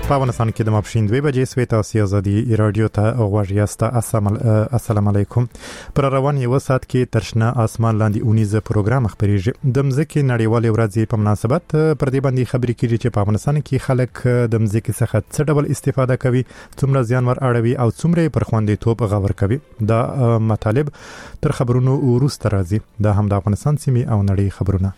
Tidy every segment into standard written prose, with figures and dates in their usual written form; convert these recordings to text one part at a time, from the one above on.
په افغانستان کې د ماپښین 2 بجې سوي تاسو ازادي رادیو ته غوږ یاست. السلام علیکم. پر روان یو سات کې ترشنه اسمان لاندې اونیزه پروګرام خبريږي. د مزکی نړیوال ورځ په مناسبت پر دې باندې خبرې کیږي چې په افغانستان کې خلک د مزکی څخه څه ډول استفاده کوي، څومره زیان ور اړوي او څومره پر خوندې توپ غور کوي. دا مطالب تر خبرونو وروسته راځي. دا هم د افغانستان سیمې او نړۍ خبرونه.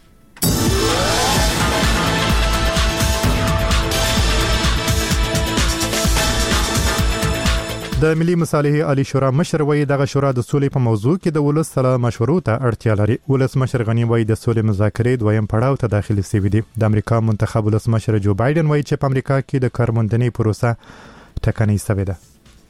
د ملي مصالحې عالی شورا مشر وایي دغه شورا د سولې په موضوع کې د ولس سره مشورو ته اړتیا لري. ولس مشر غنی وایي د سولې مذاکرې دویم پړاو ته داخلي شوی دی. د امریکا منتخب ولس مشر جو بایدن وایي چې په امریکا کې د کارموندنې پروسه ټکنۍ شوې ده.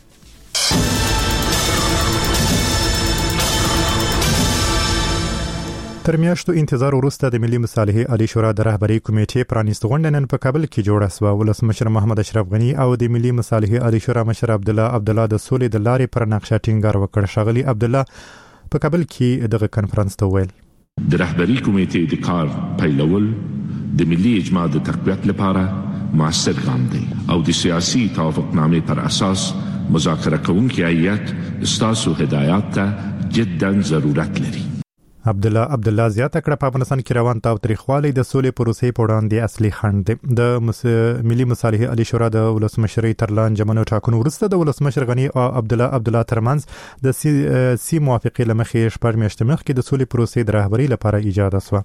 تر میاشتو انتظار وروسته د ملي مصالحې عالی شورا د رهبری کمیټې پرانیست غونډه نن په کابل کې جوړه شوه. ولسمشر محمد اشرف غنی او د ملي مصالحې عالی شورا مشر عبدالله د سولې د لارې پر نقشه ټینګار وکړ. شغلی عبدالله په کابل کې دغه کنفرانس ته ویل د رهبری کمیټې د کار پیلول د ملي اجماع د تقویت لپاره موثر ګام دی او د سیاسي توافقنامې پر اساس مذاکره کوونکي هیئت استاسو هدایات ته جدا ضرورت لري. عبدالله زیاته کړه په افغانستان کې روان تاوتریخوالی د سولې پروسې په وړاندې اصلي خنډ دی. د ملي مصالحې عالی شورا د ولسمشرۍ تر لانجمنو ټاکنو وروسته د ولسمشر غنی او عبدالله ترمنځ د سی موافقې لمخې شپږ میاشتې مخکې د سولې پروسې د رهبرۍ لپاره ایجاد شوه.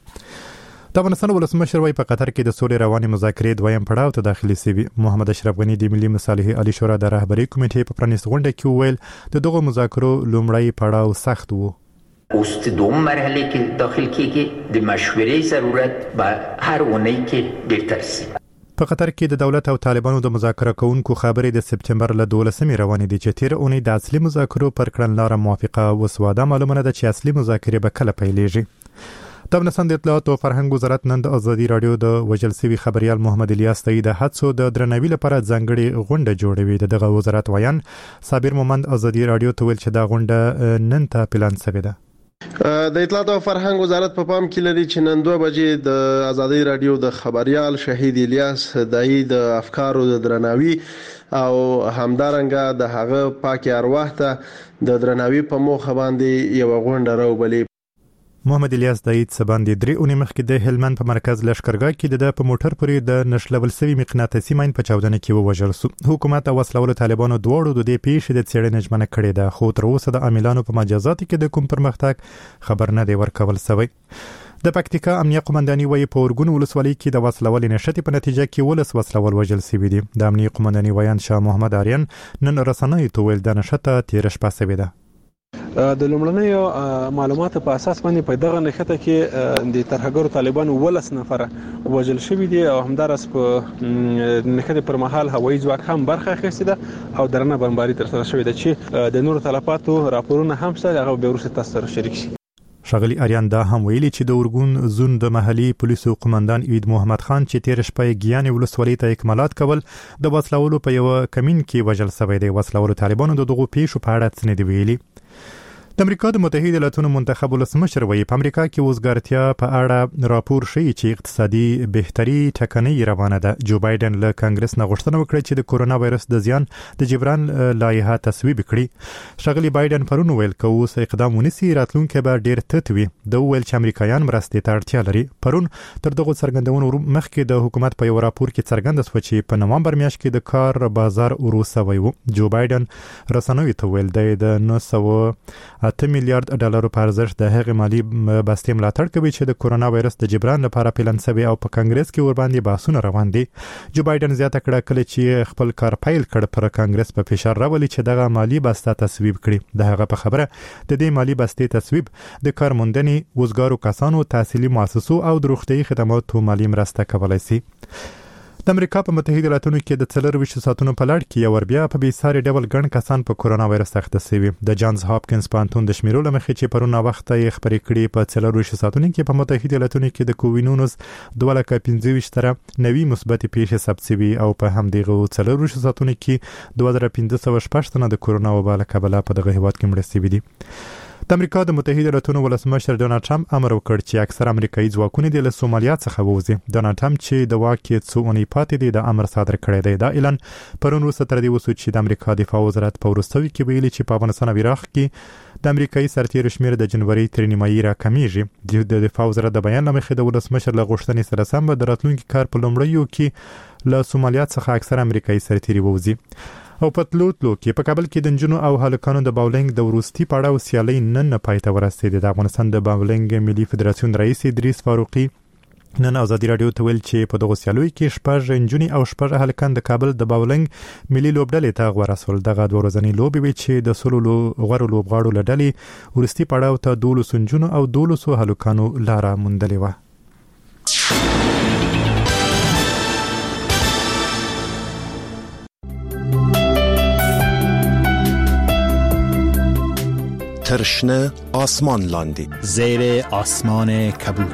د افغانستان ولسمشر وایي په قطر کې د سولې روانې مذاکرې دویم پړاو ته داخلي شوي. محمد اشرف غنی د ملي مصالحې عالی شورا د رهبرۍ کمیټې په پرانیست غونډه کې وویل د دغه مذاکرو لومړی پړاو سخت وو. اوست دوم مرحله کې داخل کېږي د مشورې ضرورت به هر اونۍ کې ډېر سي. په قطر کې د دولت او طالبانو د مذاکره کوونکو خبرې د سپتمبر له 12مې روانې دي چې تیر اونۍ د اصلي مذاکرو پر کړنلاره موافقه وسوه. دا معلومه ده چې اصلي مذاکرې به کله پیلېږي. د افغانستان د اطلاعات او فرهنګ وزارت نن د ازادي رادیو د وژل شوي خبريال محمد الیاس ته د حادثو د درناوي لپاره ځانګړي غونډه جوړوي. دغه وزارت وایي صابر مومند ازادي رادیو ته ویل چې دا غونډه نن ته پلان شوې ده. د اطلاعات او فرهنګ وزارت په پام کې لري چې نن 2 بجې د ازادي رادیو د خبريال شهید الیاس دای د افکارو د درناوي او همدارنګه د هغه پاکي ارواح ته د درناوي په موخه باندې یو غونډه راوبلي. محمد الیاس دایت سباندې 3 اونۍ مخکې د هلمند په مرکز لشکرګاه کې د په موټر پورې د نشلول سوي مقناطیسي ماین په چاودنه کې ووژل شو. حکومت او وسلوال طالبانو دواړو د دې پیښې د څېړنې ژمنه کړې ده، خو تر اوسه د عاملانو په مجازاتو کې د کوم پرمختګ خبر نه دی ورکول شوی. د پکتیکا امنیه قومنداني وایي په ورګون ولسوالۍ کې د وسلوال نشټې په نتیجه کې ولس وسلوال وژل شوي دي. د امنیه قومنداني وایي شاه محمد آریان نن رسنیو ته ویل د نشټه تیر شپه شوې ده. د لومړنیو معلوماتو په اساس باندې په دغه نښته کې د ترهګرو طالبانو 12 نفر وژل شوي دي او همدارس په نښته پر مهال هوایي ځواک هم برخه اخیستې ده او درنه بمباري ترسره شوې ده چې د نورو تلفاتو راپورونه هم شته. هغه به وروسته تاسو سره شریک شي. شغلی آریان دا هم ویلي چې د ورګون زون د محلي پولیسو قومندان عید محمد خان چې تیر شپه ګیان ولسوالۍ ته اکمالات کول د وسلوالو په یو کمین کې وژل شوی دی. وسلوالو طالبانو دغه پیښو په اړه څه نه دی ویلي. د امریکا د متحده ایالاتونو منتخب ولسمشر وایي په امریکا کې وزګارتیا په اړه راپور شوی چې اقتصادي بهتري ټکنۍ روانه ده. جو بایدن له کانګرس نه غوښتنه وکړه چې د کورونا وایرس د زیان د جبران لایحه تصویب کړي. شغلی بایدن پرون ویل که اوس اقدام ونیسي راتلونکي به ډیر تت وي. د ویل چې امریکایان مرستې ته اړتیا لري. پرون تر دغه څرګندونو مخکې د حکومت په یو راپور کې څرګنده شوه چې په نومبر میاشت کې د کار بازار وروسوي وو. جو بایدن رسنوي ته ویل د 908 میلیارډ ډالرو په ارزښت د هغې مالی بستې ملاتړ کوي چې د کورونا وایرس د جبران لپاره پلان شوی او په کانګرس کې ورباندې بحثونه روان دي. جو بایدن زیاته کړه کله چې خپل کار پیل کړ پر کانګرس په فشار راولي چې دغه مالی بسته تصویب کړي. د هغه په خبره د دې مالی بستې تصویب د کارموندنې وزګارو کسانو تحصیلي مؤسسو او د روغتیايي خدماتو مالی مرسته کولای شي. د امریکا په متحده ایالاتونو کې د 24 ساعتونو په لړ کې یو بیا په بیساري ډول ګڼ کسان په کورونا وایرس اخته شوي. د جانز هاپکینز پوهنتون د شمیرو لمخې چې پرون وخت یې خبرې کړې په 24 ساعتونو کې په متحده ایالاتونو کې د کووینونوس 225 تر نوي مثبت پیښې ثبت شوي او په همدغه 24 ساعتونو کې 2516 تنه د کورونا وبا له کبله په دغه هیواد کې مړ شوي دي. د امریکا د متحده ایالاتونو ولسمشر ډونالد ټرمپ امر وکړ چې اکثر امریکایي ځواکونه د سومالیا څخه ووځي. ډونالد ټرمپ چې د واک څو اونۍ پاتې دی د امر صادر کړی دی. دا اعلان پرون وروسته تر دې وسو چې د امریکا دفاع وزارت په وروستیو کې ویلي چې په افغانستان او عراق کې د امریکایي سرتیرو شمیر د جنوري تر نیمایي راکمیږي. د دفاع وزارت د بیان لمخې د ولسمشر له غوښتنې سره سم به د راتلونکي کار په لومړیو کې له سومالیا څخه اکثر امریکایي سرتیري ووځي. او په تلوتلو کې په کابل کې د نجونو او هلکانو د باولینګ د وروستي پړاو سیالي نن پای ته ورسېده. د افغانستان د باولینګ ملي فدراسیون رئیس ادریس فاروقي نن ازادي رادیو ته ویل چې په دغه سیالیو کې شپږ انجونی او شپږ هلکان د کابل د باولینګ ملي لوبډلې ته غوړسول. دغه دوه ورځنی لوبې وي چې د سلو غوړو لوبغاړو لډلې ورستي پړاو ته 12 انجونو او 12 هلکانو لاره موندلې و. ترشنه آسمان لاندی زیر آسمان کبود.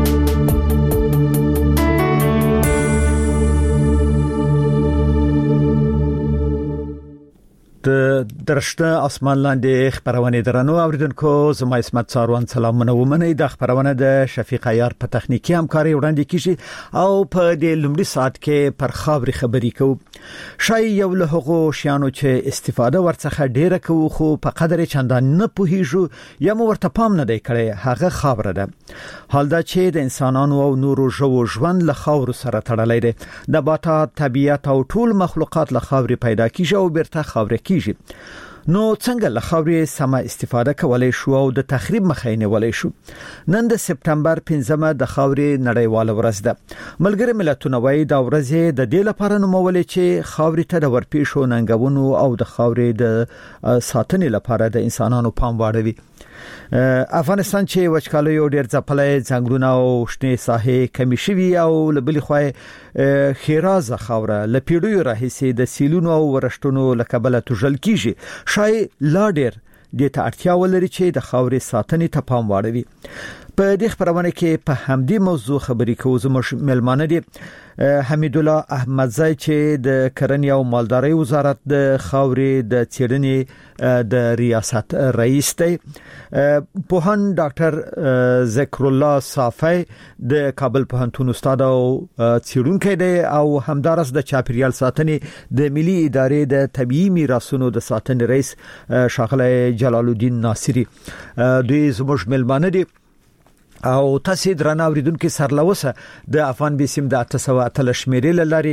د درشته اسمان لاندې خبرونه درنو اوریدونکو زما اسمت څاروان سلامونه ومنئ. د خبرونه د شفیق عیار په تخنیکی همکاري وړاندې کیږي او په دې لومړي ساعت کې پر خبري خبري کوو. شای یو له هغو شیانو چې استفاده ورڅخه ډیره کوو خو په قدر چندان نه پوهیږو یا مو ورته پام نه دی کړی هغه خبره ده. حال دا چې د انسانانو او نورو ژوو ژوند له خاور سره تړلی دی. نباتات، طبيعت او ټول مخلوقات له خاور پیدا کیږي او بیرته خاور کیږي. نو څنګه له خاورې سمه استفاده کولای شو او د تخریب مخه نیولای شو؟ نن د سپتمبر 15 د خاورې نړیواله ورځ ده. ملګری ملتونه وايي دا ورځ د دې لپاره نومول چې خاورې ته د ورپېښو ننګونو او د خاورې د ساتنې لپاره د انسانانو پام واړوي. افغانستان چې وچکالي او ډېر ځپلې ځنګلونه او شنې ساحې کمی شوي او لبلې خوای خیرازه خاوره لپیډوي راهسي د سیلونو او ورشتونو لکبله تجل کیږي. شای لا ډېر د ته اړتیا ولري چې د خاورې ساتنې ته پام واړوي. په دې خبرونه کې په همدې موضوع خبرې کوو. زموږ ملمانه دي حمید الله احمدزی چې د کرنې او مالدارۍ وزارت د خاورې د څېړنې د ریاست رئیس دی. پوهان ډاکټر ذکر الله صافی د کابل پوهنتون استاد او څېړونکی دی او همدارس د چاپیریال ساتنې د ملي ادارې د طبيعي میراثونو د ساتنې رئیس ښاغلی جلال الدین ناصری. دوی زموږ ملمانه دي او تاسو درنه اوریدونکو سرلوسه د افغان بیسیم د 808 شمیرې لاري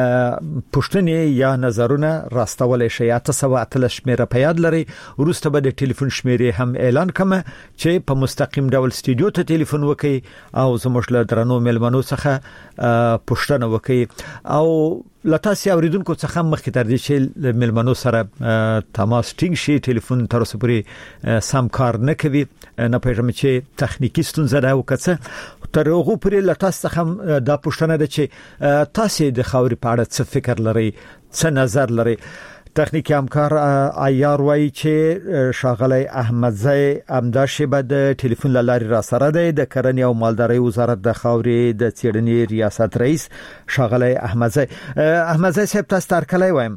پښتنې یا نظرونه راستولې شي. 808 شمیره په یاد لري. وروسته به د ټلیفون شمیرې هم اعلان کړم چې په مستقیم ډول استودیو ته ټلیفون وکړي او زموږ له درنو ملمنو څخه پښتنه وکړي او لتاسي اوریدونکو څخه مخکې تر دې چې ملمنو سره تماس ټینګ شي. ټلیفون تر اوسه پورې سم کار نه کوي. نه پېژنم چې تخنیکی ستونزه ده او کڅه تر هغه پورې لتاسو څخه دا پوښتنه ده چې تاسو د خاورې په اړه څه فکر لرئ، څه نظر لرئ؟ تخنیکی همکار عیار وایي چې ښاغلی احمدزی امداشي به د ټلیفون لارې را سره دی. د کرنې او مالدارۍ وزارت د خاورې د څېړنې ریاست رئیس ښاغلی احمدزی. احمدزی صاحب تاسو ته کله وایم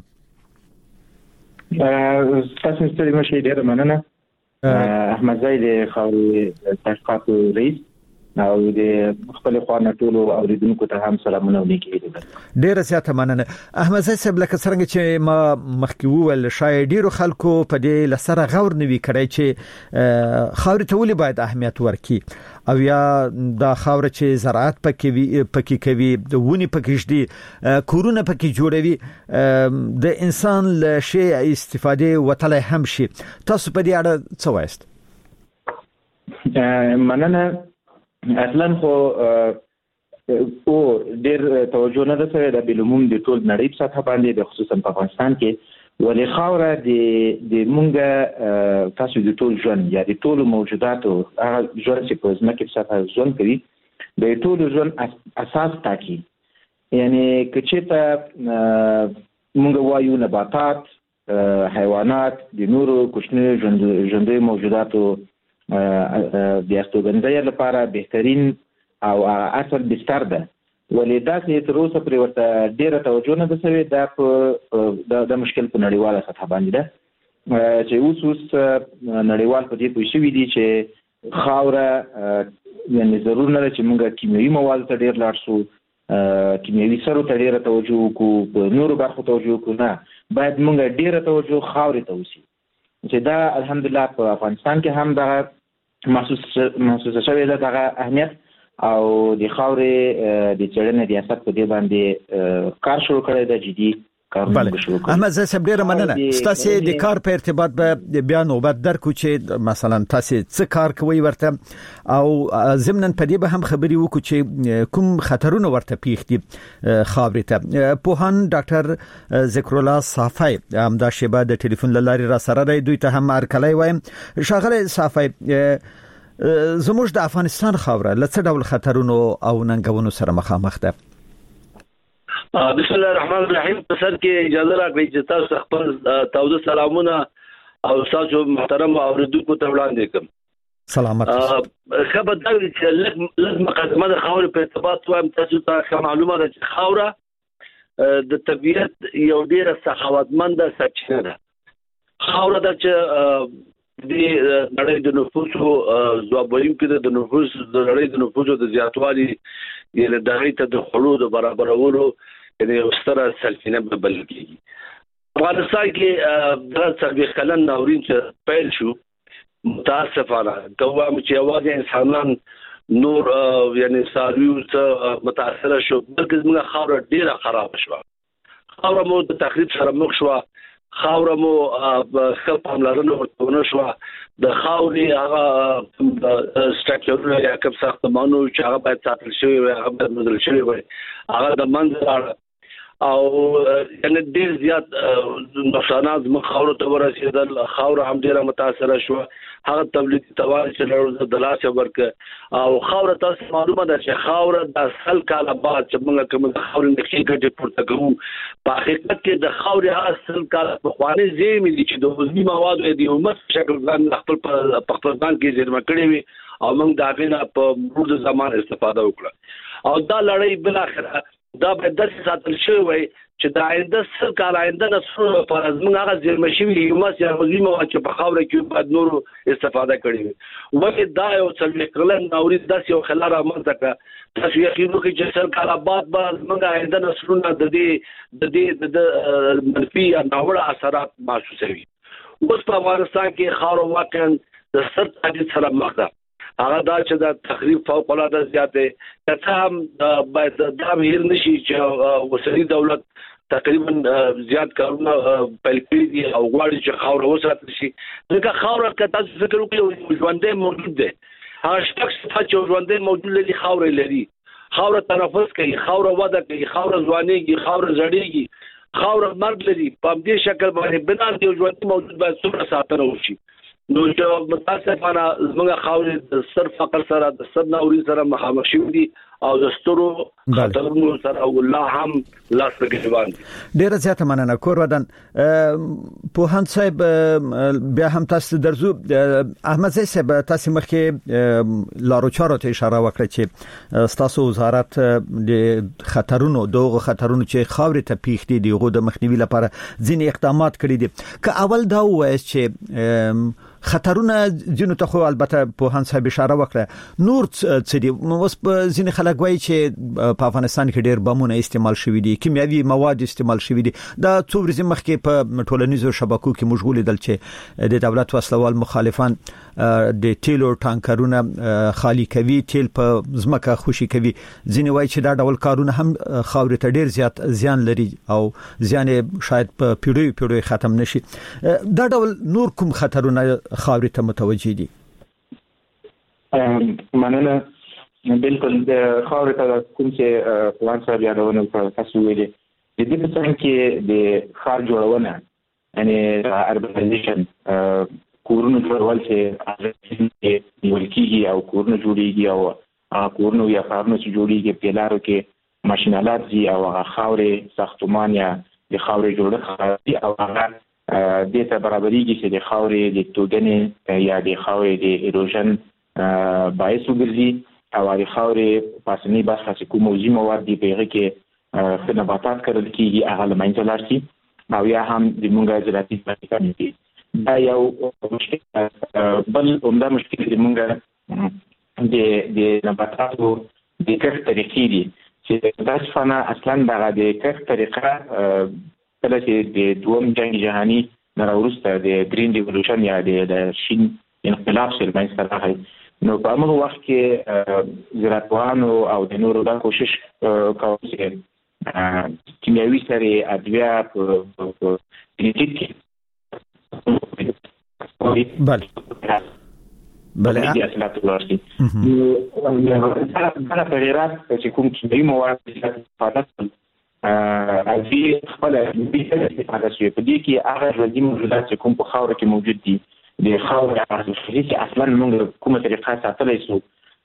تاسو ستړي مشه ډیر مننه. احمدزی د خاورې تحقیقات رئیس او د خپل خوانه ټولو اوریدونکو ته هم سلامونه ولیکي. ډیر زیاته مننه. احمدزی صاحب لکه څنګه چې ما مخکې وویل شاید ډیرو خلکو په دې لسره غور نوي کړی چې خاورې ته ولې باید اهمیت ورکړي او یا دا خاور چې زراعت پکې کوي د ونی پکې شدي کورونه پکې جوړوي د انسان له شی استفاده وتلای هم شي. تاسو په دې اړه څه وایست؟ مننه. اصلا خو او ډیر توجه نه ده سره د بلوموم د ټول نړۍ په سطح باندې د خصوصا په افغانستان کې ولې خاوره د مونږه تاسو د ټول ژوند یا د ټول موجوداتو هغه ژوند چې په ځمکه په سطح ژوند کوي د ټول ژوند اساس ټاکي. یعنی کچې ته مونږ وایو نباتات، حیوانات، د نورو کوچني ژوندۍ موجوداتو د استوګنځي لپاره بهترین او اصل بستر ده. ولې دا چې تر اوسه پرې ورته ډیره توجه نه ده شوې. دا د مشکل په نړیواله سطح باندې ده چې اوس نړیوال په دې پوه شوي دي چې خاوره یعنی ضرور نه چې موږ کیمیاوي مواد ته ډیر لاړ شو، کیمیاوي سرو ته ډیره توجه وکړو، په نورو برخو توجه وکړو، نه باید موږ ډیره توجه خاورې ته وشي چې دا الحمدلله په افغانستان کې هم دغه محسوسه شوې ده دغه اهمیت او د خاورې د څېړنې ریاست په دې باندې کار شروع کړی دی جدي. بله احمد زه سم ډیره مننه. تاسو د کار په ارتباط به بیا نوبت درکو چې مثلا تاسو څه کار کوي ورته او ضمناً په دې به هم خبري وکړو چې کوم خطرونه ورته پیښ دي خاورې ته. پوهان ډاکټر ذکر الله صافی همدا شیبه د ټلیفون لاري را سره دی، دوی ته هم ارکلای وایم. شاغله صافی زموږ د افغانستان خاوره لڅ ډول خطرونو او ننګونو سره مخامخ ده؟ بسم الله الرحمن الرحیم. په سر کې اجازه راکړئ چې تاسو خپل تاسو سلامونه او تاسو محترم اوریدونکو ته وړاندې کوم. سلامت. خبر دا چې لږ مقدمه د خاورې په ارتباط وایم تاسو ته معلومه ده چې خاوره د طبیعت یو ډیره سخاوتمند سرچینه ده. خاوره د چې د نړۍ د نفوسو ځوابوي کې د نفوس د نړۍ د نفوسو د زیاتوالي یعنی دغه ته د خلود برابرولو یعنی ستره سلسله به بل کېږي. افغانستان کې د څلوي کلن ناورین چې پیل شو متاسفانه کوم چې اواز انسانان نور یعنی سارویو څخه متاثر شو، بلکې موږ خاور ډیره خراب شو، خاور مو د تخریب سره مخ شو، خاور مو خپل پاملرنه ورته شو، د خاوري هغه سټراکچرونه یا کوم ساختمانو چې هغه باید ساتل شوی وي هغه باید بدل شوی وي، هغه د منځ او یعنی ډیر زیات نقصانات مخ خاور ته ورسېدل. خاور هم ډیره متاثر شو، هغه تولیدي توان چې د لاس ورک او خاور تاسو معلومه ده چې خاور د اصل کاله بعد چې موږ کوم خاور نقشې ګټه پورته کوو په حقیقت کې د خاور اصل کاله په خواني زیمې دي چې د وزنی مواد د امت شکل ځان خپل په خپل ځان کې زیرمه کړې وي او موږ دا غوښنه په مرده زمان استفاده وکړه او دا لړۍ بل اخر دا به د ساتل شوی وي چې د آینده سر کال آینده نسلونو لپاره زموږ هغه زیرمه شوي یوماس یا وزنی مواد چې په خاوره کې باید نور استفاده کړي وي. ولې دا یو څلوي کلن ناوري داسې یو خلا رامنځته کړه تاسو یقین وکړئ چې سر کال بعد به زموږ آینده نسلونه د دې منفي یا ناوړه اثرات محسوسوي. اوس په افغانستان کې خاوره واقعا د سر تهدید سره مخ ده. هغه دا چې د تخریب فوق العاده زیات دی. که هم باید دا هیر نشي چې وسلي دولت تقریبا زیات کارونه پیل کړي دي او غواړي چې خاوره وساتل شي. ځکه خاوره که تاسو فکر وکړئ ژوندی موجود دی، هغه شپږ صفات چې ژوندی موجود لري خاوره لري. خاوره تنفس کوي، خاوره وده کوي، خاوره ځوانېږي، خاوره زړېږي، خاوره مرګ لري. په همدې شکل باندې بنا د ژوندی موجود باید څومره ساتنه وشي. نو چې متاسفانه زموږ خاورې د سر فقر سره د سر ناوري سره مخامخ شوي دي او د سترو خطرونو سره او الله هم لاس پکې دي. ډیره زیاته مننه کور ودان. پوهان صاحب بیا هم تاسو درځو. احمد زئی صاحب تاسو مخکې لارو چارو ته اشاره وکړه چې تاسو وزارت د خطرونو دغه خطرونو چې خاورې ته پیښ دي دغه د مخنیوي لپاره ځینې اقدامات کړي دي. که اول دا وایي چې خطرونه ځینو ته خو البته پوهان صاحب اشاره وکړه، نور څه دي؟ اوس ځینې خلک وایي چې په افغانستان کې ډېر بمونه استعمال شوي دي، کیمیاوي مواد استعمال شوي دي. دا څو ورځې مخکې په ټولنیزو شبکو کې موږ ولیدل چې د دولت وسلوال مخالفان د تیلو ټانکرونه خالی کوي، تیل په ځمکه خوشي کوي. ځینې وایي چې دا ډول کارونه هم خاورې ته ډېر زیات زیان لري او زیان شاید په پیړیو ختم نشي. دا ډول نور کوم خطرونه خاورې ته متوجه دي؟ مننه. بالکل د خاورې ته کوم چې پلان صاحب یادونه وکړه تاسو ویلي د دې په څنګ کې د ښار جوړونه یعنی اربنایزیشن کورونو جوړول چې نیول کېږي او کورونه جوړېږي او کورونه یا ښارونه چې جوړېږي په لارو کې ماشینالات دي او هغه خاورې ساختمان یا د خاورې جوړښت او هغه دې ته برابرېږي چې د خاورې د توګنې یا د خاورې د ایروژن باعث وګرځي او د خاورې پاسنی برخه چې کوم موضوعي مواد دي په هغه کې څه نباتات کرل کېږي هغه له منځه لاړ شي او یا هم د مونږه زراعتي پلانونه دي دا یو مشکل. بل عمده مشکل چې موږ د نباتاتو د کښت طریقې دي چې متاسفانه اصلا دغه د کښت طریقه کله چې د دوم جنګ جهاني نه وروسته د ګرین ریولوشن یا د شین انقلاب سره منځته راغی، نو په هغه وخت کې زراعتوانو او د نورو دا کوشش کاوه چې کیمیاوي سره ادویه په جنیټیک بله دا تغیرات چې کوم کیمیاوي مواد استفاده ادویه خپل استفاده شوی په دې کې هغه ژوندي موجودات چې کوم په خاوره کې موجود دي د خاورې حاصلخیزي چې اصلا موږ کومه طریقه ساتلی شو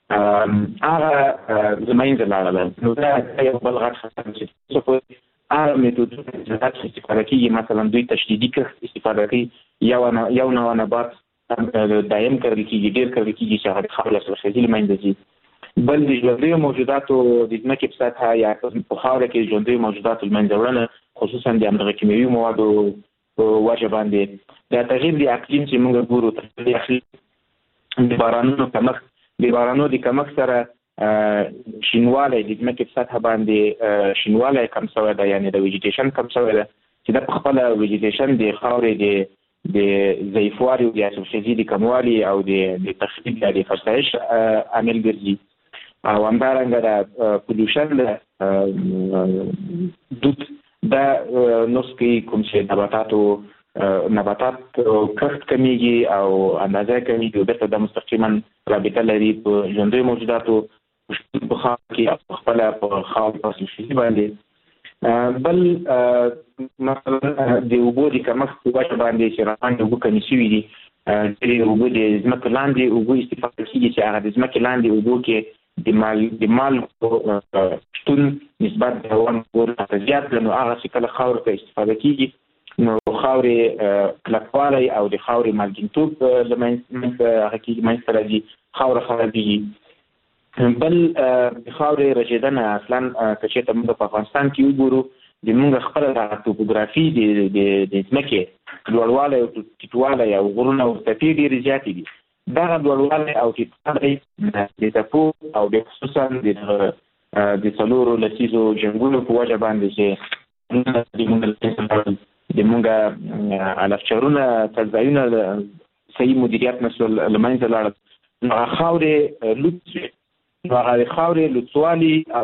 هغه له منځه لاړله. نو دا یو بل غټ خطر چې هغه میتودونه چې استفاده کېږي، مثلا دوی تشدیدي کښت استفاده کوي، یو نوع نبات دایم کرل کېږي، ډېر کرل کېږي چې هغه د خاورې حاصلخیزي له منځه ځي. بل د ژوندیو موجوداتو د ځمکې په سطحه یا په خاوره کې ژوندیو موجوداتو له منځه وړنه خصوصا د همدغه کیمیاوي موادو په وجه باندې دا تغییر د اقلیم چې موږ ګورو، تغییر د اقلیم د بارانونو کمښت، د بارانونو د کمښت سره شینوالی د ځمکې په سطحه باندې شینوالی کم شوی ده، یعنې د ویجیټیشن کم شوی ده چې دا په خپله ویجیټیشن د خاورې د ضعیفوالي او د حاصلخیزي د کموالي او د تخریب یا د فرسایش عامل ګرځي. او همدارنګه د پولوشن د دود دا نسخې کوم چې نباتات کښت کمیږي او اندازه کمیږي، او دغه د مستقیما رابطه لري په ژوندیو موجوداتو په خاوره کې او خپله په خاورې په حاصلخیزي باندې. بل مثلا د اوبو د کمښت په وجه باندې چې روانې اوبه کمې شوي دي، ډېرې اوبه د ځمکې لاندې اوبه استفاده کېږي چې هغه د ځمکې لاندې اوبو کې د مالګو شتون نسبت د هوا ورته زیات ده، نو هغه چې کله خاورې ته استفاده کېږي نو خاورې کلکوالی او د خاورې مالګینتوب له منځته راځي، خاوره خرابېږي. بل د خاورې رژېدنه اصلا که چېرته موږ په افغانستان کې وګورو، د موږ خپله دغه توپوګرافي د ځمکې لوړوالی او ټیټوالی او غرونه او تپې ډېرې زیاتې دي. دغه لوړوالی او ټیټوالی د تپو او د خصوصا د څلورو لسیزو جنګونو په وجه باندې چې د موږ علفچرونه څړځایونه صحیح مدیریت نه شول له منځه لاړل، نو هغه خاورې لوڅ شوې. نو هغه د خاورې لوڅوالي او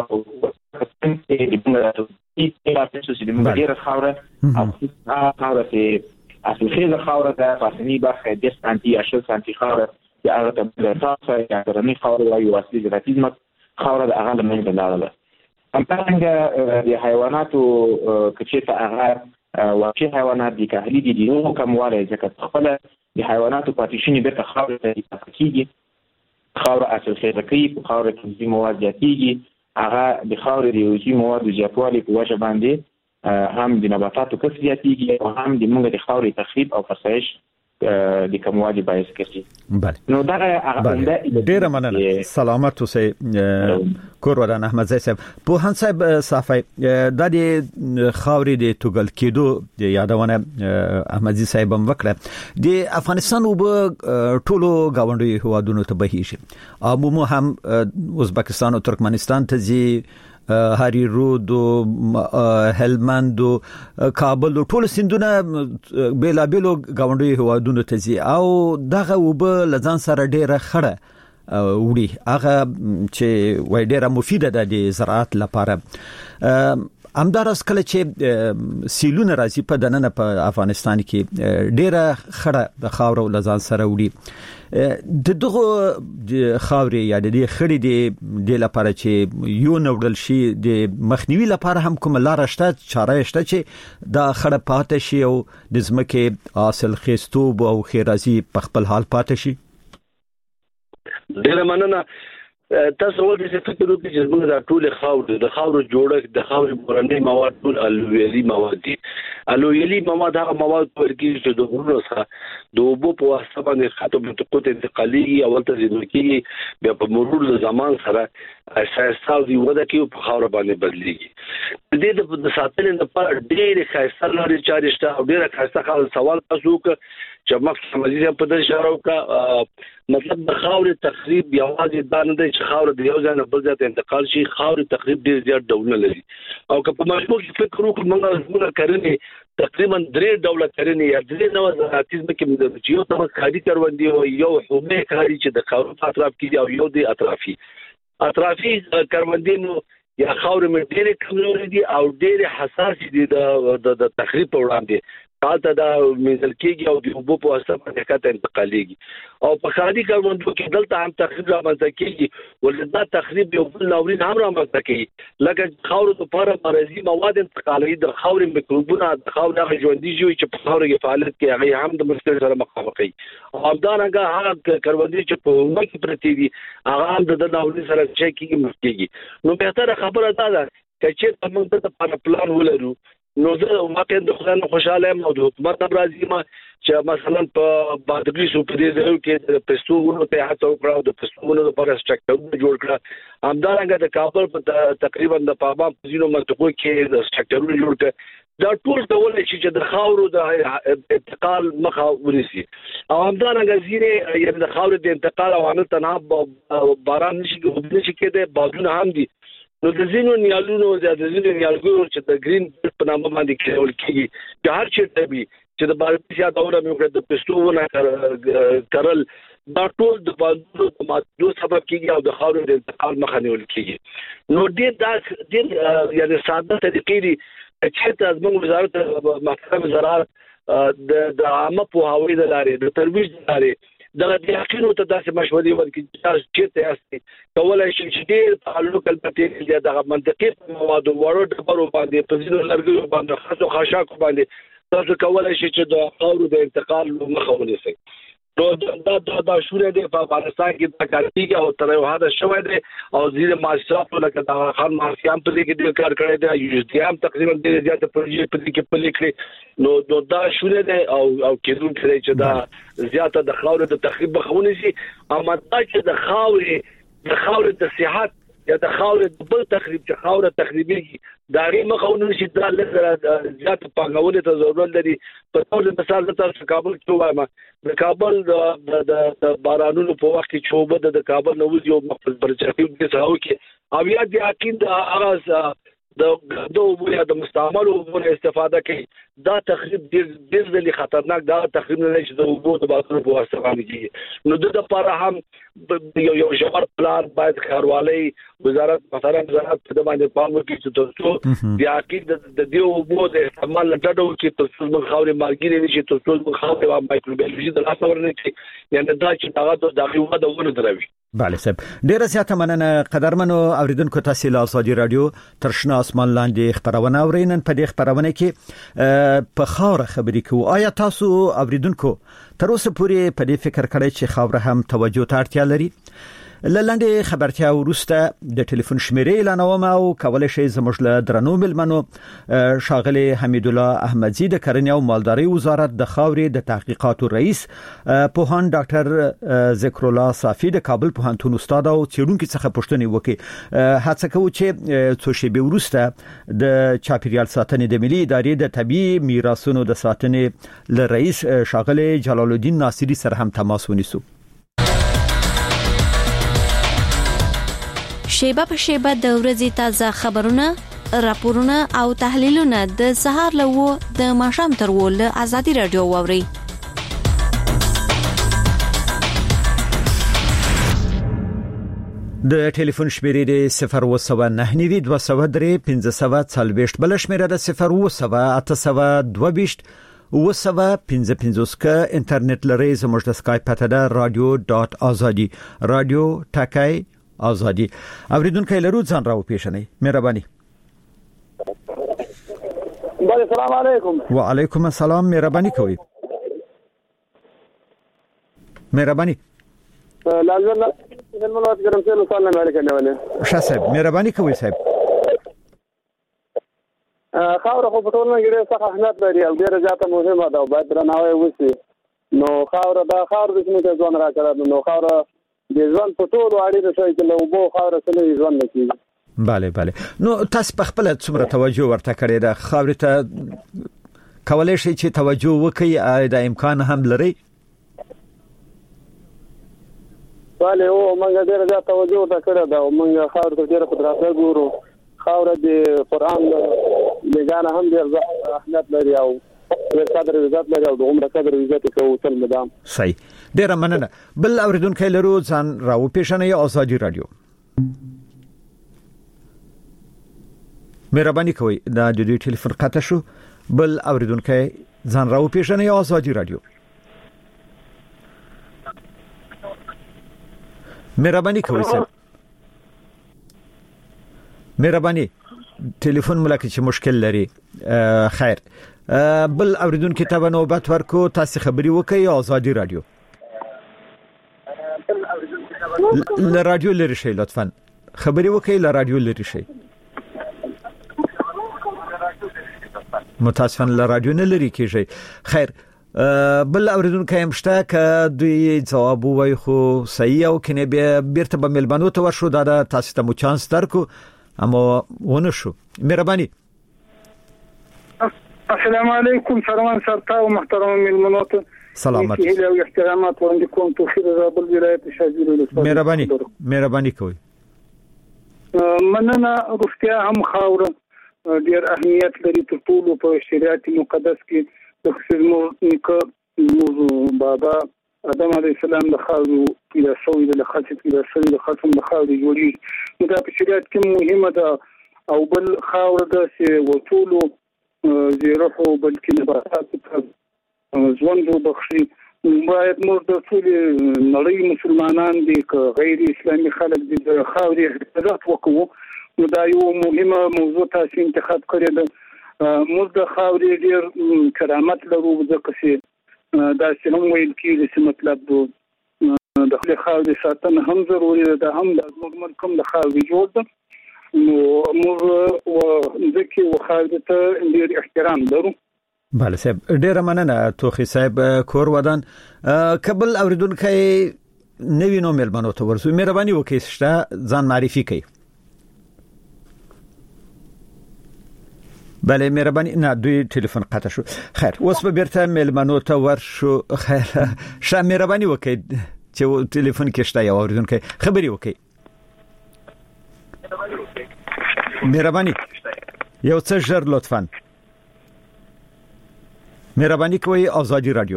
د موږ چې د موږ ډېره خاوره او هغه خاوره چې حاصلخیزه خاوره ده، پاسنۍ برخه 10 سانتي یا 20 سانتي خاوره چې هغه ته د تاسو یا غرنۍ خاوره وایي، اصلي زراعتي ځمکه خاوره د هغه له منځه لاړله. همدارنګه د حیواناتو که چېرته هغه واقعي حیوانات دي که اهلي دي، د هغو کموالی ځکه خپله د حیواناتو پاتې شونې بېرته خاورې ته اضافه کېږي، خاوره حاصلخیزه کوي، په خاوره کې عضوي مواد زیاتېږي، هغه د خاورې د عضوي موادو زیاتوالي په وجه باندې هم د نباتاتو کښت زیاتېږي او هم د موږ د خاورې تخریب او فرسایش د کموالي باعث ګرځي. نو دغه ډېره مننه. سلامت اوسئ کورودان احمدزی صاحب. پوهاند صاحب صافی د خاورې د توګل کېدو د یادونه احمدزی صاحب هم وکړه، د افغانستان وب ټولو گاونډي هوادونو ته بهیږي، عموما هم ازبکستان او ترکمنستان ته ځي، هری رود او هلمند او کابل او ټول سندونه بیلابیلو گاونډي هوادونو ته ځي، او دغه وب لزان سره ډیره خړه وړي، هغه چې وای ډیره مفیده ده د زراعت لپاره. همدارس کله چې سیلونه راځي په دننه په افغانستان کې ډیره خړه د خاور او لزان سره وړي. د دغه خاورې یا د خړې د لپاره چې یو نوړل شي د مخنیوي لپاره هم کوم لار شته، چاره شته چې دا خړه پاتې شي او د ځمکې حاصلخیزتوب او خیرازي په خپل حال پاتې شي؟ ډیره مننه. تاسو ولې چې فکر وکړئ چې موږ دا ټول خاور جوړښت د خاورې مورنۍ مواد ټول الویلي مواد دي. الویلي مواد هغه مواد ورکیږي چې د غرونو څخه د اوبو په واسطه باندې خطو منطقو ته انتقالي او ولته ځي، بیا په مرور د زمان سره اساساو دی ودا کې په خاور باندې بدليږي د ساتنې لپاره ډېر خاصه لري چارشته او ډېر خاصه سوال تاسو چې مخکې مزید په دې اشاره وکړه مطلب د خاور تخریب یوازې دا نه دی چې خاور د یو ځای نه بل ځای ته انتقال شي خاور تخریب ډېر زیات ډولونه لري او که په مجموع کې فکر وکړو موږ کړنې تقریبا 3 ډوله کړنې یا 3 نوع زراعتیزم کې چې یو طبق خالي کروندې او یو حومه کاری چې د خاور په اطراف کې او یو د اطرافي کروندې نو یا خاور مې ډېر کمزوري دي او ډېر حساس دي د تخریب په وړاندې حالت دا منځل کېږي او د اوبو په واسطه باندې کاته انتقالېږي او په خالي کروندو کې دلته هم تخریب رامنځته کېږي ولدا تخریب یو بل ناورین هم رامنځته کوي لکه خاور د لپاره مرضی مواد انتقالوي د خاور میکروبونه د خاور د ژوندۍ ژوي چې په خاور کې فعالیت کوي هغه هم د مشکل سره مخامخ کوي او همدارنګه هغه کروندې چې په عمر کې پرتی دي هغه هم د ناورین سره چې کېږي نو به تر خبره ده چې موږ ته پلان ولرو نو زه واقعا د خدای خوشاله یم او د حکومت راځي ما چې مثلا په بادګری سو په دې ځای کې د پښتونونو ته هڅه وکړه او د پښتونونو لپاره سټرکچر جوړ کړه همدارنګه د کابل په تقریبا د پابا په ځینو منطقو کې د سټرکچر جوړ کړه دا ټول ډول چې د خاورو د انتقال مخه ونیسي او همدارنګه ځینې یعنی د خاورو د انتقال عوامل تنها باران نشي کېده بادونه هم دي نو د زینو نیالونو د زینو نیالګو چې د گرین په نامه باندې کېول کېږي چې هر چیرته به چې د بارتیا دوره مې وکړه د پښتو کارل دا ټول د باندې د ماده سبب کېږي او د خاورو د انتقال مخه نیول کېږي نو دې یعنی ساده طریقې دي چې تاسو وزارت محکمه زراعت د عامه پوهاوی د لارې د ترویج د لارې دغه د حقیقت ته داسې مشورې ورکړي چې تاسو کولای شئ چې ډېر تعلق البته دغه منطقي موادو وړو ډبرو باندې په ځینو لرګیو باندې خاصو خاشاکو باندې تاسو کولای شئ چې د خاورو د انتقال مخه ونیسئ نو دا شوري د افغانستان کې د کارتیګ او تر یو حد شوی دی او زیر مؤسسات لکه د خان مارسیام په دې کې د کار کړی دی یو ځام تقریبا د زیاته پروژې په دې کې پلي کړی نو دا شوري دی او کېدون کړی چې دا زیاته د خاورو د تخریب مخونه شي اما دا چې د خاورو د صحت یا د خاورو د بل تخریب چې خاورو تخریبي دا غي مخونه شي دا زیاته پنګولې ته ضرورت لري په ټول مثال د کابل کې وایم د کابل د بارانونو په وخت کې چوبه د کابل نو یو مخفض برچاوي د ساو کې او یا د اكيد اغاز د وبیا د مستعمل او استفاده کوي دا تخریب ډېر خطرناک دا تخریب نه چې د وبو د باسرو په واسطه باندې کیږي نو د لپاره هم یو ژور پلان باید کاروالي وزارت مثلا وزارت په باندې پام وکړي چې تاسو د اكيد د دیو وبو د استعمال لټډو کې تاسو موږ خاورې مارګینې نشي تاسو موږ خاورې او مایکروبیولوژي د لاسه ورنه کې یعنی دا چې هغه د غوړو د ونه دروي بله صاحب ډیره زیاته مننه قدرمنو اوریدونکو تاسو له ازادي رادیو ترشنا اسمان لاندې خبرونه اورینن په دې خبرونه کې په خاور خبرې کوو آیا تاسو اوریدونکو تر اوسه پورې په دې فکر کړی چې خاور هم توجه ته اړتیا لري لاندې خبرتیا ورسته د ټلیفون شمیرې اعلانوم او کولای شئ زموږ له درنو ملمنو شاغلی حمید الله احمدزی د کرنې او مالدارۍ وزارت د خاورې د تحقیقاتو رئیس پوهان ډاکټر ذکر الله صافی د کابل پوهنتون استاد او څېړونکو څخه پوښتنه وکړي هڅه کوي چې څو شیبې ورسته د چاپیریال ساتنې د ملي ادارې د طبيعي میراثونو د ساتنې له رئیس شاغلی جلال الدین ناصری سره هم تماس ونیسو شیبه په شیبه د ورځې تازه خبرونه راپورونه او تحلیلونه د سهار له د ماښام تر ول ازادي رادیو ووري د ټلیفون شمیرې د 019 203 1540 بل شمیره د 01822 وسبا 55 انټرنیټ لري زموږ د سکایپ پته ده radio.azadi radio ټاکای ازادي اوریدونکو لرو ځان راو پیښنې مهرباني السلام علیکم وعلیکم السلام مهرباني کوي مهرباني لازم الملوات ګرم څه نو نه ولیکل ولې شاسب مهرباني کوي صاحب خاور خو په ټول نه ګړې څخه اهمیت لري او ډیره زیاته مهمه ده او باید درناوی وشي نو خاور د ځمکې ځوان راکړه نو خاور د ځوان په ټولو اړې رسوي چې له وبو خاور سره ځوان نه کیږي. بله نو تاسو په خپل څومره توجه ورته کړی دا خاورې ته کولای شي چې توجه وکړي د امکان هم لري؟ بله او موږ ډېر زیات توجه ورته کړی دا او موږ خاور ته ډېر قدرت ګورو. خاور د قرآن لګانه هم ډېر اهمیت لري او ډېر قدر عزت لري او د عمر قدر عزت کوي تل مدام. صحیح ډېر مننه. بل اوریدونکو لرو ځان راو پیښنې آزادي رادیو. مهرباني کوئ دا د دې ټلیفون قطع شو. بل اوریدونکو ځان راو پیښنې آزادي رادیو. مهرباني کوئ سر مهرباني ټلیفون ملکه چې مشکل لري. خیر بل اوریدونکو ته نوبت ورکو. تاسو خبري وکړئ آزادي رادیو. ل رادیو لري شي لطفا خبري وکړئ ل رادیو لري شي. متاسفانه ل رادیو نه لري کیږي. خیر بل اوریدونکو هم شته ک دوی جواب وای خو صحیح او کنه بیرته به ملبانو ته ورشو دا تاسو ته مو چانس درکو اما ونه شو. مهرباني. السلام علیکم سروان سرتا او محترم ملمنوت سلامت او احترامات وړاندې کوم توفیق زابل ولایت شاجوری. مهرباني کوئ. مننه. روغتیا هم خاور ډیر اهمیت لري تر ټولو په شریعت مقدس کې. د خصوصي موضوع بابا آدم علیه السلام د خاورو پیدا شوی د خاصیت پیدا شوی د خاصم د خاورې جوړي دا په شریعت کې مهمه ده. او بل خاور د چې وټولو زیرحو بلکې نباتات ژوند وبخشي. باید موږ د ټول نړۍ مسلمانان دي که غیر اسلامي خلک دي د خاورې حفاظت وکړو. نو دا یو مهمه موضوع تاسو انتخاب کړی ده. موږ د خاورې ډېر کرامت لرو ځکه چې دا چې هم ویل کېږي چې مطلب د خپل خاورې ساتنه هم ضروري ده. هم د موږ ملک هم د خاورې جوړ ده. نو موږ ځکه و خاورې ته ډېر احترام لرو. بله صاحب ډېره مننه توخي صاحب کور ودان. قبل اوریدونکو نوی نو ملمنو ته ورسو. مهرباني وکړئ شته ځان معرفي کړئ. بله مهرباني. نه دوی ټلیفون قطع شو. خیر اوس به بیرته ملمنو ته ورشو. خیر شه مهرباني وکړئ چې ټلیفون کې شته یو اوریدونکو خبري وکړئ. مهرباني یو څه ژر لطفا. مهرباني کوئ آزادي رادیو.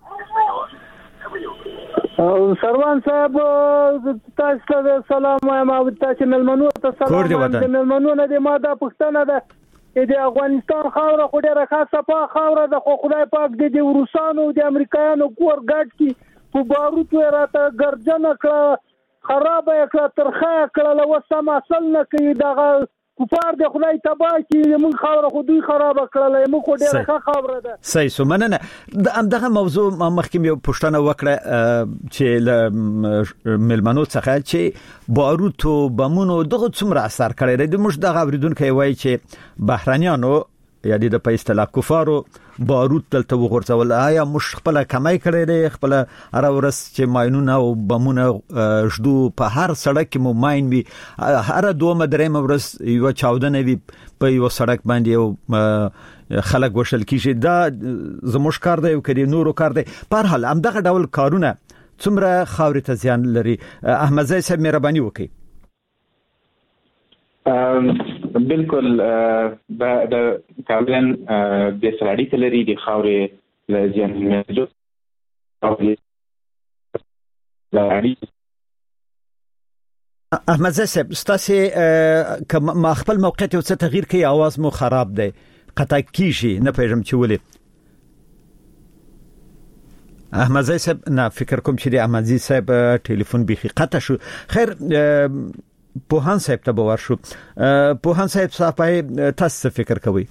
سروان صاحب تاسو ته سلام وایم او تاسو ملمنو ته سلام وایم. د ملمنو نه د ماده پښتنه ده چې د افغانستان خاوره خو ډیره خاصه په خاوره د خو خدای پاک د روسانو د امریکایانو کور ګډ کی په باروت راته ګرځنه کړه خراب کړه ترخه کړه لو سم اصل نه کوي دغه کفار د خدای تبا کی موږ خاوره خو دوی خراب کړل موږ خو ډیره ښه خاوره ده. صحیح سمنه. دغه موضوع مخکې یو پښتنه وکړه چې ملمنو څخه چې باروت او بمونو دغه څومره اثر کړی دی. موږ دغه اوریدونکو وایي چې بهرانيانو یادي د پیسټلا کفارو باروت دلته وغورځول. آیا موږ خپل کمای کړی دی خپل هر ورځ چې ماینونه او بمونه شدو په هر سړک کې مو ماین وي هر دوه درېم ورځ یو چاودنه وي په یو سړک باندې او خلک وشل کیږي. دا زموږ کار دی او کړي نورو کار دی. په هر حال همدغه ډول کارونه څومره خاورې ته زیان لري. احمد زئی صاحب مهرباني وکړئ. بالکل د کاملاً د سړی تلری د خاورې لزیان نه احمد زئی صاحب ستاسو ما خپل موقعیت او څه تغییر کوي आवाज مو خراب دی قطع کیږي نه پېژم چې ولې. احمد زئی صاحب نه فکر کوم چې د احمد زئی صاحب ټلیفون بيخي قطع شو. خیر پوهان صاحب ته باور شو. پوهان صاحب تاسو فکر کوئ؟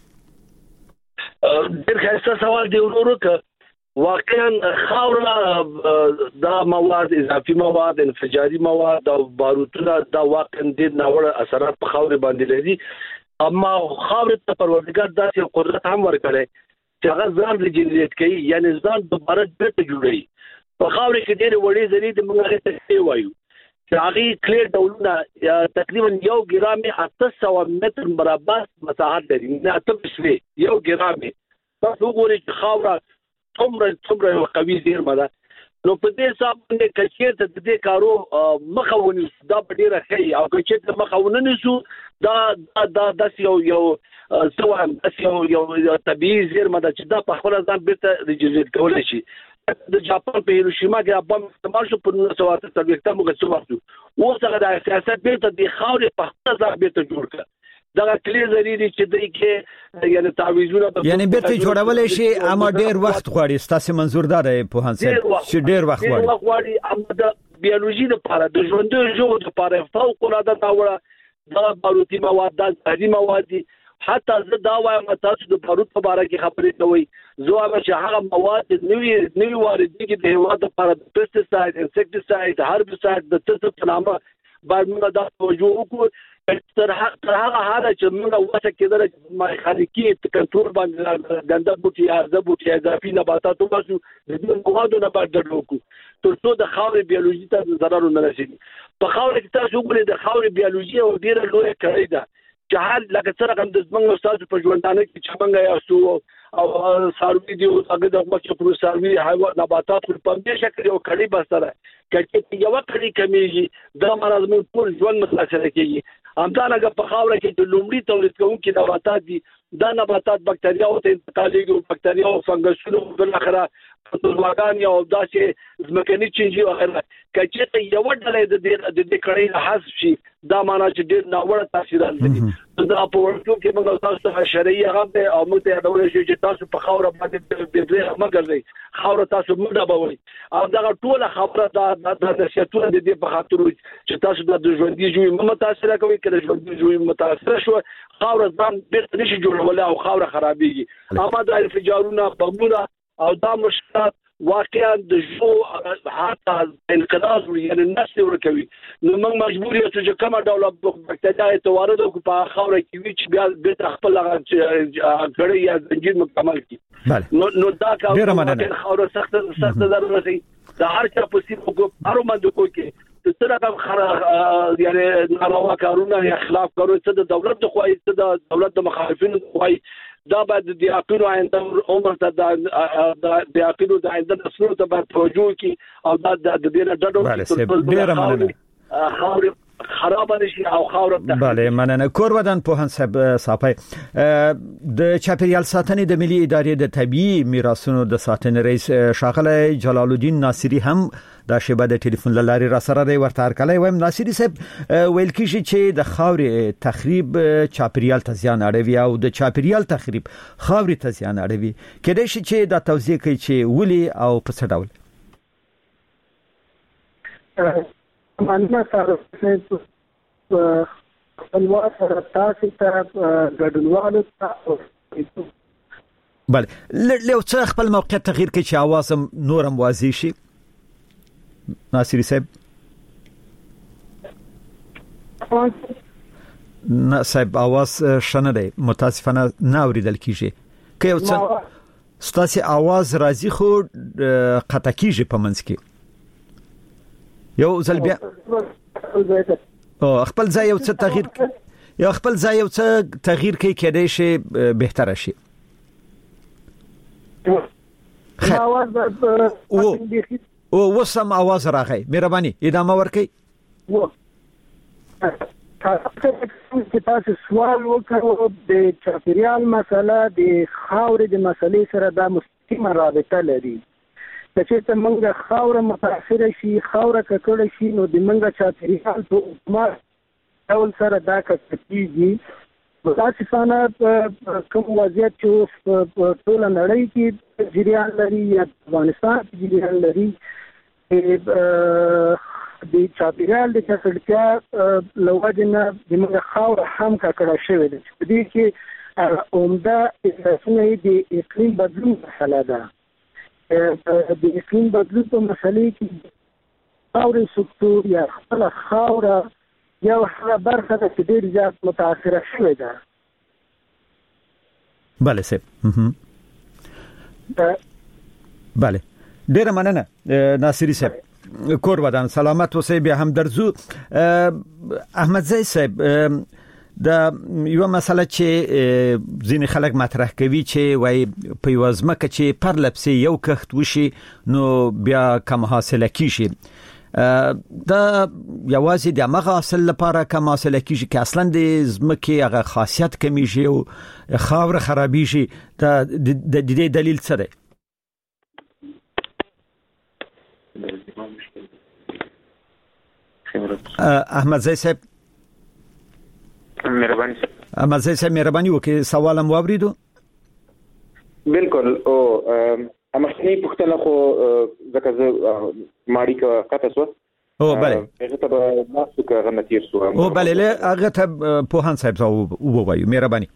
ډېر ښه سوال دی ورورو که واقعا خاوره دا مواد اضافي مواد انفجاري مواد او باروتونه دا واقعا ډېر ناوړه اثرات په خاورې باندې لري. اما خاورې ته پروردګار داسې قدرت هم ورکړی چې هغه ځان ریجنریټ کوي یعنی ځان دوباره بیرته جوړوي. په خاورې کې ډېرې وړې ذرې د موږ هغې ته وایو چې هغه کلیر ډولونه تقریبا 1 ګرام 800 متر مربع مساحت لري نه 8 1 ګرام تاسو وګورئ چې خاوره څومره قوي زیرمه ده نو په دې حساب باندې کچیر ته د دې کارو مخاوني دا ډیره ښه او کچیر ته مخاوني نشو دا یو سوام یو طبيعي زیرمه ده چې دا په خپل ځان بیرته ریجنریټ کولای شي د جاپان په هیروشیما کې بم استعمال شو په 1973 موږ څه وخت اوس هغه د سیاست بیرته د خاورې په خپل ځان بیرته جوړ کړ دا کلی ضروري چې دوی کې یعنی تعویذونه یعنی بیرته جوړول شي اما ډیر وخت غواړي ستاسو منظور دار په هانسه چې ډیر وخت غواړي اما د بیولوژي لپاره د ژوندو ژوند لپاره فوق العاده دا باروتي مواد د ځدی مواد حتی زه دا وایم تاسو د باروت په اړه کې خبرې کوي زه وایم چې هغه مواد نوی واردېږي د هوا لپاره د پیسټیساید انسیکټیساید هربیساید د تاسو په نامه باید موږ دا توجه وکړو تر هغه حاله چې موږ واسه کېدل چې میخانیکي کنټرول باندې ګنده بوټي ارزه بوټي اضافي نباتات وباسو د دې موادو نه باید درلوکو تر څو د خاورې بیولوژي ته ضرر نه رسیږي په خاورې کې تاسو وګورئ د خاورې بیولوژي او ډیره لویه کړی ده چې حال لکه څنګه د زمنګ استاد په ژوندانه کې چې څنګه یاسو او ساروی دی او هغه د وخت پر ساروی حیوانات نباتات په دې شکل یو کړي بسره چې یو کړي کمیږي دا مرز موږ ټول ژوند متاثر کیږي همدارنګه په خاوره کې د لومړي تولید کوونکي نباتات دي دا نباتات بکټریاو ته انتقالېږي بکټریاو او فنګسونو بل اخره پروتوزواګان او داسې ځمکني چینجی او غیره کچې یو ډلې د دې کړي حذف شي دا معنی چې ډېر ناوړه تاثیرات لري دا په ورته کې موږ تاسو ته شرعي هغه او موږ ته ډول شي چې تاسو په خاوره باندې د دې مګرځي خاوره تاسو موږ بوي او دا ټول خبره د سیاستونو د دې په خاطر چې تاسو د ژوندۍ ژوند متاثر کوي کله ژوندۍ ژوند متاثر شو خاوره ځان بیرته نشي جوړولای او خاوره خرابېږي اما د انفجارونه بمونه او دا مشکلات واقعا د جو حتی انقراض یعنی نسل ورکوي نو موږ مجبور یو چې کومه ډول بکټریاوي توارد او په خاوره کې وی چې بیا به خپل غړي یا زنجیر مکمل کی نو دا کار خاوره سخت ضرورت دی د هر چا په سیمه کو هر مند کو کې څه رقم یعنی ناروا کارونه یا خلاف کارونه څه د دولت د خوای څه د دولت د مخالفینو خوای دا بعد د عقیدو آینده عمر ته د عقیدو د آینده نسلونو ته باید توجه کی او دا د دې نه ډډو ډیره مننه خاور خراب نشي او خاور ته بله مننه کورودان په هانسب صاحب د چاپیریال ساتنې د ملي ادارې د طبيعي میراثونو د ساتنې رئیس شاغله جلال الدین ناصری هم دا شیبه د ټلیفون لاري را سره دی ورته ارکلای وایم ناصری صاحب ویل کیږي چې د خاورې تخریب چاپیریال ته زیان اړوي او د چاپیریال تخریب خاورې ته زیان اړوي کله چې دا توضیح کوي چې ولي او په څه ډول مننه تاسو په سره تاسو ته ګډونوالو ته بله له څه خپل موقعیت تغییر کوي چې आवाज نورم واضح شي ناصری صاحب نه صاحب आवाज شنه دی متاسفانه نه اوریدل کیږي که یو څه ستاسو आवाज راځي خو قطع کیږي په منځ کې یو ځل بیا او خپل ځای یو څه تغییر کوي کېدای شي بهتره شي او وسم आवाज راغی مهرباني ادامه ورکړئ تاسو سوال وکړو د چاپیریال مسله د خاورې د مسلې سره د مستقیمه رابطه لري چې موږ خاوره متاثر شي خاوره ککړه شي نو د موږ چاپیریال په عمر ډول سره دا کېږي متاسفانه کوم وضعیت چې ټول نړۍ کې جریان لري یا افغانستان کې جریان لري د چاپیریال د ککړتیا لوجنه د موږ خاوره هم ککړه شوې ده په دې کې عمده اساسونه د اقلیم بدلون مسله ده د اقلیم بدلون په مسلې کې خاورې سکتور یا خپل خاوره یو هغه برخه ده چې ډېر زیات متاثره شوې ده بله صاحب بله ډېر مننه ناصری صاحب کور ودان سلامت اوسئ. بیا هم درځو احمد زئی صاحب، دا یو مسله چې ځینې خلک مطرح کوي چې وای په یو ځمکه چې پرلپسې یو کښت وشي نو بیا کم حاصله کیږي. دا یوازې د هغه حاصل لپاره کم حاصله کیږي چې اصلا د ځمکې هغه خاصیت کمیږي او خاور خرابېږي. دا د دې دلیل څه دی؟ احمد زئی صاحب مهرباني احمد زئی صاحب مهرباني وکړئ، سوالم واوریدو. بالکل او امخنی پختنه خو زکه ز ماړی کا کته سو او بله هغه ته ناسو کا غنتیر سو او بله له هغه ته پوهان صاحب زو وایو. مهرباني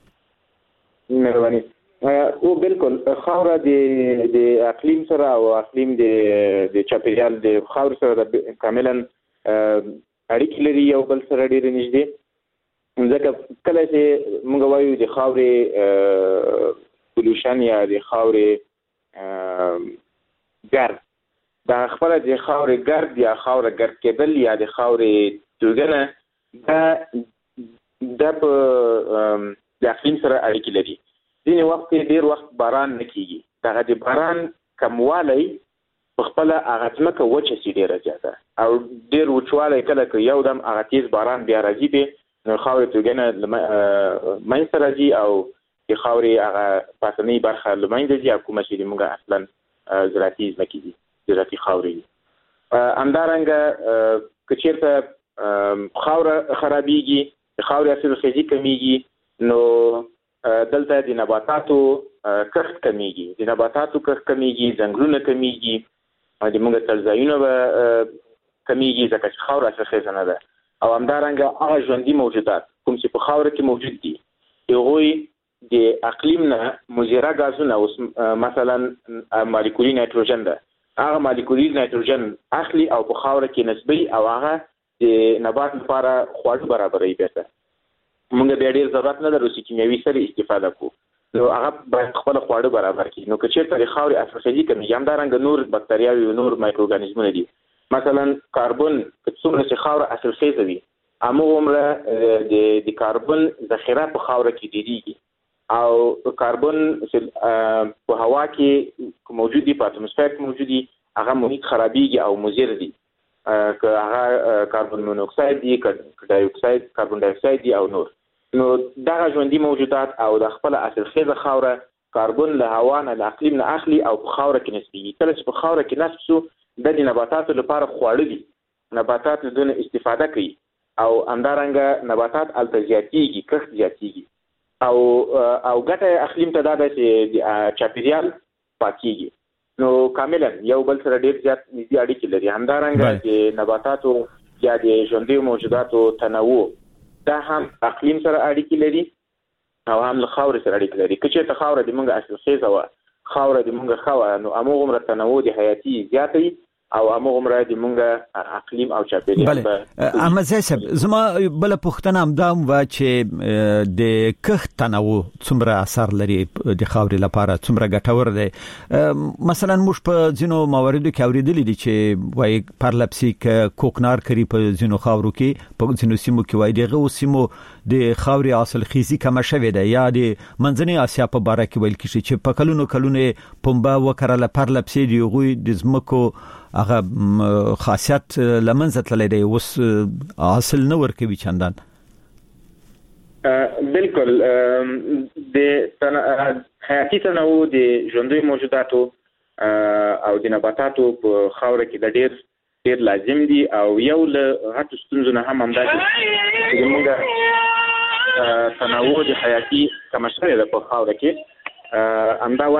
او بالکل خاور د اقلیم سره او اقلیم د چاپیریال د خاور سره کاملا اړیکې لري یو بل سره ډېر نږدې. ځکه کله چې موږ وایو د خاورې پولوشن یا د خاورې ګرد، دا خپله د خاورې ګرد یا خاوره ګرد کېدل یا د خاورې توګنه دا په د اقلیم سره اړیکې لري. ځینې وخت ډېر وخت باران نه کېږي، دغه د باران کموالی په خپله هغه ځمکه وچه سي ډېره زیاته، او ډېر وچوالی کله که یو دم هغه تیز باران بیا راځي بیا نو خاورې توګنه منځته راځي او د خاورې هغه پاسنۍ برخه له منځه ځي او کومه چې موږ اصلا زراعتي ځمکې دي، زراعتي خاورې دي. همدارنګه که چېرته خاوره خرابېږي، د خاورې حاصلخېزي کمیږي، نو دلته د نباتاتو کښت کمیږي، د نباتاتو کښت کمیږي، ځنګلونه کمیږي، د موږ تلځایونه به کمیږي ځکه چې خاوره حاصلخېزه نه ده. او همدارنګه هغه ژوندي موجودات کوم چې په خاوره کې موجود دي هغوی د اقلیم نه مضره ګازونه اوس مثلا مالیکولي نایتروجن ده، هغه مالیکولي نایتروجن اخلي او په خاوره کې نسبي او هغه د نبات لپاره خواړه برابروي. بیرته موږ بیا ډېر ضرورت نه لرو چې کیمیاوي سرې استفاده کړو، نو هغه باید خپل خواړه برابر کړي. نو که چېرته د خاورې حاصلخېزي کمیږي، همدارنګه نور بکتریاوې او نور مایکرو ارګانیزمونه دي. مثلا کاربن که څومره چې خاوره حاصلخېزه وي همغومره د کاربن ذخیره په خاوره کې ډېرېږي، او کاربن په هوا کې موجود دي، په اتموسفیر کې موجود دي، هغه محیط خرابېږي او مضر دي. که هغه کاربن مونوکساید دي، کاربن ډای اکساید دي او نور. نو دغه ژوندي موجودات او د خپل حاصلخېزه خاوره کاربن له هوا نه له اقلیم نه اخلي او په خاوره کې نصبېږي. کله چې په خاوره کې نصب شو د نباتاتو لپاره خواړه دي، نباتات له دونه استفاده کوي او همدارنګه نباتات هلته زیاتېږي، کښت زیاتېږي او ګټه اقلیم ته دا ده چې د چاپیریال پاکېږي. نو کاملا یو بل سره ډېر زیات نږدې اړیکې لري. همدارنګه د نباتاتو یا د ژوندیو موجوداتو تنوع دا هم اقلیم سره اړیکې لري او هم له خاورې سره اړیکې لري. که چېرته خاوره د موږ حاصلخېزه وه، خاوره د موږ ښه وه، نو همغومره تنوع د حیاتي زیاته وي او همغومره د موږ اقلیم او چاپیریال. احمد زئی صاحب، زما بله پوښتنه همدا وه چې د کښت تنوع څومره اثر لري د خاورې لپاره، څومره ګټور دی؟ مثلا موږ په ځینو مواردو کې اورېدلي دي چې وایي پرلپسې کوکنار کري په ځینو خاورو کې، په ځینو سیمو کې وایي دغه سیمو د خاورې حاصلخېزي کمه شوې ده، یا د منځنۍ اسیا په باره کې ویل کېږي چې په کلونو پنبه وکرله پرلپسې د هغوی د ځمکو هغه خاصیت لمنځه تللی دی، اوس حاصل نه ورکوي چندان. بالکل د حیاتي تنوع د ژوندیو موجوداتو او د نباتاتو په خاوره کې ډېر لازم دي، او یو له غټو ستونزو نه هم همدا چې زموږ تنوع د حیاتي کمه شوې ده په خاوره کې. همدا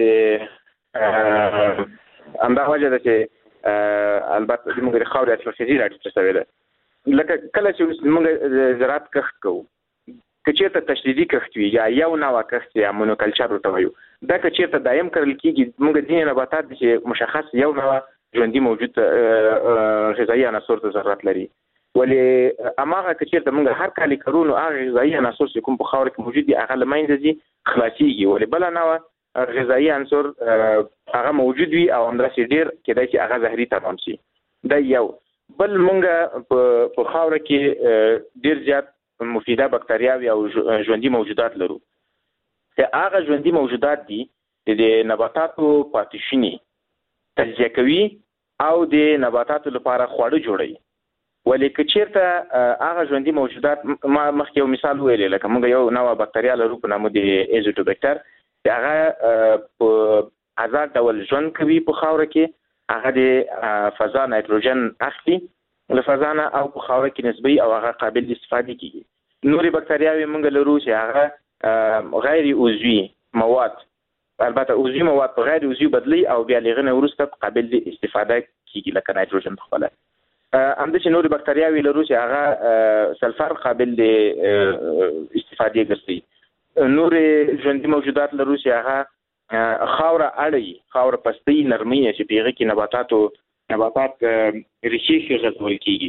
وجه ده چې البته زموږ د خاورې حاصلخېزي راټیټه شوې ده. لکه کله چې موږ زراعت کښت کوو، که چېرته تشدیدي کښت وي یا یو نوع کښت یا مونوکلچر ورته وایو، دا که چېرته دایم کرل کېږي، موږ ځینې نباتات دي چې مشخص یو نوع ژوندي موجود غذایي عناصر ته ضرورت لري، ولې هماغه که چېرته موږ هر کال یې کرو نو هغه غذایي عناصر چې کوم په خاوره کې موجود دي هغه له منځه ځي، خلاصېږي، ولې بله نوع غذایي عنصر هغه موجود وي او همداسې ډېر کېدای شي هغه زهري تمام شي. دا یو بل مونږ په خاوره کې ډیر زیات مفیده بکتریاوي او ژوندۍ موجودات لرو. چې هغه ژوندۍ موجودات دي د نباتاتو پاتې تجزیه کوي او د نباتاتو لپاره خواړه جوړوي. ولې که چیرته هغه ژوندۍ موجودات ما مخکې یو مثال ویلی لکه موږ یو نوع بکتریا لرو په نامه د ایزوټوبیکټر چې هغه په آزاد ډول ژوند کوي په خاوره کې. هغه د فضا نایتروجن اخلي له فضا نه او په خاوره کې نسبي او هغه قابل استفاده کیږي. نورې بکتریاوې موږ لرو چې هغه غیر عضوي مواد، البته عضوي مواد په غیر عضوي بدلی او بیا لغنه ورسته قابل استفاده کیږي لکه نایتروجن په خپل. همداسې نورې بکتریاوې لرو چې هغه سلفر قابل استفاده ګرځي. نورې ژوندۍ موجودات لرو چې هغه خاوره اړي، خاوره پستی نرمي چې پیغه کې نباتات ریښې غځول کیږي.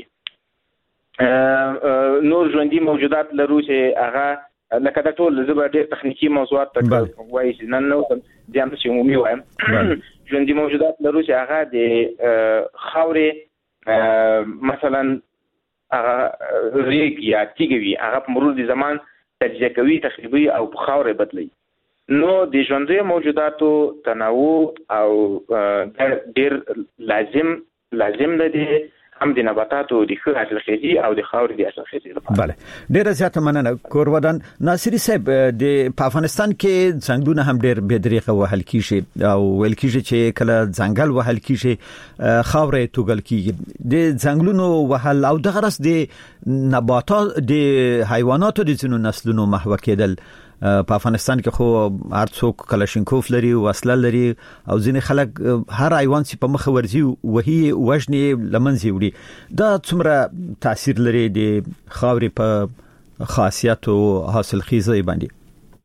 نور ژوندۍ موجودات لرو چې هغه لکه د ټول زبر ډېر تخنیکی موضوعات ته وایي چې نن نو د هم چې عمومي وایم ژوندۍ موجودات لرو چې هغه د خاورې مثلا هغه ریګ یا تیږي هغه په مرور د زمان تجزیه کوي، تخریبي او په خاورې بدلی. نو د ژوندۍ موجوداتو تنوع او ډېر لازم دی هم د نباتاتو د ښه حاصلخیزي او د خاورې د حاصلخیزي لپاره. بله ډېره زیاته مننه کورودان. ناصري صاحب په افغانستان کې ځنګلونه هم ډېر بې دریغه وهل کیږي او ویل کیږي چې کله ځنګل وهل کیږي خاورې توګل کیږي. د ځنګلونو وهل او د غرس د نباتات د حیواناتو د ځینو نسلونو محو کېدل په افغانستان کې خو هر څوک کلاشینکوف لري، وسله لري او ځینې خلک هر حیوان چې په مخ ورځي وهي وژني لمنځي وړي. دا څومره تاثیر لري د خاورې په خاصیت او حاصلخیزي باندې؟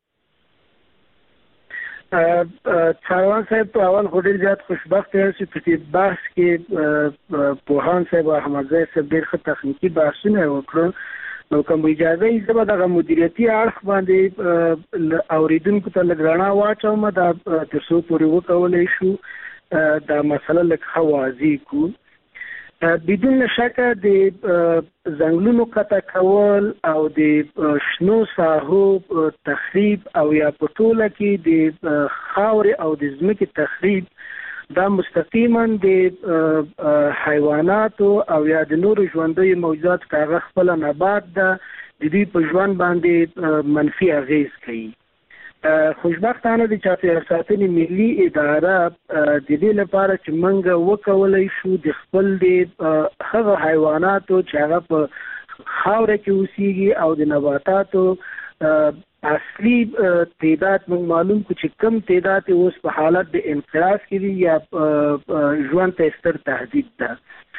څاروان صاحب په اول خو ډېر زیات خوشبخته یم چې په دې بحث کې پوهان صاحب او احمد زاهد صاحب ډېر ښه تخنیکي بحثونه وکړل. نو کوم اجازه یې زما دغه مدیریتي اړخ باندې اوریدونکو ته لګرانه واچوم دا تاسو پورې وکولای شو دا مسله لکه واضح کو. بدون شک د ځنګلونو قطع کول او د شنو ساحو تخریب او یا په ټوله کې د خاورې او د ځمکې تخریب دا مستقیما د حیواناتو او یا د نورو ژوندۍ موجودات کاغه خپل نبات ده د دې په ژوند باندې منفي اغیز کوي. خوشبختانه د چاپیریال ساتنې ملي اداره د دې لپاره چې موږ وکولای شو د خپل د هغه حیواناتو چې هغه په خاوره کې اوسېږي او د نباتاتو اصلي تعداد موږ معلوم کو چې کم تعداد اوس په حالت د انقراض کې دي یا ژوند ته ستر تهدید ده.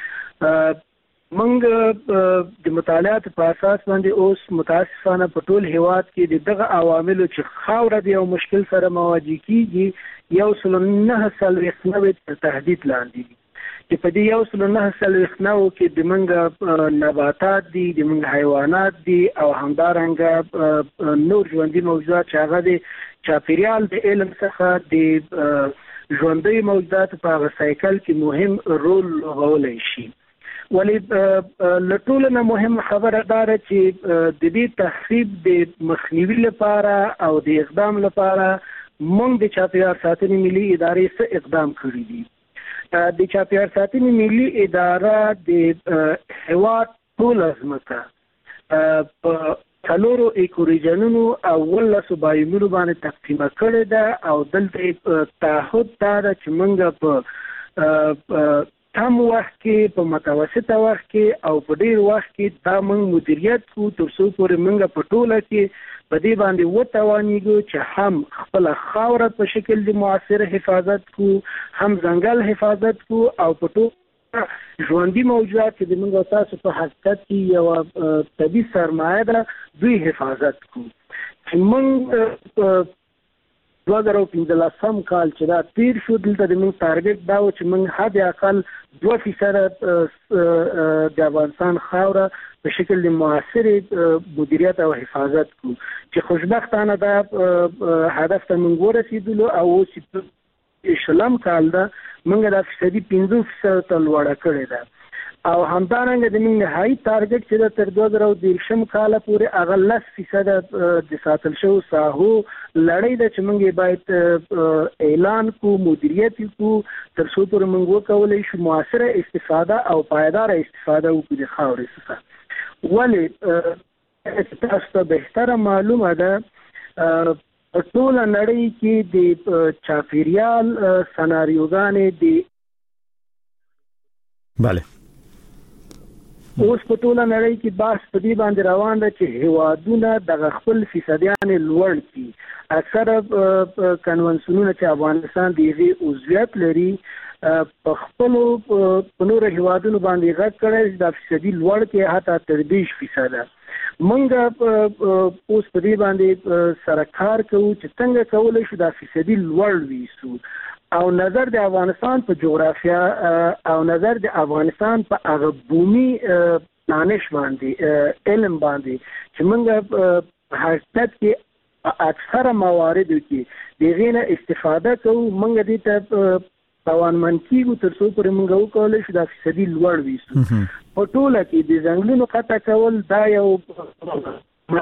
موږ د مطالعات په اساس باندې اوس متاسفانه په ټول هیواد کې دغه عوامل چې خاوره د یو مشکل سره مواجه کیږي 1.9 تهدید لاندې دي. چې په دې 1.9 کې د منګ نباتات دي، د منګ حیوانات دي او همدارنګه نور ژوندۍ موجودات چې هغه د چاپیریال د علم څخه د ژوندۍ موجودات په سایکل کې مهم رول لوبولی شي. ولې لټول نه مهم خبره ده چې د دې تخریب د مخنیوي لپاره او د اقدام لپاره موږ د چاپیریال ساتنې ملي ادارې څخه اقدام کړی دي. د چاپیریال ساتنې ملي اداره د هیواد ټول ځمکه په 4 ایکوریجنونو او 18 بایومونو باندې تقسیمه کړې ده او دلته تعهد ده چې موږ په کم وخت کې، په متوسطه وخت کې او په ډیر وخت کې دا موږ مدیریت کوو تر څو پورې موږ په ټوله کې په دې باندې وتوانیږو چې هم خپل خاوره په شکل د معاصر حفاظت کو، هم ځنګل حفاظت کو او په ټول ژوندۍ موجودات چې د موږ تاسو په حقیقت کې یو طبي سرمایه ده دوی حفاظت کو. موږ 2015 کال چې دا تیر شو دلته د موږ ټارګټ دا و چې موږ حد اقل 2% د افغانستان خاوره په شکل د معاصر مدیریت او حفاظت کو چې خوشبختانه دا هدف ته موږ ورسېدلو او اوس شلم کال دا موږ د 15% ته لوړه کړې ده. او همدارنګه د موږ نهایي ټارګټ چې د تر 2030 کال پورې هغه 10% د ساتل شو ساحو لړۍ د چې موږ باید اعلان کو مدیریت کو تر څو پورې موږ وکولای شو موثره استفاده او پایدار استفاده وکړو د خاورې څخه. ولې تاسو ته بهتره معلومه ده ټول نړۍ کې د چاپیریال سناریوګانې د bale اوس په ټول نړۍ کې بحث په دې باندې روان ده چې هیوادونه د خپل فیصدیان لوړ کړي. اکثره کنونسیونونه چې افغانستان دیغه عضویت لري په خپل په نور هیوادونو باندې غږ کړي د فیصدي لوړ کې حتی تر 20%. منګه اوس په دې باندې سره کار کوو چې څنګه کولای شو د فیصدي لوړ ویسو او نظر د افغانستان په جغرافیا او نظر د افغانستان په هغه بومي دانش باندې علم باندې چې موږ حقیقت کې اکثره موارد کې دغه استفاده کوو موږ دې ته توانمن کیږو تر څو پرې موږ وکولای شو د فیصدي لوړ ویسو. په ټوله کې د ځنګلونو قطع کول دا یو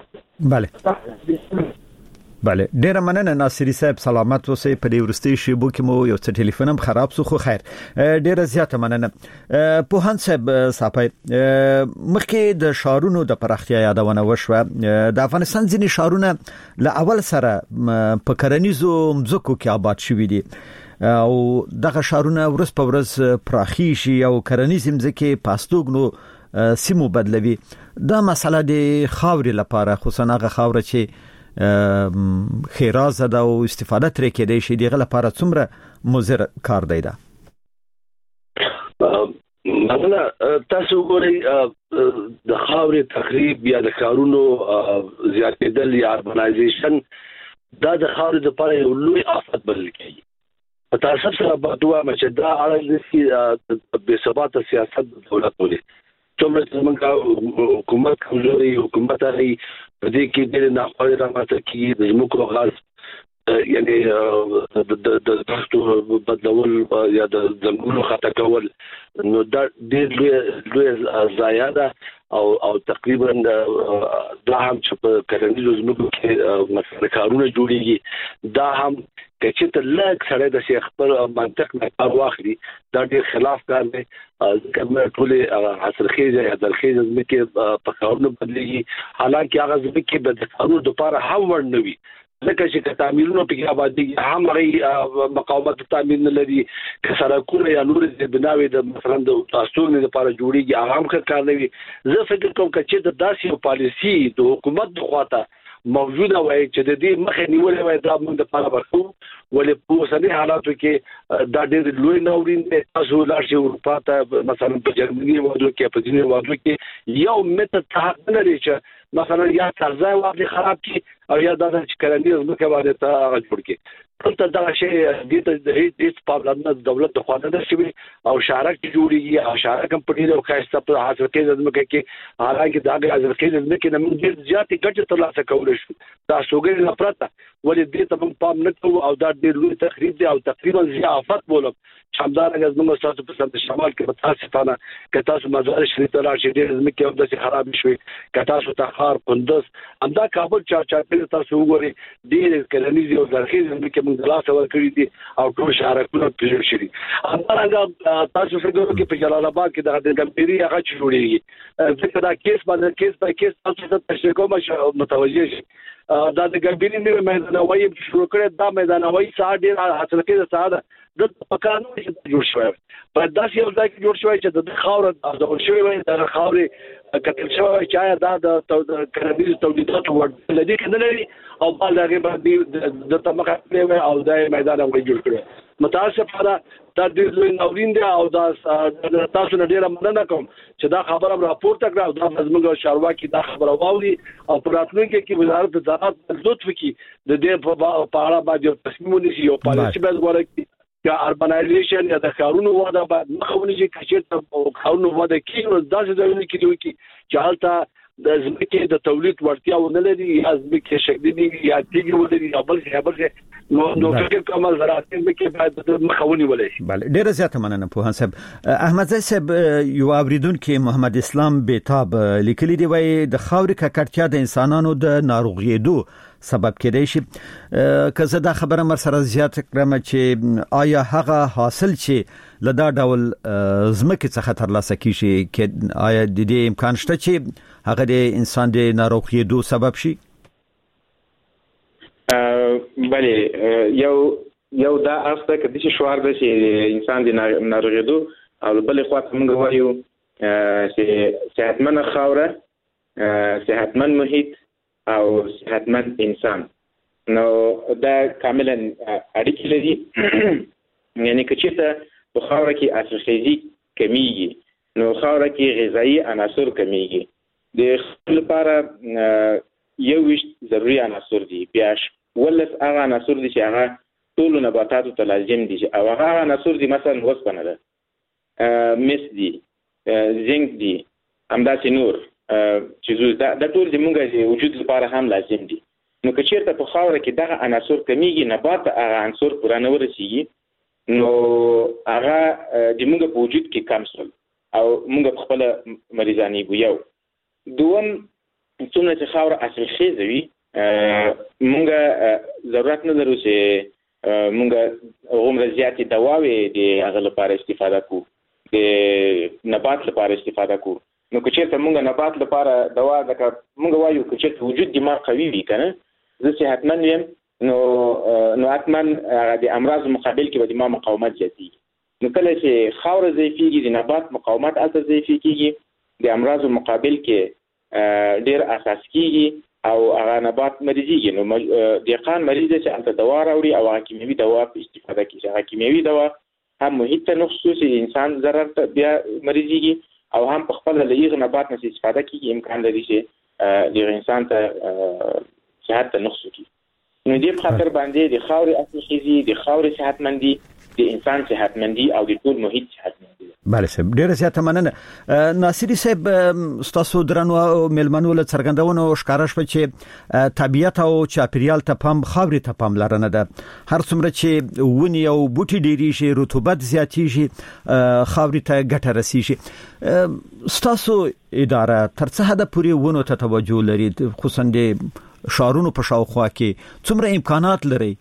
bale ډیره مننه ناصری صاحب سلامت اوسئ. په دې ورستي شیبو کې مو یو څه ټلیفون هم خراب شو خو خیر ډیره زیاته مننه. پوهان صاحب صاحب مخکې د شارونو د پراختیا یادونه وشوه. د افغانستان ځینې شارونه له اول سره په کرنیزو مځکو کې آباد شوي دي او دغه شارونه ورځ په ورځ پراخي شي او کرنیز مځکه پاستوګنو سیمو بدلوي. دا مسله د خاورې لپاره خصوصا هغه خاور چې خیرازه ده او استفاده ترې کېدای شي دغه لپاره څومره مضر کار دی دا؟ مثلا تاسو ګورئ د خاورې تخریب یا د کارونو زیاتېدل یا اربنایزیشن دا د خاورې لپاره یو لوی آفت بلل کېږي. په تاسو سره باندې چې دا اړه بې ثباته سیاست دولت ولې څومره څنګه حکومت کمزوري حکومت لري په دې کې د ناخوالي رامنځته کیږي د زموږ غاز یعنی د دښتو بدلول یا د ځنګلونو خطا کول نو دا ډېر لوی ضایع ده او تقریبا دا هم چې په کرنیزو زموږ کې مثلا کارونه جوړیږي دا هم چې ته لږ سره د شیخ پر منطق نه کار واخلي دا ډېر خلاف کار دی. کومه ټولې حاصلخیزه یا درخیزه زمکه په کارونو بدلېږي حالانکه هغه زمکه به د کارونو لپاره هم ور نه وي ځکه چې تعمیرونه په آبادی هم هغه مقاومت تعمیر نه لري که سړکونه یا نور د بناوي د مثلا د تاسوګنې لپاره جوړیږي هغه هم کار نه وي. زه فکر کوم چې د داسې پالیسی د حکومت د خواته موجوده وای چې د دې مخه نیولې وای دا موږ د پاره ورکو ولې په اوسنی حالاتو کې دا ډېر لوی ناورین دی. تاسو لارشي اروپا ته مثلا په جرمني وادو کې په ځینې وادو کې یو متر ته لري چې مثلا یا ترځای واغلي خراب کی او یا دا چې کرنیز مکه باندې ته جوړ کی ټول دا شی د هیڅ پابلم دولت د خواته ده چې او شارک جوړیږي او شارک هم پټي او خاصه په حاصل کې زمکه کې حالانکه دا د حاصل کې زمکه نه موږ زیاتې ګټه ترلاسه کولای شو دا سوګر نه پرته ولې دې ته موږ پام نه کوو او دا ډېر لوی تخریب دی او تقریبا ضعافت بولم شمدار از موږ تاسو په سمت شمال کې متاسفانه که تاسو مزار شریف ته راشئ ډېر زمکه هم د خراب شوي که تاسو تخار قندوز همدا کابل چا تاسو وګورئ ډېر کرنیز او زرخیز زمکه موږ د لاسه ورکړي دي او ټول شارکونه پیژل شي. همدارنګه تاسو فکر وکړئ په جلال آباد کې د ګمپيري هغه جوړیږي ځکه دا کیس باندې کیس په کیس تاسو ته تشریح متوجه شي دا د ګمپيري نه میدانوي شروع کړي دا میدانوي ساده ډېر حاصل کړي ساده د پکانو چې جوړ شوی په داسې یو ځای کې جوړ شوی چې د خاور د شوی وي د خاورې کتل شوی چې دا د کرنیز تولیداتو ورته لدی کنه لري او بل هغه باندې د تمخه کړی او د میدان هم جوړ کړی. متاسفانه دا د لوی ناورین دی او دا تاسو نه ډیره مننه کوم چې دا خبره راپورته کړه او دا زموږ شارواکي دا خبره واوري او په راتلونکي کې وزارت زراعت لطف وکړي د دې په اړه باندې تصمیم ونیسي او پالیسي باید ورکړي یا اربنایزیشن یا د کارونو وده باید مخاوني چې کچې ته کارونو وده کیږي داسې ځایونه کې دوی چې حالت د ځمکې د تولید وړتیا ونه لري یا ځمکې شګدي یا تیږي ولري یا بل نو فکر کوم زراعت کې باید مخاوني ولري. بله ډیره زیاته مننه په حساب احمد زئی صاحب. یو اوریدونکو محمد اسلام بیتاب لیکلي دی وای د خاورې ککړتیا د انسانانو د ناروغیدو سبب کېدای شي. که زه دا خبره مر سره زیات کړم چې آیا هغه حاصل چې لدا ډول زمکه څخه ترلاسه کیږي کې آیا د دې امکان شته چې هغه د انسان د ناروغیدو سبب شي؟ بله یو دا اصله کدي چې شوار د انسان د ناروغیدو او بل خواته موږ وایو چې صحتمن خاوره صحتمن محیط او صحتمند انسان نو دا کاملا اړیکې لري. یعنی که چېرته په خاوره کې حاصلخیزي کمیږي نو خاوره کې غذایي عناصر کمیږي. د خپل لپاره 21 ضروري عناصر دي بیا ولس هغه عناصر دي چې هغه ټول نباتاتو ته لازم دي او هغه عناصر دي مثلا وسپنه ده مس دي زنک دي همداسې نور چې دا ټول د موږ د وجود لپاره هم لازم دي. نو که چېرته په خاوره کې دغه عناصر کمیږي نبات هغه عناصر پوره نه ورسیږي نو هغه د موږ په وجود کې کم شول او موږ په خپل مریضانې ګویو. دوم څومره چې خاوره حاصلخیزه وي موږ ضرورت نه لرو چې موږ هغومره زیاتې دواوې د هغه لپاره استفاده کوو د نبات لپاره استفاده کوو. نو که چېرته موږ نبات لپاره دوا لکه موږ وایو که چېرته وجود دماغ قوي وي که نه زه صحتمند یم نو حتما د امراض مقابل کې به دماغ مقاومت زیاتېږي. نو کله چې خاوره ضعیفېږي د نبات مقاومت هلته ضعیفې کېږي د امراض مقابل کې ډېر اساس کېږي او هغه نبات مریضېږي. نو دهقان مریض دی چې هلته دوا راوړي او هغه کیمیاوي دوا په استفاده کېږي. هغه کیمیاوي دوا هم محیط ته نه خصوصي انسان ضرر ته بیا مریضېږي او هم په خپل له یغه نبات نه استفاده کیږي امکان لري چې د انسان ته صحت ته نقص وکړي. نو دې په خاطر باندې د خاورې حاصلخیزي د خاورې صحتمندي د انسان صحتمندي او د ټول محیط صحتمندي. بله صاحب ډیره زیاته مننه. ناصری صاحب ستاسو درنو ملمنو له څرګندونو ښکارا شو چې طبیعت او چاپیریال ته پام خاورې ته پام لرنه ده. هر څومره چې ونی او بوټي ډیری شي رطوبت زیاتی شي خاورې ته ګټه رسی شي. ستاسو اداره تر څه حد پورې ونو ته توجه لري خصوصا د شارونو په شاوخوا کې څومره امکانات لري؟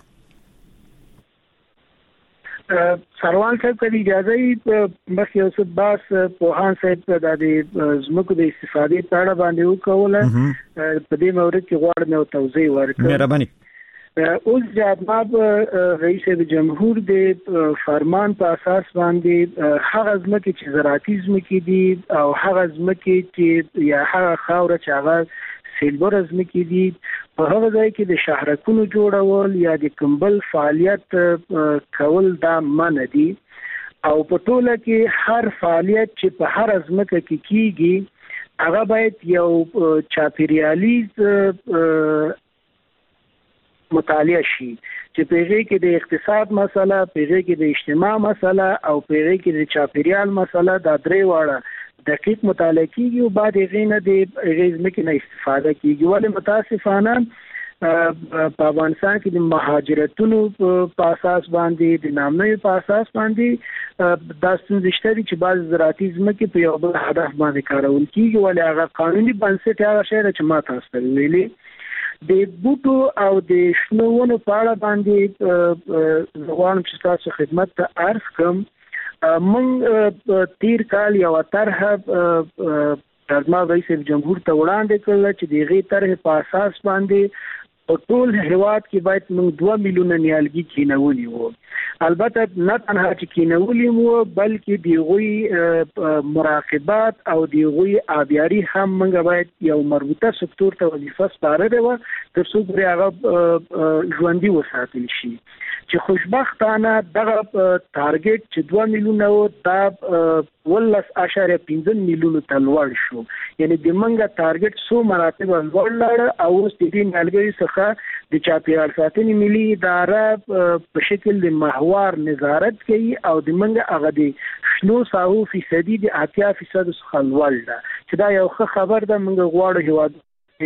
سروان صاحب کدي اجازه بس یو څه باس پوهان صاحب د زمکو د استفادې په اړه باندې وکوله په دې مورد کې غواړم یو توضیح ورکړم. مهرباني. اوس جناب رئیس جمهور د فرمان په اساس باندې هغه زمکه چې زراعتي زمکه دي او هغه زمکه چې یا هغه خاور چې هغه سیلبر زمکه دي په هغه ځای کې د شهرکونو جوړول یا د کمبل فعالیت کول دا منع دي او په ټوله کې هر فعالیت چې په هر زمکه کې کیږي هغه باید یو چاپیریالي مطالعه شي چې پیږي کې د اقتصاد مسله پیږي کې د اجتماع مسله او پیږي کې د چاپیریال مسله دا درې واړه دقیق مطالعه کیږي او بعد غینه د غیزمکه نه استفاده کیږي. ولې متاسفانه په افغانستان کې د مهاجرتونو په اساس باندې د نامنوي په اساس باندې دا ستونزې چې بعض زراعتي ځمکې په یو بل هدف باندې کارول کیږي ولې هغه قانوني بنسټ هغه شی چې ما تاسو ته ویلي د بوټو او د شنوونو په اړه باندې غواړم چې تاسو خدمت ته عرض کوم. من تیر کال یو طرح ترجمه رئیس جمهور ته وړاندې کړل چې دغه طرح په اساس باندې په ټول هیواد کې باید موږ 2 میلیونه نیالګي کینولي وو. البته نه تنها چې کینولي وو بلکې دیغوی مراقبات او دیغوی آبیاری هم موږ باید یو مربوطه سکتور ته وظیفه سپارلې وو تر څو پرې هغه ژوندۍ وساتل شي. چې خوشبختانه دغه ټارګټ چې 2 میلیونه وو دا 12.5 میلیونه ته لوړ شو. یعنی د منګه ټارګټ 100 مراتب لوړ لاړ او اوس د دې نیالګي څخه د چاپیریال ساتنې ملي اداره په شکل د محور نظارت کوي او د منګه هغه د شنو ساحو فیصدي د 80% څخه لوړ ده چې دا یو ښه خبر ده. موږ غواړو هیواد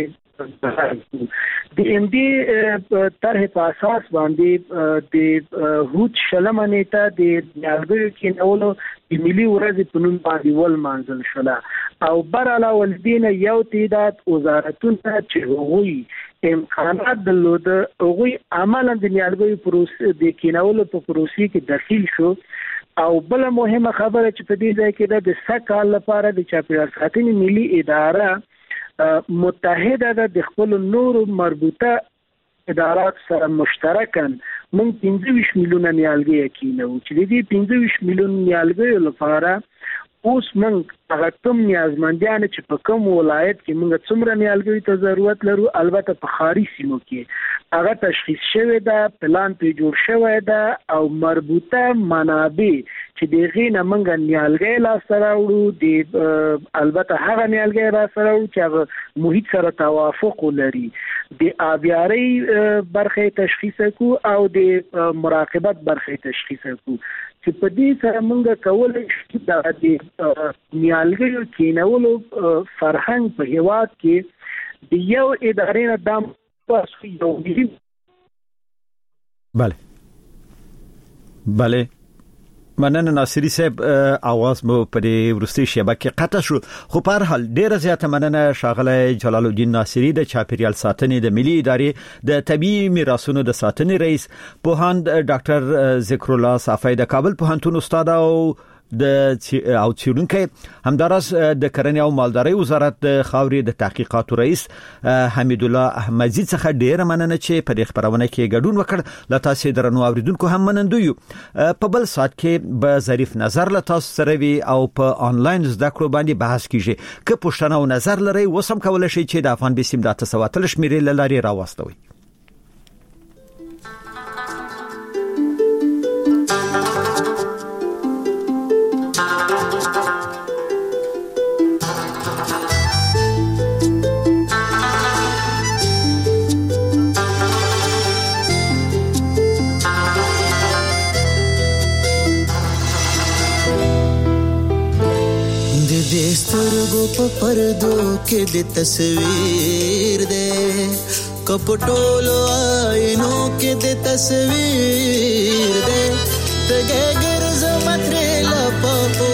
د ام ډي طرح په اساس باندې د هوت شلمه نیټه د نیالګیو کېنولو د ملي ورځې په نوم باندې ولمانځل شوه او بر علاوه دین یو تعداد وزارتونه چې هغوی امکانات درلوده هغوی عملاً د نیالګیو پروسې د کېنولو په پروسې کې داخل شو. او بل مهمه خبره چې په دې ځای کې د سکهال لپاره د چاپیریال ساتنې ملي اداره متحده ده د خپل نور مربوطه ادارات سره مشترکاً موږ 25 میلیونه نیالګي کینو چې د دې 25 میلیون نیالګي لپاره اوس موږ هغه کوم نیازمندان چې په کوم ولایت کې موږ څومره نیالګي ته ضرورت لرو البته په خاري سیمو کې هغه تشخیص شوی ده، پلان په جوړ شوی ده او مربوطه منابع چې دغه نه موږ نیالګي لا سره وړو د البته هغه نیالګي را سره وړو چې هغه محیط سره توافق ولري، د آبیاري برخه تشخیص کو او د مراقبت برخه تشخیص کو چې په دې سره موږ کولای شو د نیالګیو کېنولو فرهنګ په هیواد کې د یو ادارې نه دام پاسو یو ملي بله مننه ناصری صاحب. اواز مو په دې ورستي شبکه قطع شو، خو په هر حال ډیره زیاته مننه شاغله جلال الدین ناصری د چاپیریال ساتنې د ملي ادارې د طبيعي میراثونو د ساتنې رئیس، پوهاند ډاکټر ذکر الله صافی د کابل پوهنتون استاد او څیړونکی، همدارس د کرنې او مالدارۍ وزارت د خاورې د تحقیقاتو رئیس حمید الله احمدزي څخه ډیره مننه چې په دې خبرونه کې ګډون وکړ. له تاسو درنو اوریدونکو هم منندو یو. په بل سات کې به ظریف نظر له تاسو سره وي او په انلاین زده کړو باندې بحث کیږي. که پوښتنه او نظر لرئ وسم کولای شئ چې د افغان بسم د تسواتل شمیرې لاري راوستوي. سترګو په پردو کې د تصویر دې کپټولو آینو کې د تصویر دې تګه ګرځم ترې لپو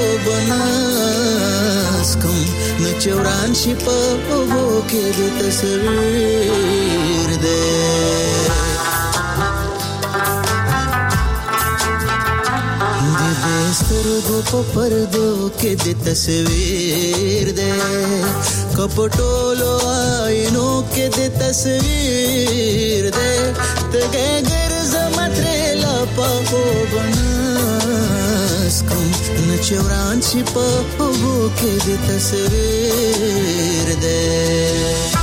بناس کوم نچوران شي په وو کې د تصویر دې سترګو په پردو کې د تصویر دې کپټولو آینو کې د تصویر دې تګه ګرځم ترې لپو بناس کوم نچوران شي په وو کې د تصویر دې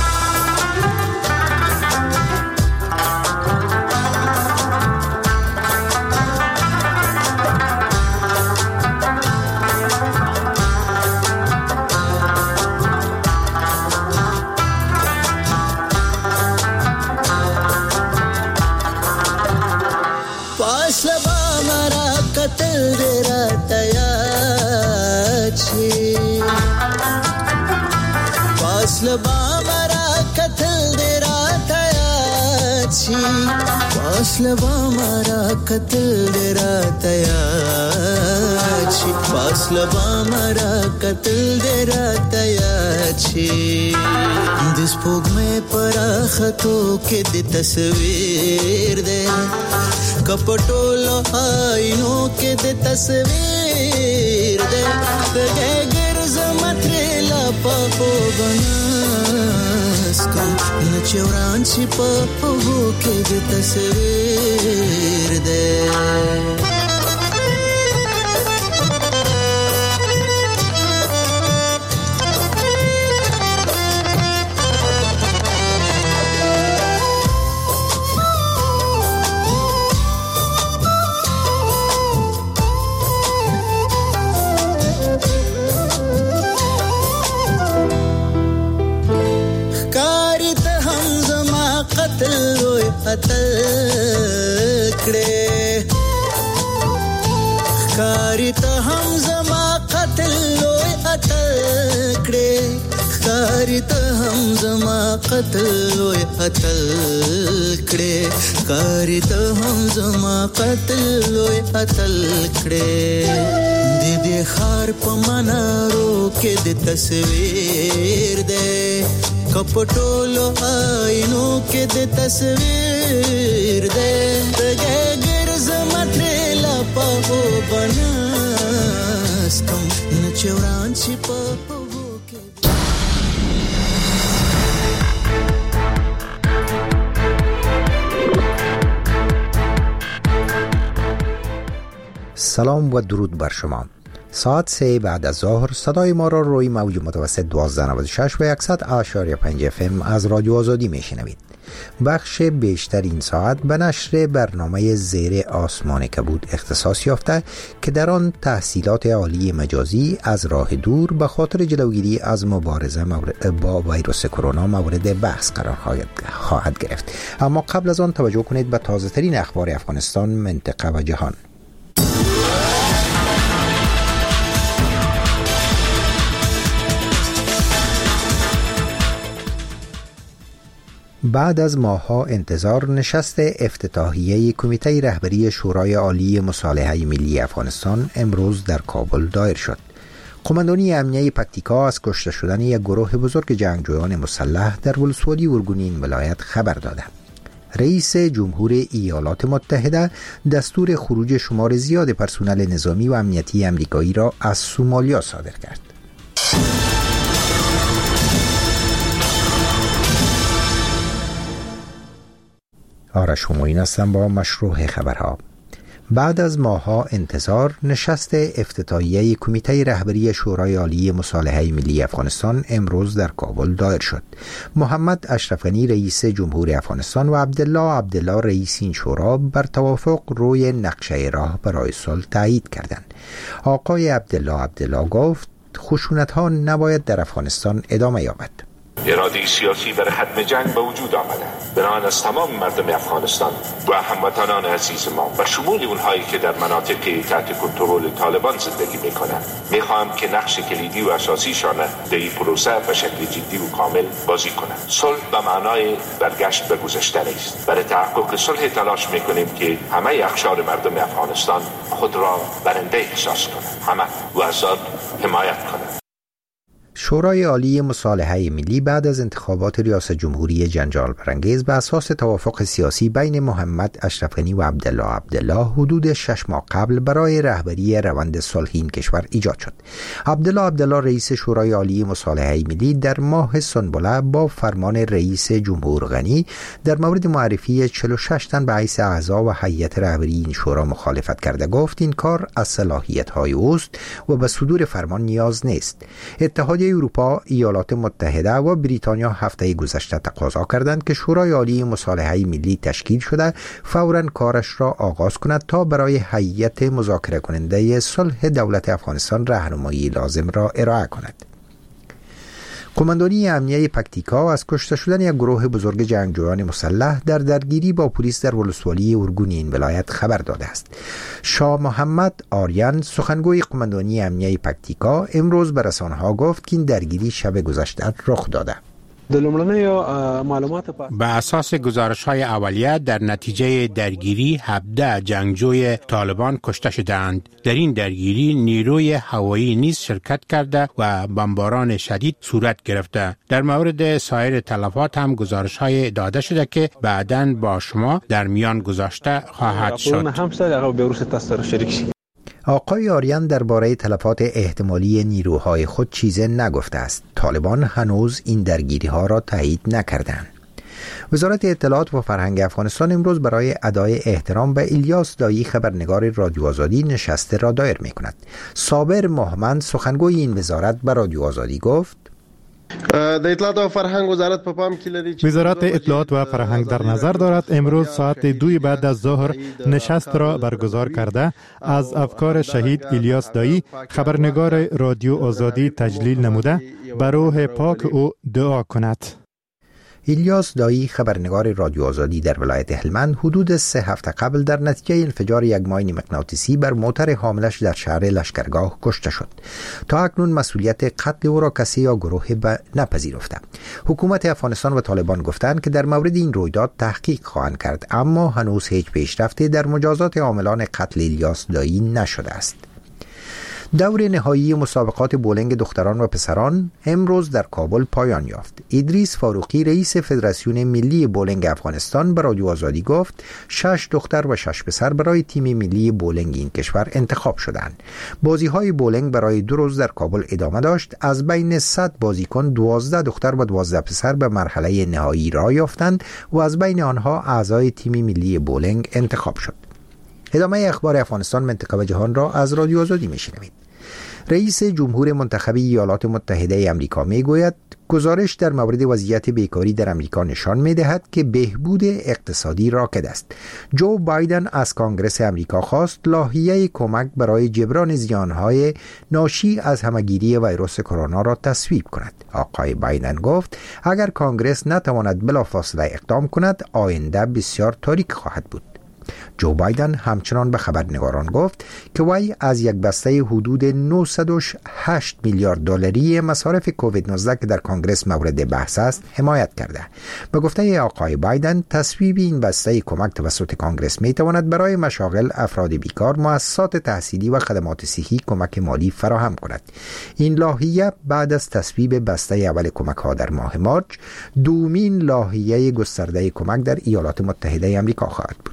فاصله مارا قتل راته یاد شي فاصله مارا قتل راته یاد شي د سپوږمۍ پر خطو کې د تصویر دې کپټولو آینو کې د تصویر دې تګه ګرځم ترې لپو بناس کوم نچوران شي په وو کې د تصویر دې خکاری ته هم زما قتل لوی اتل کړي کاری ته هم زما قتل وې اتل کړې کاری ته هم زما قتل وې اتل کړې دې خار په منارو کې د تصویر دې کپټولو آینو کې د تصویر دې دګر زما ټلا په بناستم نچوران شي په سلام و درود بر شما. ساعت 3 بعد از ظهر صدای ما را روی موج متوسط 1296 و 100.5 FM از رادیو آزادی میشنوید. بخش بیشتر این ساعت به نشر برنامه زیر آسمان کبود اختصاص یافته که در آن تحصیلات عالی مجازی از راه دور به خاطر جلوگیری از مبارزه با ویروس کرونا مورد بحث قرار خواهد گرفت. اما قبل از آن توجه کنید به تازه ترین اخبار افغانستان، منطقه و جهان. بعد از ماه‌ها انتظار نشست افتتاحیه کمیته رهبری شورای عالی مصالحه ملی افغانستان امروز در کابل دایر شد. قماندانی امنیه پکتیکا از کشته شدن یک گروه بزرگ جنگجویان مسلح در ولسوالی ارگونین ولایت خبر داده. رئیس جمهور ایالات متحده دستور خروج شمار زیاد پرسنل نظامی و امنیتی امریکایی را از سومالیا صادر کرد. آرش همایون هستم با مشروع خبرها. بعد از ماه‌ها انتظار نشست افتتاحیه کمیته رهبری شورای عالی مصالحه ملی افغانستان امروز در کابل دایر شد. محمد اشرف غنی رئیس جمهور افغانستان و عبدالله رئیس این شورا بر توافق روی نقشه راه برای صلح تایید کردند. آقای عبدالله گفت خشونت‌ها نباید در افغانستان ادامه یابد. اراده سیاسی برای ختم جنگ به وجود آمده. بنابراین از تمام مردم افغانستان و هموطنان عزیز ما و شمول اونهایی که در مناطقی تحت کنترل طالبان زندگی میکنند میخواهم که نقش کلیدی و اساسیشان در این پروسه به شکل جدی و کامل بازی کنند. صلح به معنای برگشت به گذشته نیست. برای تحقق صلح تلاش میکنیم که همه اقشار مردم افغانستان خود را برنده احساس کنند، همه و آزاد حمایت کنند. شورای عالی مصالحه ملی بعد از انتخابات ریاست جمهوری جنجال برانگیز به اساس توافق سیاسی بین محمد اشرف غنی و عبدالله حدود 6 ماه قبل برای رهبری روند صلح این کشور ایجاد شد. عبدالله رئیس شورای عالی مصالحه ملی در ماه سنبله با فرمان رئیس جمهور غنی در مورد معرفی 46 تن به حیث اعضا و هیئت رهبری این شورا مخالفت کرده. گفت این کار از صلاحیت‌های اوست و به صدور فرمان نیاز نیست. اتحادیه اروپا، ایالات متحده و بریتانیا هفته گذشته تقاضا کردند که شورای عالی مصالحه ملی تشکیل شده فوراً کارش را آغاز کند تا برای هیئت مذاکره کننده صلح دولت افغانستان راهنمایی لازم را ارائه کند. قماندانی امنیه پکتیکا از کشته شدن یک گروه بزرگ جنگجویان مسلح در درگیری با پلیس در ولسوالی ارگونین ولایت خبر داده است. شاه محمد آریان سخنگوی قماندانی امنیه پکتیکا امروز به رسانه‌ها گفت که این درگیری شب گذشته رخ داده. به اساس گزارش‌های اولیه در نتیجه درگیری 17 جنگجوی طالبان کشته شدند. در این درگیری نیروی هوایی نیز شرکت کرده و بمباران شدید صورت گرفته. در مورد سایر تلفات هم گزارش‌های داده شده که بعداً با شما در میان گذاشته خواهد شد. آقای آریان درباره تلفات احتمالی نیروهای خود چیزی نگفته است. طالبان هنوز این درگیری‌ها را تایید نکردند. وزارت اطلاعات و فرهنگ افغانستان امروز برای ادای احترام به الیاس دایی خبرنگار رادیو آزادی نشست را دایر می‌کند. صابر محمد سخنگوی این وزارت به رادیو آزادی گفت وزارت اطلاعات و فرهنگ در نظر دارد امروز ساعت 2 بعد از ظهر نشست را برگزار کرده از افکار شهید الیاس دایی خبرنگار رادیو آزادی تجلیل نموده به روح پاک او دعا کند. الیاس دایی خبرنگار رادیو آزادی در ولایت هلمند حدود 3 هفته قبل در نتیجه انفجار یک ماین مغناطیسی بر موتر حاملش در شهر لشکرگاه کشته شد. تا اکنون مسئولیت قتل او را کسی یا گروهی نپذیرفته. حکومت افغانستان و طالبان گفتند که در مورد این رویداد تحقیق خواهند کرد، اما هنوز هیچ پیشرفتی در مجازات عاملان قتل الیاس دایی نشده است. دور نهایی مسابقات بولینگ دختران و پسران امروز در کابل پایان یافت. ادریس فاروقی رئیس فدراسیون ملی بولینگ افغانستان به رادیو آزادی گفت 6 دختر و 6 پسر برای تیم ملی بولینگ این کشور انتخاب شدند. بازی‌های بولینگ برای 2 روز در کابل ادامه داشت. از بین 100 بازیکن 12 دختر و 12 پسر به مرحله نهایی راه یافتند و از بین آنها اعضای تیم ملی بولینگ انتخاب شد. ادامه اخبار افغانستان، منطقه و جهان را از رادیو آزادی میشنوید. رئیس جمهور منتخب ایالات متحده آمریکا میگوید گزارش در مورد وضعیت بیکاری در آمریکا نشان می‌دهد که بهبود اقتصادی راکد است. جو بایدن از کانگرس آمریکا خواست لایحه کمک برای جبران زیانهای ناشی از همه‌گیری ویروس کرونا را تصویب کند. آقای بایدن گفت اگر کانگرس نتواند بلافاصله اقدام کند آینده بسیار تاریک خواهد بود. جو بایدن همچنان به خبرنگاران گفت که وی از یک بسته حدود 908 میلیارد دلاری مصارف کووید 19 که در کانگرس مورد بحث است حمایت کرده. به گفته آقای بایدن تصویب این بسته کمک توسط کانگرس می تواند برای مشاغل افراد بیکار، مؤسسات تحصیلی و خدمات صحی کمک مالی فراهم کند. این لایحه بعد از تصویب بسته اول کمک ها در ماه مارچ دومین لایحه گسترده کمک در ایالات متحده آمریکا خواهد بود.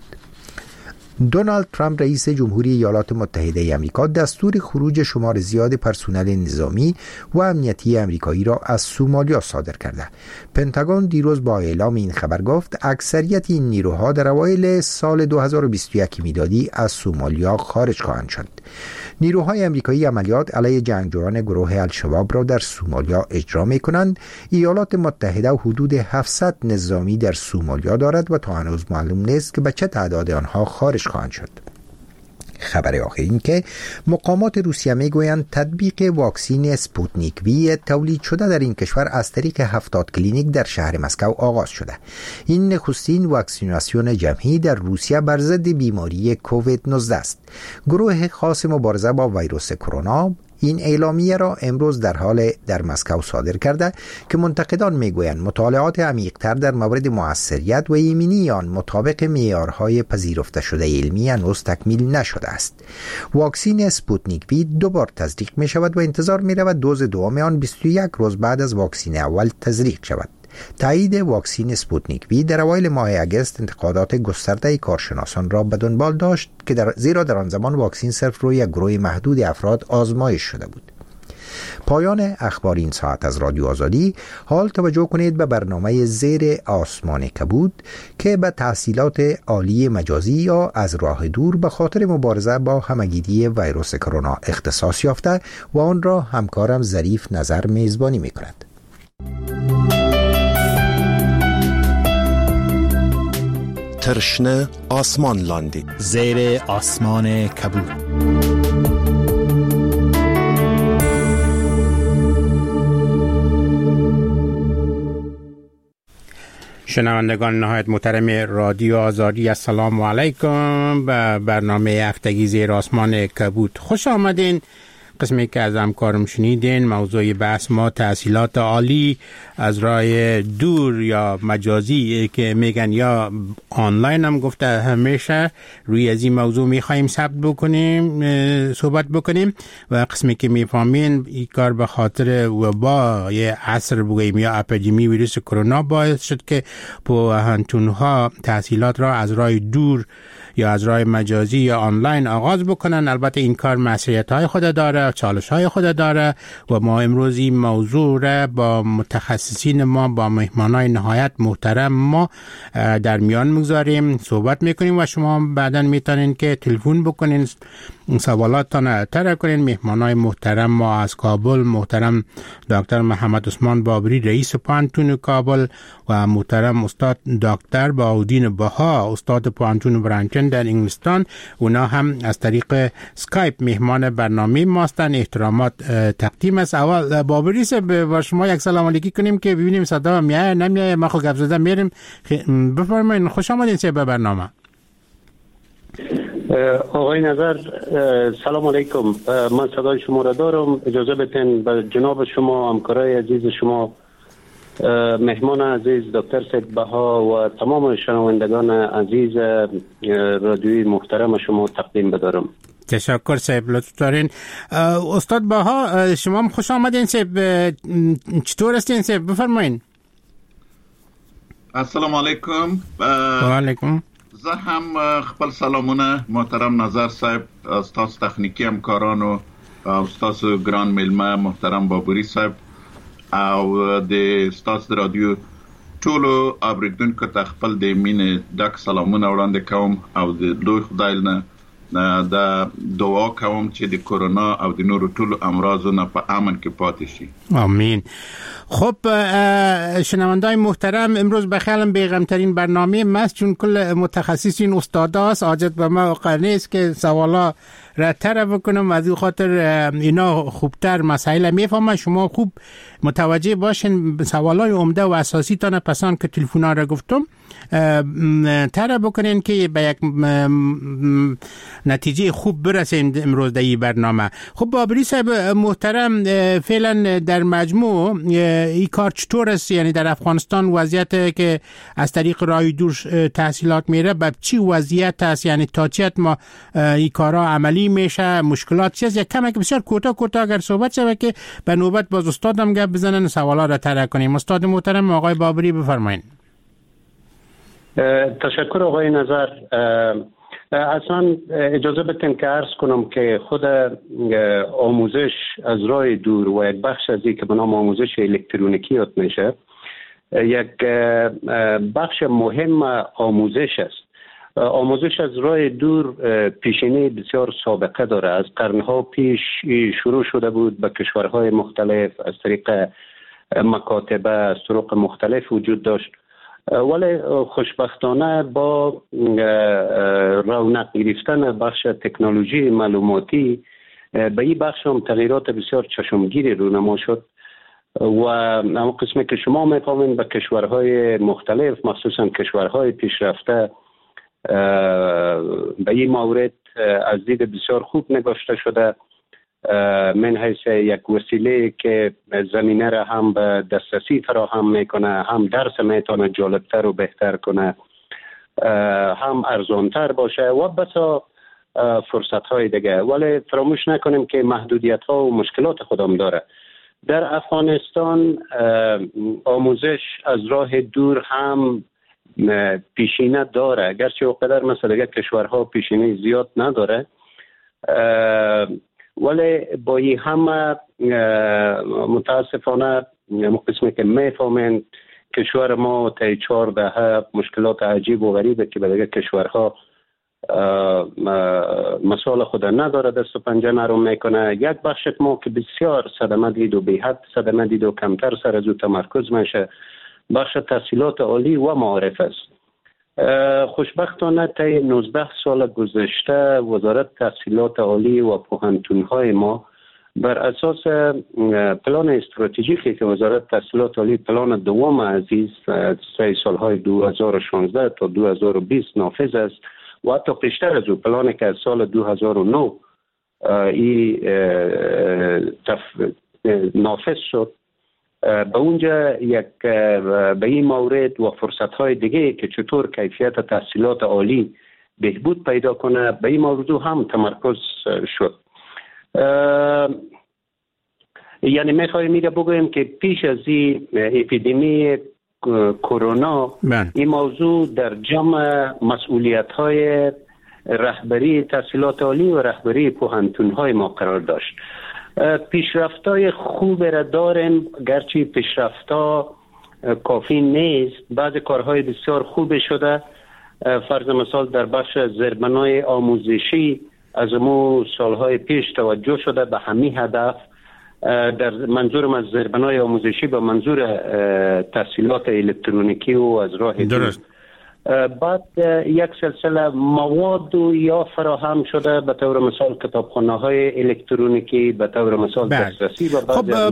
دونالد ترامپ رئیس جمهوری ایالات متحده آمریکا دستور خروج شمار زیاد پرسنل نظامی و امنیتی آمریکایی را از سومالیا صادر کرده. پنتاگون دیروز با اعلام این خبر گفت اکثریت این نیروها در اوایل سال 2021 میلادی از سومالیا خارج خواهند شد. نیروهای آمریکایی عملیات علیه جنگجویان گروه الشباب را در سومالیا اجرا می‌کنند. ایالات متحده حدود 700 نظامی در سومالیا دارد و تا هنوز معلوم نیست که به چه تعداد آنها خارج خواهند شد. خبر آخر این که مقامات روسیه میگویند تطبیق واکسن اسپوتنیک وی تولید شده در این کشور از طریق 70 کلینیک در شهر مسکو آغاز شده. این نخستین واکسیناسیون جمعی در روسیه بر ضد بیماری کووید 19 است. گروه خاص مبارزه با ویروس کرونا این اعلامیه را امروز در مسکو صادر کرده که منتقدان میگویند مطالعات عمیق‌تر در مورد موثریت و ایمنی آن مطابق معیارهای پذیرفته شده علمی هنوز تکمیل نشده است. واکسن اسپوتنیک وی 2 بار تزریق می شود و انتظار می رود دوز دوم آن 21 روز بعد از واکسن اول تزریق شود. تایید واکسن اسپوتنیک وی در اوایل ماه اگست انتقادات گسترده کارشناسان را به دنبال داشت که زیرا در آن زمان واکسن صرف روی یک گروه محدود افراد آزمایش شده بود. پایان اخبار این ساعت از رادیو آزادی. حال توجه کنید به برنامه زیر آسمان کبود که به تحصیلات عالی مجازی یا از راه دور به خاطر مبارزه با همه‌گیری ویروس کرونا اختصاص یافته و آن را همکارم ظریف نظر میزبانی می‌کند. ترشنه آسمان لاندی زیر آسمان کبود. شنوندگان نهایت محترم رادیو آزادی، السلام علیکم. به برنامه هفتگی زیر آسمان کبود خوش آمدین. قسمی که از همکارم شنیدین موضوع بحث ما تحصیلات عالی از راه دور یا مجازی که میگن یا آنلاین هم گفته همیشه روی از این موضوع میخواییم صحبت بکنیم و قسمی که میفهمین این کار به خاطر وبای عصر بگوییم یا اپیدمی ویروس کرونا باعث شد که پوهنتون‌ها تحصیلات را از راه دور یا از راه مجازی یا آنلاین آغاز بکنن. البته این کار مسئولیت‌های خود داره، چالش‌های خود داره و ما امروز این موضوع را با متخصصین ما، با مهمانای نهایت محترم ما در میان میگذاریم، صحبت میکنیم و شما بعداً میتونین که تلفن بکنین سوالاتتان طرح کنین. مهمانای محترم ما از کابل، محترم دکتر محمد عثمان بابری رئیس پانتون کابل و محترم استاد دکتر باودین بها استاد پانتون برانچن در انگلستان، اونا هم از طریق اسکایپ مهمان برنامه ماستن. احترامات تقدیم است. اول بابری صاحب با شما یک سلام علیکی کنیم که ببینیم صدا میاد نمیاد. ما خود گپ زدن میریم. بفرمایید. خوش آمدین به برنامه. آقای نظر سلام علیکم. من صدای شما را دارم. اجازه بدین به جناب شما، همکارای عزیز شما، مهمان عزیز دکتر سید بها و تمام شنوندگان عزیز رادیوی محترم شما تقدیم بدارم. تشکر صاحب، لطف دارین. استاد بها شما هم خوش آمدین صاحب. چطور هستین صاحب؟ بفرمایین. السلام علیکم. و علیکم. زه هم خپل سلامونه محترم نظر صاحب، استاد تخنیکی همکاران و استاد ګران میلمه محترم بابری صاحب او د استاد رادیو ټولو اوریدونکو ته خپل د مینې ډک سلامونه وړاندې کوم او د لوی خدای نه دا دعا کوم چې د کرونا او د نورو ټولو امراضو نه په امن کې پاتې شي. آمین. خب شنوندای محترم، امروز بخیالم بیغمترین برنامه ماست چون کل متخصصین استاداست. حاجت به ما وقع نیست که سوالا را طرح بکنم، از این خاطر اینا خوبتر مسائل میفهمن. شما خوب متوجه باشین سوالای عمده و اساسی تان پسان که تلفونا را گفتم طرح بکنین که به یک نتیجه خوب برسیم امروز در این برنامه. خب بابری صاحب محترم، فعلا در مجموع این کار چطور است؟ یعنی در افغانستان وضعیت که از طریق راه دور تحصیلات میره به چی وضعیت است؟ یعنی تا چه ما این کارا عملی میشه؟ مشکلات چیست؟ یک کمی که بسیار کوتاه اگر صحبت شود که به نوبت باز استادم گپ بزنن سوالا را طرح کنیم. استاد محترم آقای بابری بفرمایید. تشکر آقای نظر. اصلا اجازه بدین که عرض کنم که خود آموزش از راه دور و یک بخش از این که به نام آموزش الکترونیکی یاد میشه یک بخش مهم آموزش است. آموزش از راه دور پیشینه بسیار سابقه داره. از قرنها پیش شروع شده بود به کشورهای مختلف از طریق مکاتبه، از طرق مختلف وجود داشت، ولی خوشبختانه با رونق گرفتن بخش تکنولوژی معلوماتی به این بخش هم تغییرات بسیار چشمگیری رونما شد و اما قسمی که شما میفهمین به کشورهای مختلف مخصوصا کشورهای پیشرفته به این مورد از دید بسیار خوب نگاشته شده، من حیث یک وسیله که زمینه را هم به دسترسی فراهم میکنه، هم درس میتونه جالبتر و بهتر کنه، هم ارزانتر باشه و بسا فرصت های دیگه. ولی فراموش نکنیم که محدودیت ها و مشکلات خودم داره. در افغانستان آموزش از راه دور هم پیشینه داره، گرچه اونقدر مثل دیگه کشورها پیشینه زیاد نداره، ولی با این همه متاسفانه قسمی که میفهمین کشور ما تا 4 دهه مشکلات عجیب و غریبه که به دیگه کشورها مسائل خود نداره، دست و پنجه نرم میکنه. یک بخش ما که بسیار صدمه دید و به حد صدمه دید و کمتر سر از او تمرکز میشه بخش تحصیلات عالی و معارف است. خوشبختانه طی 19 سال گذشته وزارت تحصیلات عالی و پوهنتون‌های ما بر اساس پلان استراتژیکی که وزارت تحصیلات عالی پلان دوم عزیز طی سالهای 2016 تا 2020 نافذ است و حتی پیشتر از او پلانی که از سال 2009 نافذ شد، به اونجا یک به این مورد و فرصت‌های دیگه که چطور کیفیت تحصیلات عالی بهبود پیدا کنه به این موضوع هم تمرکز شد. یعنی میخوایم میگه بگویم که پیش از این اپیدمی کرونا این موضوع در جمع مسئولیت‌های رهبری تحصیلات عالی و رهبری پوهنتون‌های ما قرار داشت. پیشرفت‌های خوب را داریم، گرچه پیشرفت‌ها کافی نیست. بعض کارهای بسیار خوب شده، فرض مثال در بخش زیربنای آموزشی از مو سالهای پیش توجه شده به همین هدف در منظورم از زیربنای آموزشی به منظور تحصیلات الکترونیکی و از راه درست. بعد یک سلسله مواد یا فراهم شده به طور مثال کتابخانه‌های الکترونیکی، به طور مثال دسترسی به بعضی خب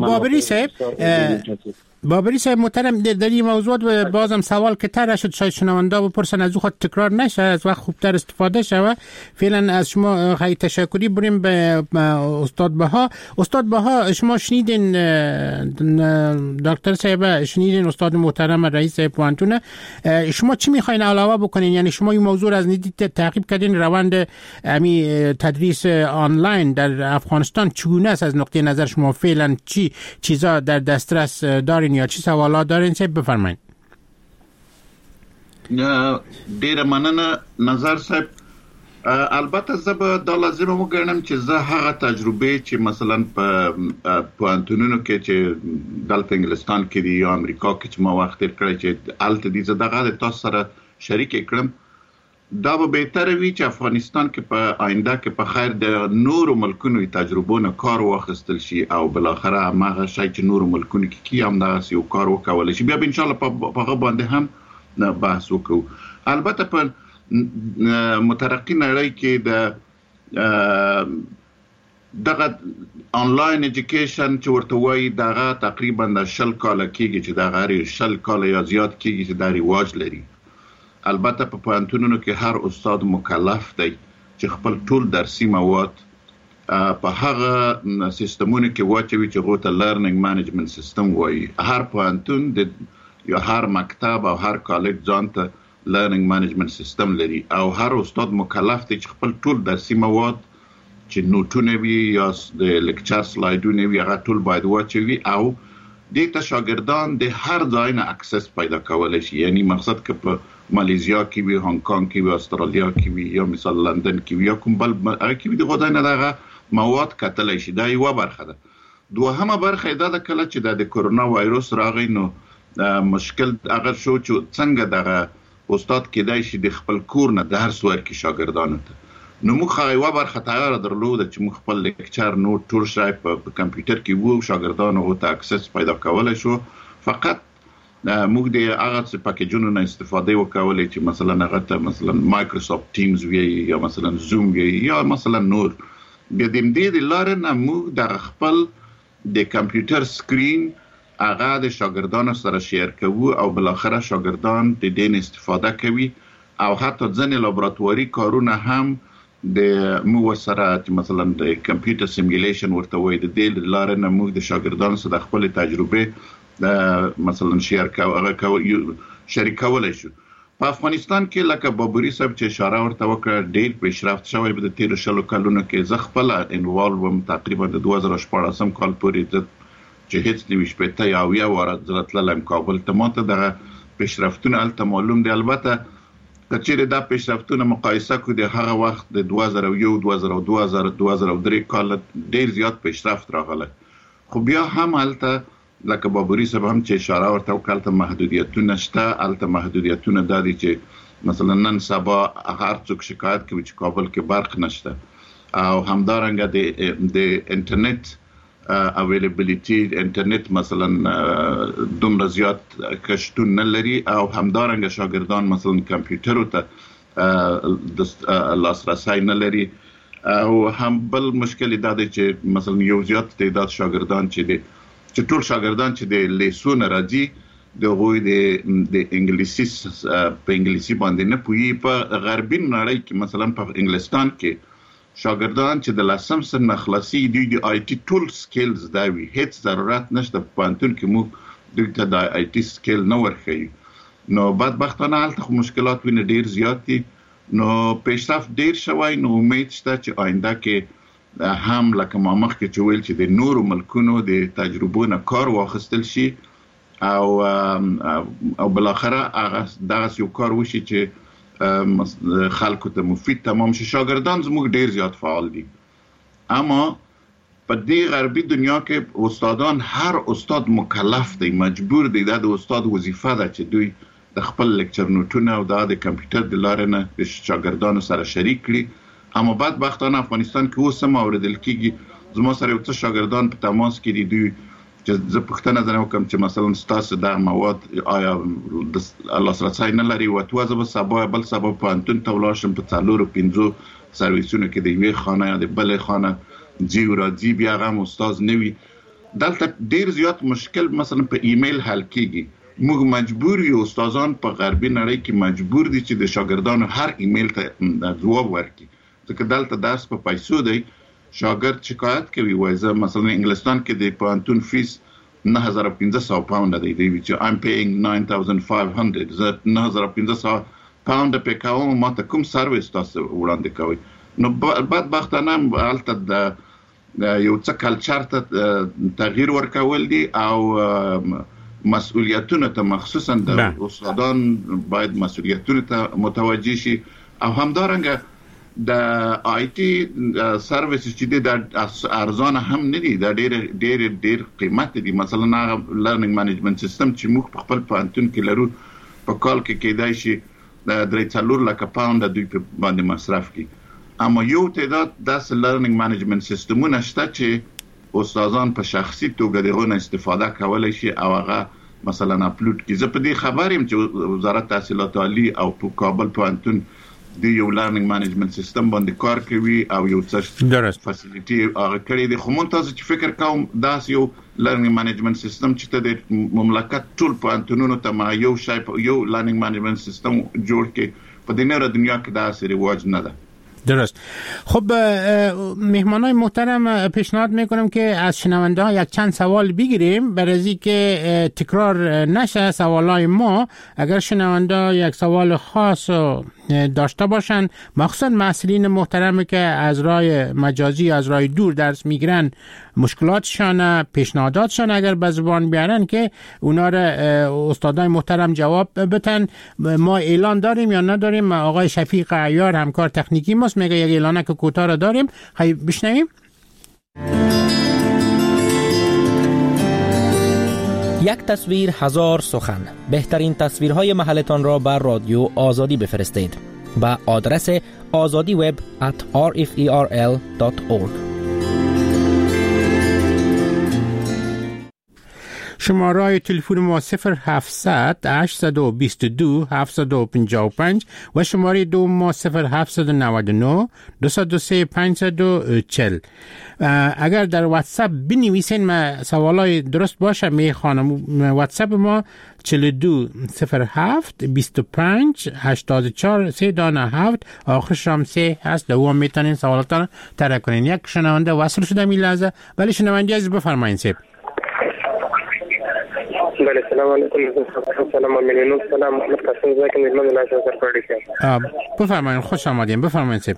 بابری صاحب محترم، در این موضوع بازم سوال که طرح شد، شاید شنونده بپرسن، از او خود تکرار نشه، از وقت خوبتر استفاده شود. فعلا از شما خیلی تشکری. بریم به استاد بها. استاد بها، شما شنیدین دکتر صاحب، شنیدین استاد محترم رئیس پوانتون، شما چی میخواین علاوه بکنین؟ یعنی شما این موضوع از ندید تعقیب کردین، روند امی تدریس آنلاین در افغانستان چگونه است؟ از نقطه نظر شما فعلا چی چیزا در دسترس دارین یا چی سوالات دارین؟ چه بفرمایید. ډیره مننه نظر صاحب. البته زه به دا لازمه وګڼم چې زه هغه تجربه چې مثلا په پوهنتونونو کې چې دلته انګلستان کې دی یا امریکا کې چې ما وخت تیر کړی چې الته دي، زه دغه تاسو سره شریک کړم. دا به بهتره وي چې افغانستان کې په آینده کې په خیر د نورو ملکونو تجربو نه کار واخیستل شي او بل اخره هغه شی چې نورو ملکونو کې کیام دغه یو کار وکول شي، بیا ان شاء الله په هغه باندې هم بحث وکړو. البته په مترقی نړۍ کې دغه آنلاین ایجوکیشن چې ورته وایي دغه تقریبا د 10 کال کېږي چې دغه 10 کال یا زیات کېږي چې دا رواج لري. البته په پوهنتونونو کې هر استاد مکلف دی چې خپل ټول درسي مواد په هغه سیستمونو کې واچوي چې هغه ته لرنینګ مانجمنت سیستم وایي. هر پوهنتون د یا هر مکتب او هر کالج ځان ته لرنینګ مانجمنت سیستم لري او هر استاد مکلف دی چې خپل ټول درسي مواد چې نوټونه وي یا د لیکچر سلایډونه وي هغه ټول باید واچوي او دې ته شاګردان د هر ځای نه اکسس پیدا کولای شي. یعنی مقصد که په مالیزیا کې وي، هانګ کانګ کې وي، استرالیا کې وي یا مثال لندن کې وي یا کوم بل هغه کې وي، دغه نه دغه مواد کتلای شي. دا یو برخه ده. دوهمه برخه دا د کله چې د کرونا وایروس راغی نو مشکل هغه شو چې څنګه دغه استاد کېدای شي د خپل کور نه درس ورکړي شاګردانو ته. نو موږ هغه یو برخه تیار درلوده چې موږ خپل لیکچر نوټ ټول شای په کمپیوټر کې وو، شاګردانو ته اکسس پیدا کولای شو. فقط موږ د هغه پاکیجونو نه استفاده وکولای چې مثلا هغه ته مثلا مایکروسافت ټیمز وی یا مثلا زوم وی یا مثلا نور. بیا د دې لارې نه موږ د خپل د کمپیوټر سکرین هغه د شاګردانو سره شیر کوو او بل اخره شاګردان د دې استفاده کوي او حتی ځینې لابراتواري کارونه هم د مو سره چې مثلا د کمپیوټر سیمولیشن ورته وایي د دې لارې نه موږ د شاګردانو سره خپل تجربه مثلا شریکولای شو. په افغانستان کې لکه بابوري صاحب چې اشاره ورته وکړه ډېر پیشرفت شوی به د 13 کلونو کې. زه خپل انوالو وم تقریبا د 2014 کال پورې چې هیڅ د شپته یا ویا واره ځلتلم کابل ته ماته دغه پیشرفتونه الته معلوم دي. البته کچېره دا پیشرفتونه مقایسه کو د هغه وخت د 2001 2003 کال ډېر زیات پیشرفت راغله. خو بیا هم الته لکه بابوري صاحب هم چې اشاره ورته وکړه محدودیتونه شته. الته محدودیتونه د دې چې مثلا نن سبا هر څوک شکایت کوي چې کابل کې برق نشته او همدارنګه د انټرنیټ اویلیبیلیټي انټرنیټ مثلا دومره زیات کشتون نه لري او همدارنګه شاګردان مثلا کمپیوټر ته د لاسرسي نه لري او هم بل مشکل دا دی چې مثلا یو زیات تعداد شاګردان چې ټول شاګردان چې د لیسون راځي د غوي د انګلیسي په انګلیسي باندې نه پوي. په غربي نړۍ کې مثلا په انګلستان کې شاګردان چې د لسم سن خلاصي د آی ټي ټول سکلز دا وي، هیڅ ضرورت نشته په پانتون کې موږ د د آی ټي سکل نه ورخی. نو بدبختانه هلته مشکلات ویني ډیر زیات دي. نو پیشرفت ډیر شوی. نو امید شته چې آینده کې هم لکه ما مخکې چې ویل چې د نورو ملکونو د تجربو نه کار واخیستل شي او بل اخره هغه دغه یو کار وشي چې خلکو ته مفید تمام شي. شاګردان زموږ ډیر زیات فعال دي. اما په دې غربي دنیا کې استادان هر استاد مکلف دی، مجبور دی، دا د استاد وظیفه ده چې دوی د خپل لیکچر نوټونه او د کمپیوټر د لارې نه د شاګردانو سره شریک کړي اما بدبختانه افغانستان کې اوس هم اوریدل کیږي. زما سره یو څه شاګردان په تماس کې دي، دوی چې زه پوښتنه ځنه وکم چې مثلا ستاسو د مواد آیا لاسرسی نه لري، او توازه به سبا بل سبا په انتون تولاشم په 4-5 سرویسونو کې د یوې خانه یا د بلې خانه جی راځي، بیا هم استاد نوي. دلته ډیر زیات مشکل مثلا په ایمیل حل کیږي. موږ مجبور یو استادان په غربي نړۍ کې مجبور دي چې د شاګردانو هر ایمیل ته جواب ورکړي، ځکه دلته درس په پیسو دی. شاګرد شکایت کوي وایي زه مثلا انګلستان کې د پوهنتون فیس 9500 پاونډ دی، چې I'm paying 9500، زه 9500 پاونډ په کوم ماته کوم سرویس تاسو وړاندې کوي. نو بدبختانه هلته د یو څه کلچر ته تغییر ورکول دي او مسؤلیتونه ته مخصوصا د استادان باید مسؤلیتونه ته متوجه شي، او همدارنګه د آی ټي سرویس چې د ارزانه هم نه دي، د ډېر قیمت دي. مثلا لرنینګ مانجمنت سیستم چې موږ په خپل پوهنتون کې لرو په کال کې کېدای شي 3 لک پاونډ دوی په باندې مصرف کړي، اما یو تعداد داسې لرنینګ مانجمنت سیستمونه شته چې استادان په شخصي توګه دغه استفاده کولای شي او هغه مثلا اپلود کړي. زه په دې خبر یم چې وزارت تحصیلات عالی او په کابل پوهنتون د یو لرنینګ مانجمنت سیستم باندې کار کوي او یو څه فاسیلیټي هغه کړی دی. خو مونږ تاسو چې فکر کوم داس یو لرنینګ مانجمنت سیستم چې ته د مملکت ټول پوهنتونونو ته ما یو لرنینګ مانجمنت سیستم جوړ کړي، په دې نړۍ دنیا کې داسې رواج نه ده. درست. خب مهمانای محترم پیشنهاد میکنم که از شنونده ها یک چند سوال بگیریم برای که تکرار نشه سوالای ما. اگر شنونده ها یک سوال خاص داشته باشن، مخصوصا مسئولین محترم که از راه مجازی از راه دور درس میگیرن، مشکلاتشان پیشنهاداتشان اگر به زبان بیارن که اونا را استادای محترم جواب بدن. ما اعلان داریم یا نداریم؟ آقای شفیق عیار همکار تکنیکی ماست میگه یک اعلانه که کوتاه را داریم، خیلی بشنویم. یک تصویر هزار سخن. بهترین تصویرهای محلتان را بر رادیو آزادی بفرستید به آدرس azadiweb@rferl.org. شماره تلفن ما 0700 822 755 و شماره دو ما 0799 203 540. اگر در واتساپ بنویسین ما سوالای درست باشه میخوانم. واتساپ ما 42 07 25 84 327 آخرش هم 3 هست. دوام میتونین سوالاتان طرح کنین. یک شنونده وصل شده می لحظه، ولی شنونده عزیز بفرمایین سیب. بله سلام علیکم. سلام علیکم. سلام محمد قاسم زاکر میرمن ناشر سرپردی شم. بفرمایین، خوش آمدین. بفرمایین سیب.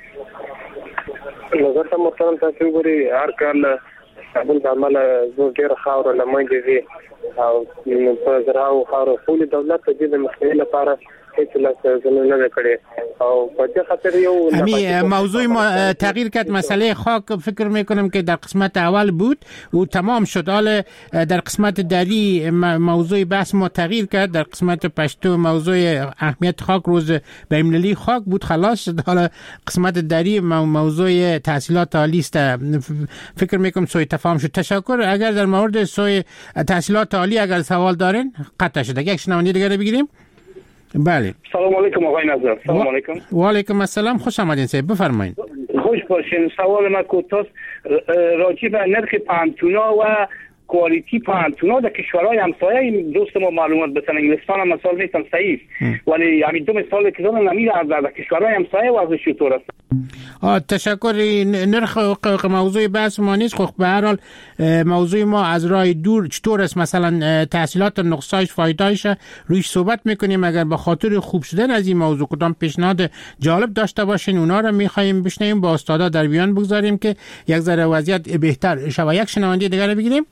نظر ته محترم تاسو ګوري هر کال قبول د عمل زو ډیر خاور لمنځه دي او په زراعو خاور خپل دولت د دې مخنیوي لپاره هیڅ لاس زمینه نه کړي او په دې خاطر یو موضوع ما تغییر کرد. مسئله خاک فکر میکنم که در قسمت اول بود و تمام شد. حالا در قسمت دری موضوع بحث ما تغییر کرد. در قسمت پشتو موضوع اهمیت خاک روز بین‌المللی خاک بود، خلاص شد. حالا قسمت دری موضوع تحصیلات عالی است. فکر میکنم سوء تفاهم شد. تشکر. اگر در مورد سوء تحصیلات عالی اگر سوال دارین قطع شد. یک شنونده دیگه بگیریم. بله. سلام علیکم آقای نظر. سلام علیکم. و علیکم السلام. خوش آمدین صاحب. بفرمایید. خوش باشین. سوال من کوتاه راجع به نرخ پانتونا و کوالیتی پانتونا در کشورهای همسایه دوست ما معلومات بدن. انگلستان هم مثال نیستم صحیح، ولی همین دو مثال که دادن نمیره از در کشورهای همسایه و ازش چطور است؟ تشکر. نرخ موضوع بحث ما نیست. خب به هر حال موضوع ما از راه دور چطور است، مثلا تحصیلات نقصایش فایده‌اش رویش صحبت میکنیم. اگر به خاطر خوب شدن از این موضوع کدام پیشنهاد جالب داشته باشین اونا رو میخوایم بشنویم، با استادا در بیان بگذاریم که یک ذره وضعیت بهتر شه. یک شنونده دیگه رو بگیریم.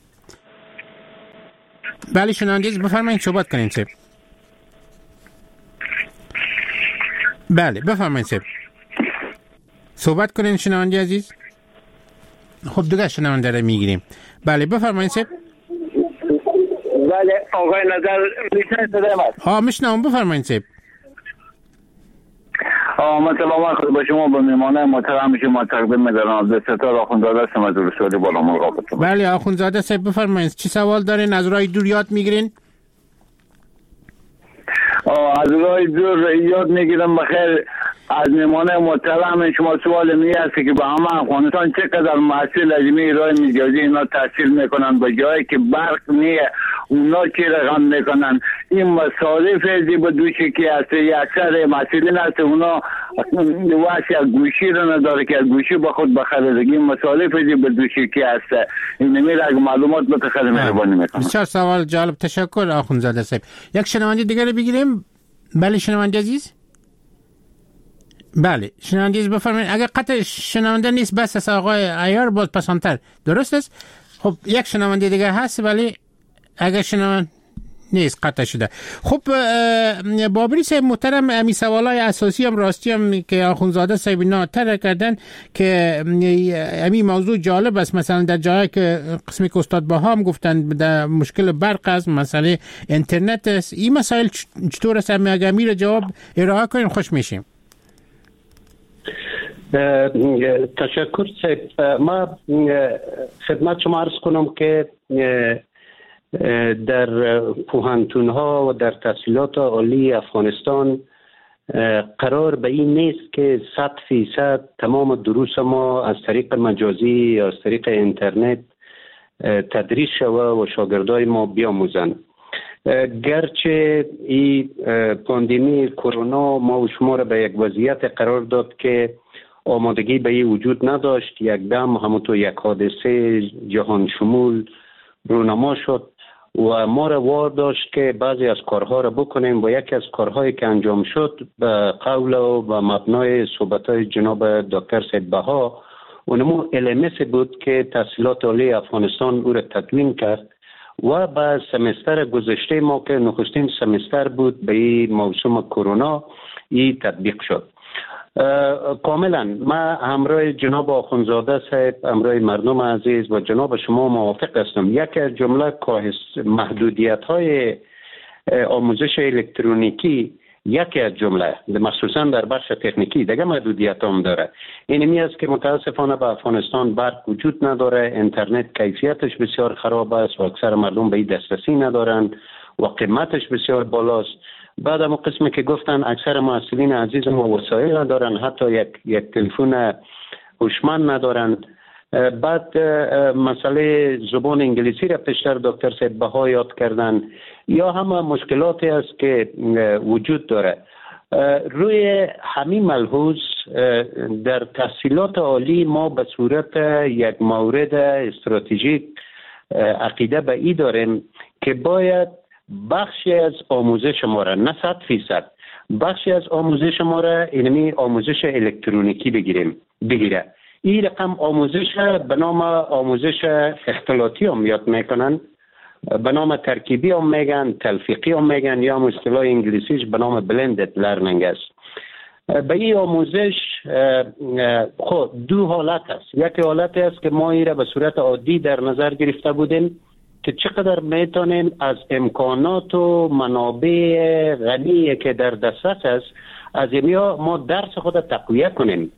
بله شنونده بفرمایید صحبت کنین سب. بله بفرمایید سب. صحبت کنین شنونده عزیز. خب دیگه شنونده رو میگیریم. بله بفرمایید سب. بله آقای نظر میشنید صدای من؟ میشنوم. بفرمایید سب. سلام خود به شما، به میمانه محترم شما تقدیم می‌کنم. عبدالستار آخوندزاده هستم از ولسوالی بالامرغ. بله آخوندزاده صاحب بفرمایید چی سوال دارین؟ از راه دور یاد میگیرین؟ از راه دور یاد میگیرم. بخیر از میمانه محترم شما سوال می است که به همه افغانستان چقدر محصول اجمی راه مجازی اینا تحصیل میکنن به جایی که برق نیه، اونا چی رقم میکنن؟ این مصارف ازی به دوشی که هست اکثر محصولین هست اونا واسه گوشی رو نداره که گوشی به خود بخره. این مصارف ازی به دوشی که هست این میره اگه معلومات بتخیر مهربانی میکنم. بسیار سوال جالب، تشکر آخوندزاده صاحب. یک شنونده دیگر رو بگیریم. بله شنونده عزیز. بله شنونده عزیز بفرمایید. اگر قطع شنونده نیست بس از آقای عیار باز پسانتر درست است. خب یک شنونده دیگر هست ولی اگر شنونده نیست قطع شده. خب بابری صاحب محترم امی سوالای اساسی هم راستی هم که آخوندزاده صاحب اینا طرح کردن که امی موضوع جالب است. مثلا در جایی که قسمی که استاد باها هم گفتن در مشکل برق است، مسئله اینترنت است، این مسائل چطور است؟ اگر امیر جواب ارائه کنیم خوش میشیم. تشکر صاحب. ما خدمت شما عرض کنم که در پوهنتون‌ها و در تحصیلات عالی افغانستان قرار به این نیست که 100% تمام دروس ما از طریق مجازی یا از طریق اینترنت تدریس شود و شاگردای ما بیاموزند. گرچه این پاندمی کرونا ما و شما را به یک وضعیت قرار داد که آمادگی به این وجود نداشت، یک دم همونطور یک حادثه جهان شمول رونما شد و ما را وار داشت که بعضی از کارها را بکنیم و یکی از کارهایی که انجام شد به قول و مبنای صحبت‌های جناب دکتر سید بها اونمو LMS بود که تحصیلات عالی افغانستان او را تدوین کرد و به سمستر گذشته ما که نخستین سمستر بود به این موسم کرونا این تطبیق شد. کاملا ما همراه جناب آخوندزاده صاحب، همراه مردم عزیز و جناب شما موافق هستم. یکی از جمله محدودیت های آموزش الکترونیکی یکی از جمله مخصوصا در بخش تکنیکی دیگه محدودیت هم داره. اینمی است که متاسفانه به افغانستان برق وجود نداره، اینترنت کیفیتش بسیار خراب است و اکثر مردم به این دسترسی ندارن و قیمتش بسیار بالاست. بعد هم قسمی که گفتن اکثر محصلین عزیز ما وسایل ندارن، حتی یک تلفن هوشمند ندارن. بعد مسئله زبان انگلیسی را پیشتر دکتر سید بها یاد کردن. یا همه مشکلاتی است که وجود داره. روی همین ملحوظ در تحصیلات عالی ما به صورت یک مورد استراتژیک عقیده به این داریم که باید بخشی از آموزش ما را، نه 100%، بخشی از آموزش ما را اینمی آموزش الکترونیکی بگیره. این رقم آموزش به نام آموزش اختلاطی هم یاد میکنن، به نام ترکیبی هم میگن، تلفیقی هم میگن، یا اصطلاح انگلیسیش به نام blended learning است. به این آموزش خود دو حالت است. یک حالت است که ما این را به صورت عادی در نظر گرفته بودیم که چقدر میتونیم از امکانات و منابع غنی که در دسترس است از اینها ما درس خود تقویه کنیم.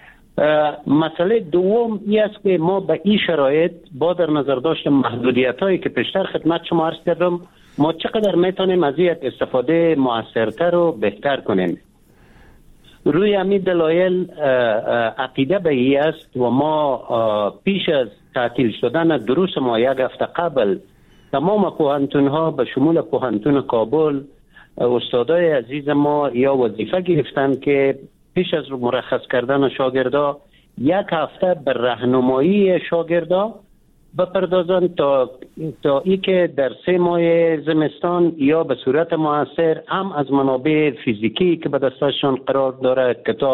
مسئله دوم این است که ما به این شرایط با در نظر داشت محدودیت هایی که پیشتر خدمت شما عرض کردم ما چقدر میتونیم از این استفاده موثرتر و بهتر کنیم. روی همین دلایل عقیده به این است و ما پیش از تعطیل شدن دروس ما یک هفته قبل تمام پوهنتون ها به شمول پوهنتون کابل استادای عزیز ما یا وظیفه گرفتن که پیش از مرخص کردن شاگردا یک هفته به راهنمایی شاگردا بپردازن تا ای که در 3 ماه زمستان یا به صورت موثر هم از منابع فیزیکی که به دستشان قرار داره،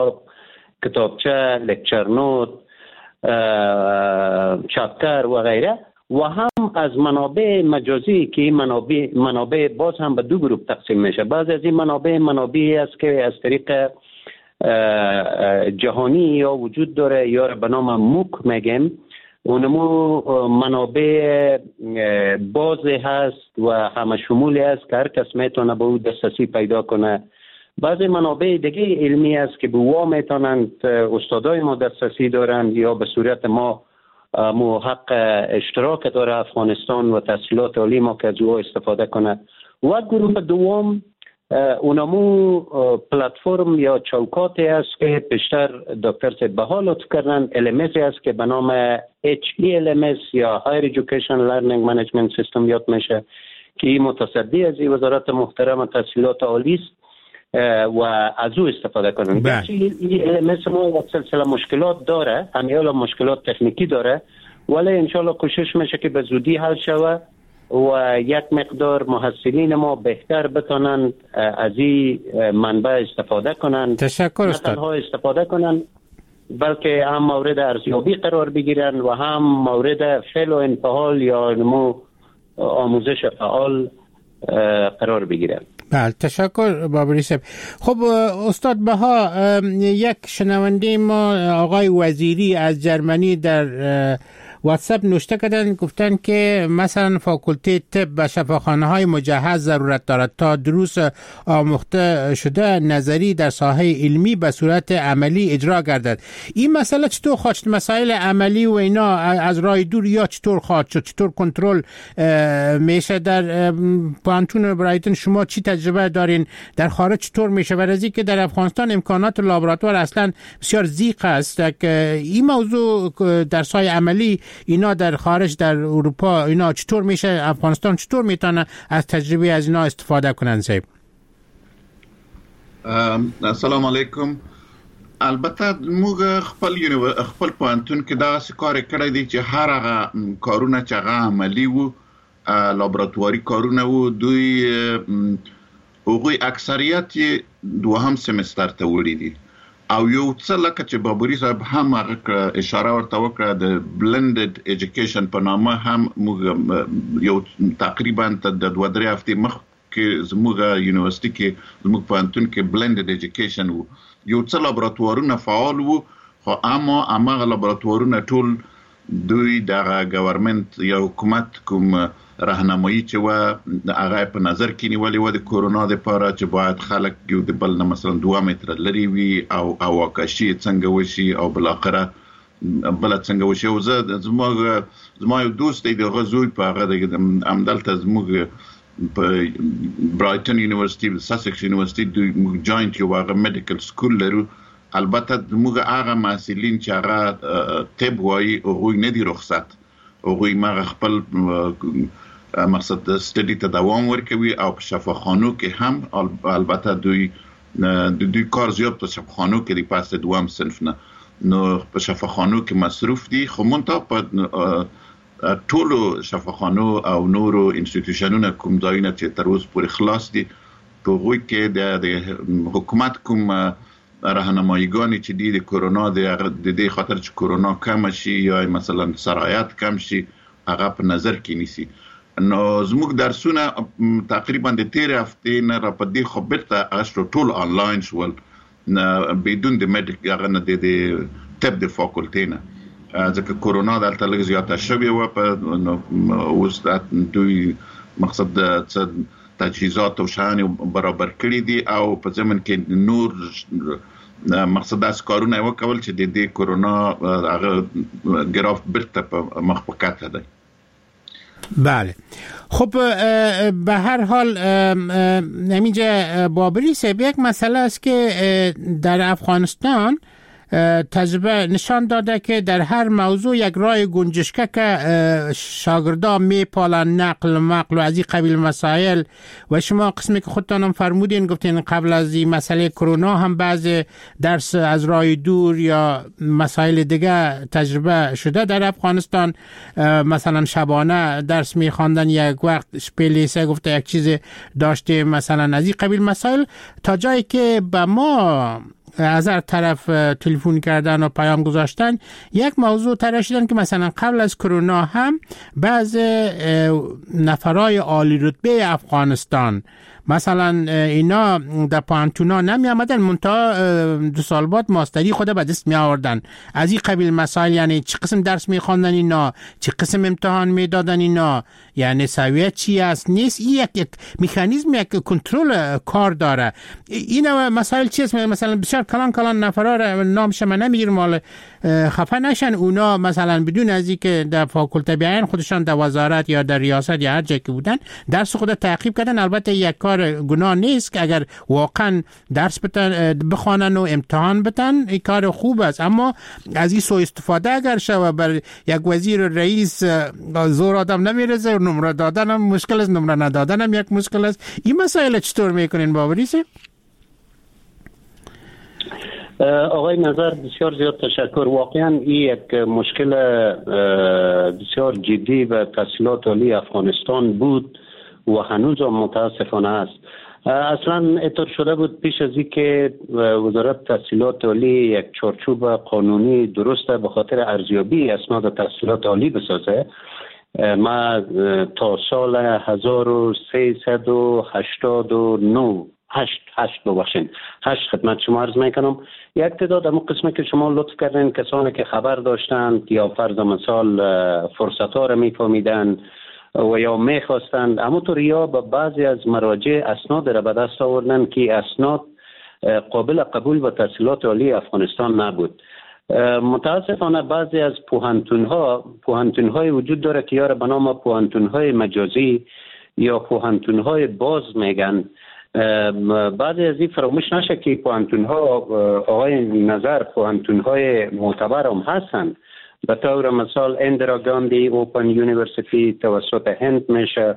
کتابچه، لکچر نوت، چپتر و غیره، و هم از منابع مجازی که این منابع باز هم به 2 گروه تقسیم میشه. بعض از این منابعی است که از طریق جهانی یا وجود داره یا به نام موک میگیم، اونمو منابع باز هست و همه شمولی هست که هر کس میتونه به او دسترسی پیدا کنه بعضی منابع دیگه علمی است که به وا میتونند استادای ما دسترسی دارند یا به صورت ما حق اشتراک داره افغانستان و تحصیلات عالی ما که از او استفاده کنه. و گروه دوم اونمو پلتفرم یا چوکاتی است که بیشتر دکتر سید بها لطف کردن، LMS است که به نام HELMS یا Higher Education Learning Management System یاد میشه که متصدی از وزارت محترم تحصیلات عالی است و از او استفاده کنن. این LMS ما یک سلسله مشکلات داره، همیالا مشکلات تکنیکی داره، ولی انشالله کوشش میشه که به زودی حل شوه و یک مقدار محصلین ما بهتر بتونن از این منبع استفاده کنن. تشکر استاد. نه استفاده کنن بلکه هم مورد ارزیابی قرار بگیرن و هم مورد فعل و انفعال یا نمو آموزش فعال قرار بگیرن. بله تشکر بابری صاحب. خب استاد بها، یک شنونده ما آقای وزیری از جرمنی در واتساپ نوشته کردن، گفتن که مثلا فاکولته طب و شفاخانه های مجهز ضرورت دارد تا دروس آموخته شده نظری در ساحه علمی به صورت عملی اجرا گردد. این مسئله چطور خواهد شد؟ مسائل عملی و اینا از راه دور یا چطور خواهد شد؟ چطور کنترل میشه؟ در پانتون برایتون شما چی تجربه دارین؟ در خارج چطور میشه؟ ورزی که در افغانستان امکانات لابراتوار اصلا بسیار ضیق است که این موضوع در ساحه عملی اینا در خارج در اروپا اینا چطور میشه؟ افغانستان چطور میتونه از تجربه از اینا استفاده کنن؟ صاحب السلام علیکم. البته موږ خپل پوهنتون کې دا کار کړی دی چې هر هغه کارونه چې هغه عملی وو لابراتواري کارونه وو دوی هغوی اکثریت دوهم سمستر ته وړي دي او یو څه لکه چې بابوري صاحب هم هغه اشاره ورته وکړه د بلندد ایجوکیشن په نامه هم موږ یو تقریبا د 2-3 هفتې مخکې زموږ یونیورسيټي کې زموږ پوهنتون کې بلندد ایجوکیشن وو، یو څه لابراتوارونه فعال وو، خو اما هغه لابراتوارونه ټول دوی د ګورنمنت یا حکومت کوم راهنمایي چې و هغه په نظر کې نیولې و د کورونا لپاره چې باید خلک یو د بل نه مثلا 2 متره لري وي او واکشي څنګه وشي او بل اخره بل څنګه وشي. او زما یو دوست دی د غزوی په هغه د امدلته زموږ په برایټن یونیورسيټي ساسکس یونیورسيټي موږ جاینټ یو هغه میډیکل سکول لرو. البته موږ هغه محصلین چې هغه طب وایي هغوی نه دي رخصت، هغوی ما خپل مقصد سټډي ته دوام ورکوي او په شفاخانو کې هم البته دوی کار زیات په شفاخانو کې دی پاس دوام صنف نه نو په شفاخانو کې مصروف دي. خو مونږ په ټولو شفاخانو او نورو انسټیټیوشنونو کوم ځایونه چې تر اوسه پورې خلاص دي په هغوی کې د حکومت کوم راهنماییګانې چې دي د کورونا د دې خاطر چې کورونا کم شي یا مثلا سرایت کم شي هغه په نظر کې نیسي. نو زموږ درسونه تقریبا د 13 هفتې نه را پدې خو بیرته اشتو ټول آنلاین شول بدون د میډیک هغه نه د طب د فاکولټې نه ځکه کورونا دلته لږ زیاته شوې وه په اوس دوی مقصد د تجهیزات او شیان برابر کړي دي او په ضمن کې نور مقصد داس کارونه وکول چې د دې کورونا هغه ګراف برته په مخ په کاته دی. بله خب به هر حال همینجا بابری صاحب یک مسئله است که در افغانستان تجربه نشان داده که در هر موضوع یک راه گنجشگاه که شاگردان میپالن نقل مقل و از این قبیل مسائل و شما قسمی که خودتانم فرمودین گفتین قبل از این مسئله کرونا هم بعض درس از راه دور یا مسائل دیگه تجربه شده در افغانستان، مثلا شبانه درس میخواندن یک وقت شپلیسه گفته یک چیز داشته مثلا از این قبیل مسائل تا جایی که به ما از هر طرف تلفن کردن و پیام گذاشتن، یک موضوع تراشیدن که مثلا قبل از کرونا هم بعض نفرای عالی رتبه افغانستان مثلا اینا در پانتونا نمی آمدن، منتها 2 سال بعد ماستری خود به دست می آوردن. از این قبیل مسائل، یعنی چه قسم درس می خواندن اینا، چه قسم امتحان می دادن اینا، یعنی سویه چی است نیست، این یک مکانیزم، یک کنترل کار داره. اینا مسائل چیست؟ مثلا بسیار کلان نفرا را نامش من نمیگیرم، مال خفه نشن اونا، مثلا بدون از اینکه در فاکولته بیان خودشان در وزارت یا در ریاست یا هر جایی که بودن درس خود تعقیب کردن. البته یک کار گناه نیست که اگر واقعا درس بخوانن و امتحان بدن، این کار خوب است، اما از این سوء استفاده اگر شوه بر یک وزیر رئیس زور آدم نمیرسه، نمره دادن هم مشکل است، نمره ندادن هم یک مشکل است. این مسائل چطور میکنین باوریسه؟ آقای نظر بسیار زیاد تشکر. واقعا این یک مشکل بسیار جدی و تحصیلات عالی افغانستان بود و هنوز هم متاسفانه است. اصلا اطلاع شده بود پیش از این که وزارت تحصیلات عالی یک چارچوب قانونی درسته به خاطر ارزیابی اسناد تحصیلات عالی بسازه. ما تا سال 1389 8 خدمت شما عرض میکنم. یک تعداد اما قسمی که شما لطف کردین، کسانی که خبر داشتند یا فرض مثال فرصت ها را میفهمیدن و یا میخواستند، اما طور یا به بعضی از مراجع اسناد را به دست آوردن که اسناد قابل قبول و تحصیلات عالی افغانستان نبود. متاسفانه بعضی از پوهنتون‌های وجود داره که یا به نام پوهنتون‌های مجازی یا پوهنتون‌های باز میگن. بعضی از این فراموش نشه که پوهنتون‌ها آقای نظر پوهنتون‌های معتبر هم هستند. به طور مثال اندرا گاندی اوپن یونیورسیتی توسط هند میشه،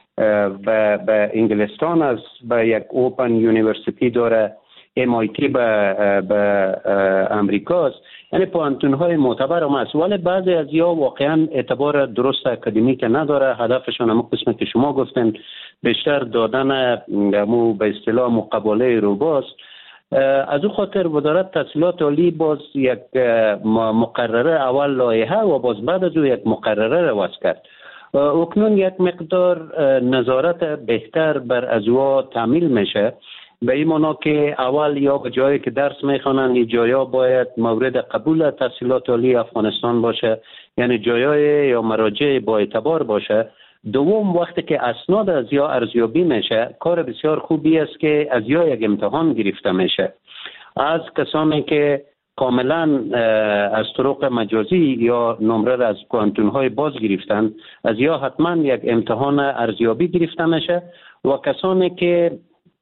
به انگلستان از به یک اوپن یونیورسیتی داره، MIT به امریکا است. یعنی پوهنتون‌های معتبر هم هست، ولی بعضی از یا واقعا اعتبار درست اکادمیک نداره. هدفشون هم قسمت که شما گفتن بیشتر دادن به اصطلاح مقابله روباست. از او خاطر وزارت تحصیلات عالی باز یک مقرره اول لایحه و باز بعد از او یک مقرره را وضع کرد. اکنون یک مقدار نظارت بهتر بر ازوا تعمیل میشه، به این معنا که اول یا به جایی که درس میخوانن این جایا باید مورد قبول تحصیلات عالی افغانستان باشه، یعنی جایای یا مراجع با اعتبار باشه. دوم وقتی که اسناد از یا ارزیابی میشه، کار بسیار خوبی است که از یا یک امتحان گرفته میشه از کسانی که کاملا از طرق مجازی یا نمره از پوهنتون‌های باز گرفتن، از یا حتما یک امتحان ارزیابی گرفته میشه و کسانی که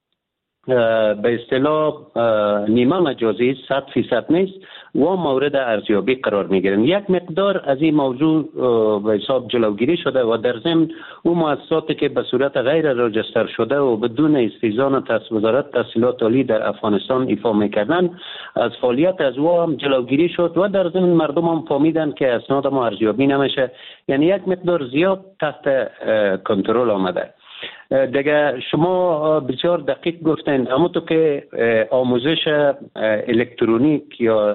به اصطلاح نیمه مجازی 100% نیست و مورد ارزیابی قرار میگیرن. یک مقدار از این موضوع به حساب جلوگیری شده و در ضمن اون مؤسساتی که به صورت غیر راجستر شده و بدون استیزان وزارت تحصیلات عالی در افغانستان ایفا میکردن، از فعالیت از او هم جلوگیری شد و در ضمن مردم هم فهمیدن که اسناد ما ارزیابی نمیشه. یعنی یک مقدار زیاد تحت کنترل آمده. دیگه شما بسیار دقیق گفتین، اما تو که آموزش الکترونیک یا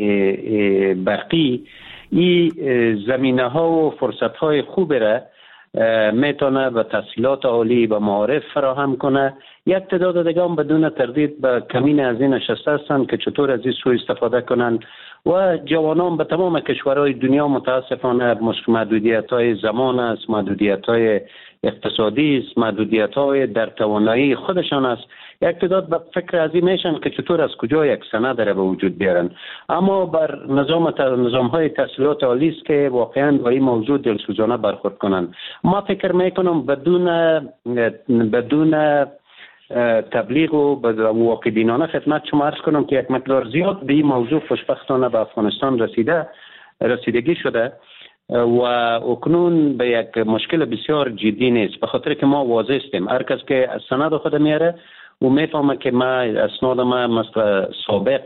برقی این زمینه ها و فرصت های خوبی را میتونه به تحصیلات عالی و معارف فراهم کنه. یک تعداد دیگه هم بدون تردید به کمین از این نشسته هستند که چطور از این سوء استفاده کنن و جوانان به تمام کشورهای دنیا متاسفانه محدودیت های زمان است، محدودیت های اقتصادی است، محدودیت های در توانایی خودشان است. یک تعداد به فکر از این میشن که چطور از کجا یک سند را به وجود بیارن، اما بر نظام های تحصیلات عالی است که واقعا با این موضوع دلسوزانه برخورد کنن. ما فکر میکنم بدون تبلیغ و واقع بینانه خدمت شما عرض کنم که یک مقدار زیاد به این موضوع خوشبختانه به افغانستان رسیدگی شده و اکنون به یک مشکل بسیار جدی نیست، به خاطر که ما واضح هستیم. هر کس که سند خود میاره و میفهمه که ما اسناد ما مثل سابق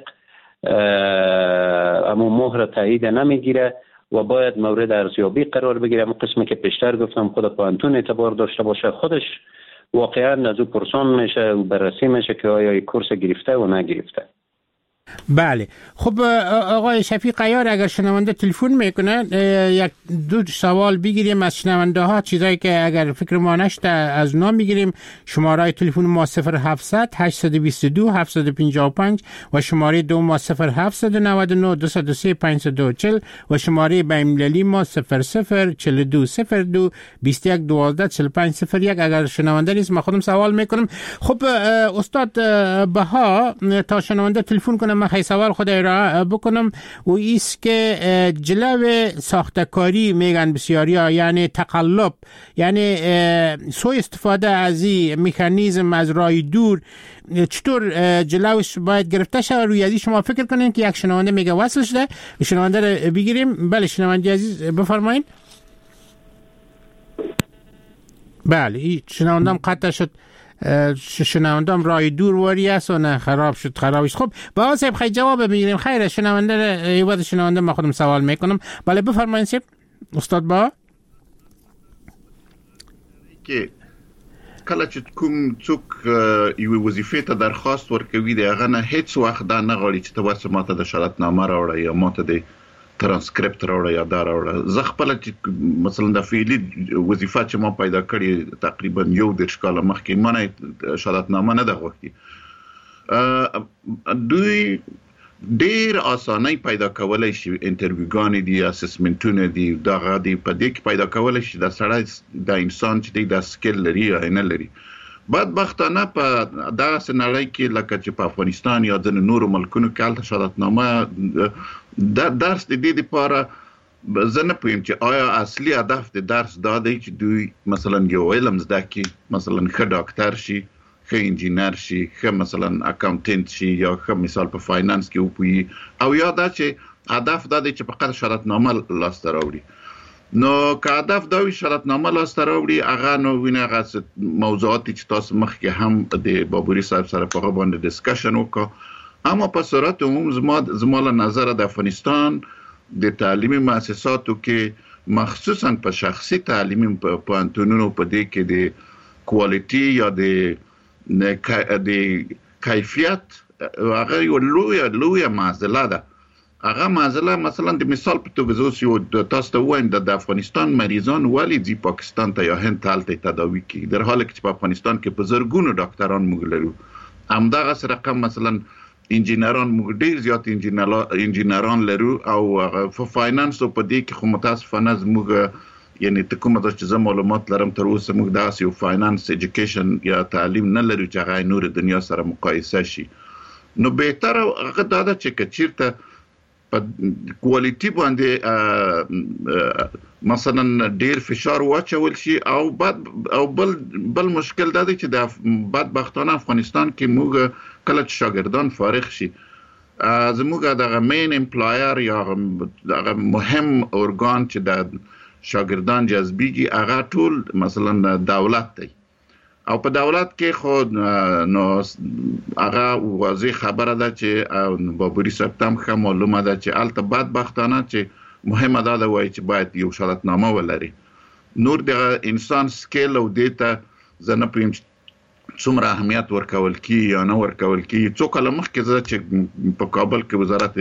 اما مهر تایید نمیگیره و باید مورد ارزیابی قرار بگیره. اما قسمی که پیشتر گفتم خود پوهنتون اعتبار داشته باشه، خودش واقعا از او پرسان میشه و بررسی میشه که آیا کورس گرفته و نگرفته. بله خب آقای شفیق عیار اگر شنونده تلفن میکنه یک دو سوال بگیریم از شنونده ها، چیزایی که اگر فکر ما نشده از نام میگیریم. شماره تلفن ما 0700 822 755 و شماره دو ما 0799 203 540 و شماره بین‌المللی ما 004202 2112 4501. اگر شنونده نیست ما خودم سوال میکنم. خب استاد بها تا شنونده تلفن کنم من خیلی سوال خود ارائه بکنم و ایست که جلو ساختکاری میگن بسیاری ها، یعنی تقلب، یعنی سوء استفاده از این مکانیزم از راه دور چطور جلوش باید گرفته شود؟ روی ازی شما فکر کنین که یک شنونده میگه وصل شده، شنونده رو بگیریم. بله شنونده عزیز بفرمایید. بله شنوندم قطع شد، شنوندم رای دور واری است و نه خرابش. خب با صاحب خیلی جواب بگیریم. خیر شنونده ایواد شنونده ما خودم سوال میکنم. بله بفرمایید صاحب استاد با که کله چې کوم څوک یو وظیفه ته درخواست ورکوي دی هغه نه هیڅ وخت دا نه غواړي چې تاسو ماته د شهادتنامه راوړئ یا ماته د ترانسکریپټ راوړئ یا دا راوړئ. زه خپل مثلا د فعلي وظیفه چې ما پیدا کړې تقریبا 1.5 کال مخکې ما نه شهادتنامه نه ده غوښتې. دوی ډیر اسانه پیدا کولای شي، انټرویوګانې دي، اسسمنټونه دي، دغه دي په دې کې پیدا کولای شي د سړی د انسان چې د سکل لري یا نه لري. بدبختانه په دغه سنړی کې لکه چې په افغانستان یا ځینو نورو ملکونو کې هلته شهادتنامه درس د دې لپاره زه نه پوهیم چې آیا اصلي هدف د درس دا دی چې دوی مثلا یو علم زده کړي، مثلا ښه ډاکټر شي، ښه انجینر شي، ښه مثلا اکاونټنټ شي، یا ښه مثال په فاینانس کې وپوهي، او یا دا چې هدف دا دی چې فقط شهادتنامه لاسته راوړي. نو که هدف دا وي شهادتنامه لاسته راوړي هغه نو وینه هغه موضوعات چې تاسو مخکې هم د بابوري صاحب سره په هغه باندې ډسکشن وکړو. اما په صورت عموم زما له نظره د افغانستان د تعلیمي مؤسساتو کې مخصوصا په شخصي تعلیمي پوهنتونونو په دې کې د کوالټي یا د کیفیت هغه یو لویه معضله ده. هغه معضله مثلا د مثال په توګه زه یو تاسو ته وایم د افغانستان مریضان ولې ځي پاکستان ته یا هند ته هلته تداوي کوي، در حالی کې په افغانستان کې په زرګونو ډاکټران موږ لرو. همدغسې رقم مثلا انجینران موږ ډیر زیات انجینران لرو، او په فاینانس او په دې کې خو متاسفانه زموږ یعنی ته کومه ده چې زه معلومات لرم تر اوسه موږ داسې یو فاینانس ایجوکیشن یا تعلیم نه لرو چې هغه نور دنیا سره مقایسه شي. نو بهتره هغه دا ده چې که چیرته په کوالټي باندې مثلا ډیر فشار واچول شي، او بل مشکل دا دی چې د بدبختانه افغانستان کې موږ کله چې شاګردان فارغ شي زموږ دغه مین امپلایر یا دغه مهم ارګان چې د شاګردان جذبیږي هغه ټول مثلا دولت دی، او په دولت کې خو نو هغه واضح خبره ده چې بابوري صاحب ته هم ښه معلومه ده چې هلته بدبختانه چې مهمه دا ده وایي چې باید یو شهادتنامه ولري. نور دغه انسان سکیل او دې ته زه نه پوهیم څومره اهمیت ورکول کیږي یا نه ورکول کیږي. څو کاله مخکې زه چې په کابل کې وزارت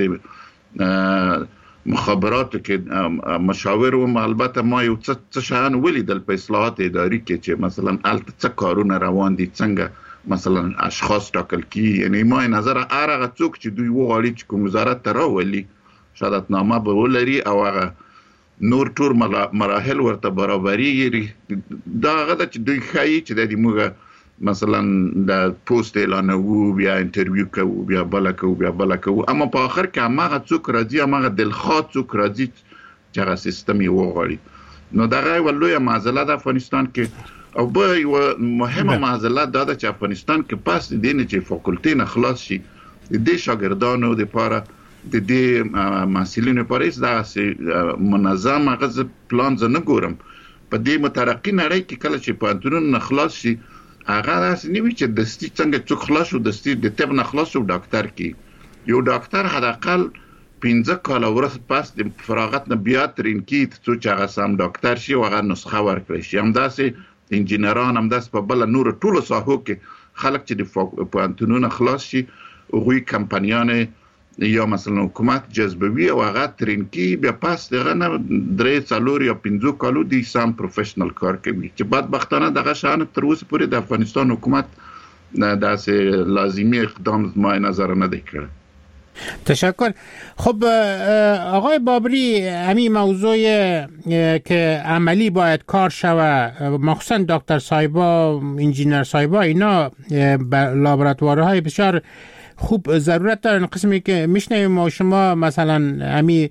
مخابراتو کې مشاور وم، البته ما یو څه شیان ولیدل په اصلاحات اداري کې چې مثلا هلته څه کارونه روان دي، څنګه مثلا اشخاص ټاکل کیږي. یعنی ما نظر هغه څوک چې دوی وغواړي چې کوم وزارت ته راولي شهادتنامه به ولري او هغه نور ټول مراحل ورته برابرېږي. دا هغه ده چې دوی ښایي چې د موږ مثلا د پوسټ اعلانوو، بیا انټرویو کوو، بیا بله کوو، اما په آخر کې هماغه څوک راځي، هماغه دلخواه څوک راځي چې هغه سیستم یې وغواړي. نو دغه یوه لویه معضله ده افغانستان کې. او به یوه مهمه معضله دا ده چې افغانستان کې پس د دې نه چې فاکولټې نه خلاص شي د دې شاګردانو دپاره د دې محصلینو لپاره هېڅ دغسې منظم هغه پلان زه نه ګورم. په دې مترقي نړۍ کې کله چې پوهنتونونه نه خلاص شي هغه داسې نه وي چې دستي څنګه څوک خلاص شو دستي د طب نه خلاص شو ډاکټر کې. یو ډاکټر حداقل 15 کاله وروسته پس د فراغت نه بیا ترین کیږي څو چې هغه سم ډاکټر شي او هغه نسخه ورکړی شي. همداسې انجینران، همداسې په بله نورو ټولو ساحو کې خلک چې د پوهنتونونه خلاص شي هغوی کمپنیانې یا مثلا حکومت جذبوي او هغه ترینکی بیا پاس دغه نه 3 4 یا 5 کالو دي سم پروفیشنل کار کوي چې بدبختانه دغه شان تر اوسه پورې د افغانستان حکومت داسې لازمی اقدام ما نظر نه دی کړی. تشکر. خب آقای بابری، همین موضوع که عملی باید کار شود، مخصوصا دکتر صاحبا، انجینر صاحبا، اینا لابراتوارهای بسیار خوب ضرورت دارن. قسمی که میشنویم ما شما مثلا همین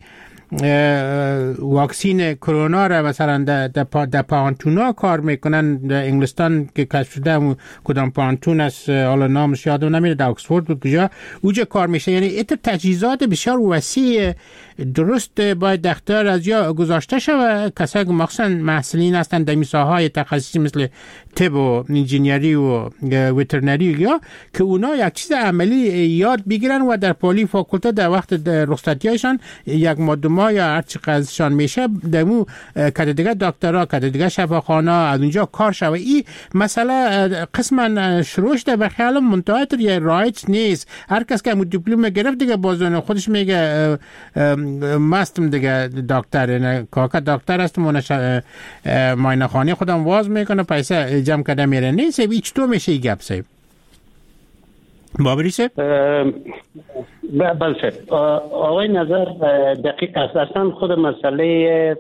واکسین کرونا را مثلا در پانتونا کار میکنن، در انگلستان که کشف شده کدام پانتون است، حالا نامش یادم نمیاد، در اکسفورد بود کجا اونجا کار میشه. یعنی این تجهیزات بسیار وسیع درست باید دختر از یا گذاشته شود. کسایی که مخصوصا محصلین هستند در ساحه‌های تخصصی مثل طب و انجینیری و وترنری، یا که اونا یک چیز عملی یاد بگیرن و در پلی فاکولته در وقت رخصتیشان یک ماه یا هر چقدرشان میشه دمو کده دیگه دکترا، کده دیگه شفاخانه از اونجا کار شوه. این مسئله قسما شروعش در بخیال منتهی تر یا رایت نیست. هر کس که دیپلم گرفت دیگه بازون خودش میگه مستم دیگه دکتر، نه کاکا دکتر است، ماینه خانه خودم واز میکنه، پیسه جمع کرده میره. نیست هیچ تو میشه این گپ صاحب بابری صاحب؟ بله صاحب. آقای نظر دقیق است. اصلا خود مسئله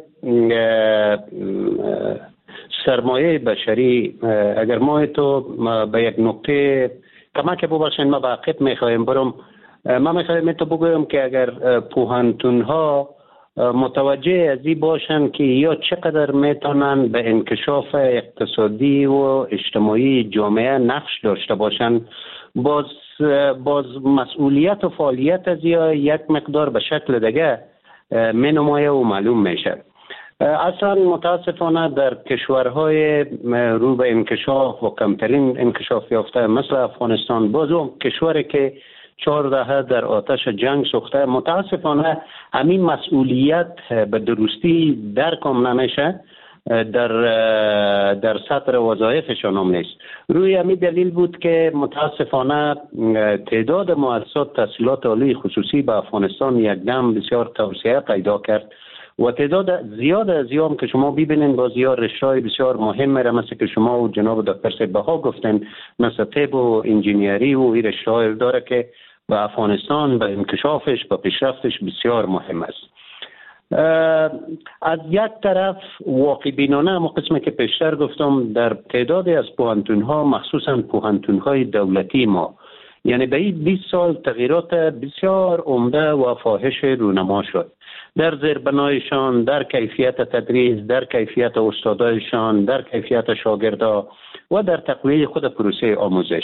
سرمایه بشری، اگر ما تو به یک نقطه کمک ببخشید، ما به عقب میخوایم برم. ما میخوایم تو بگویم که اگر پوهنتون ها متوجه از این باشن که یا چقدر میتونن به انکشاف اقتصادی و اجتماعی جامعه نقش داشته باشن، باز مسئولیت و فعالیت از یک مقدار به شکل دیگه می نمایه و معلوم میشه. اصلا متاسفانه در کشورهای رو به انکشاف و کمترین انکشاف یافته مثل افغانستان، باز اون کشوری که 4 دهه در آتش جنگ سوخته، متاسفانه همین مسئولیت به درستی درکم نمیشه، در سطر وظایفشان هم نیست. روی همین دلیل بود که متاسفانه تعداد مؤسسات تحصیلات عالی خصوصی به افغانستان یک دم بسیار توسعه پیدا کرد و تعداد زیاد از هم که شما ببینید بازیار رشته‌های بسیار مهم را مثل که شما و جناب دکتر سیبها گفتن، مثل طب و انجینیری و این رشته‌های داره که به افغانستان به انکشافش به پیشرفتش بسیار مهم است. از یک طرف واقع بینانه اما قسمی که پیشتر گفتم در تعدادی از پوهنتون‌ها، مخصوصا پوهنتون‌های دولتی ما، یعنی به این 20 سال تغییرات بسیار عمده و فاحش رونما شد در زیربنایشان، در کیفیت تدریس، در کیفیت استادایشان، در کیفیت شاگردا و در تقویه خود پروسه آموزش.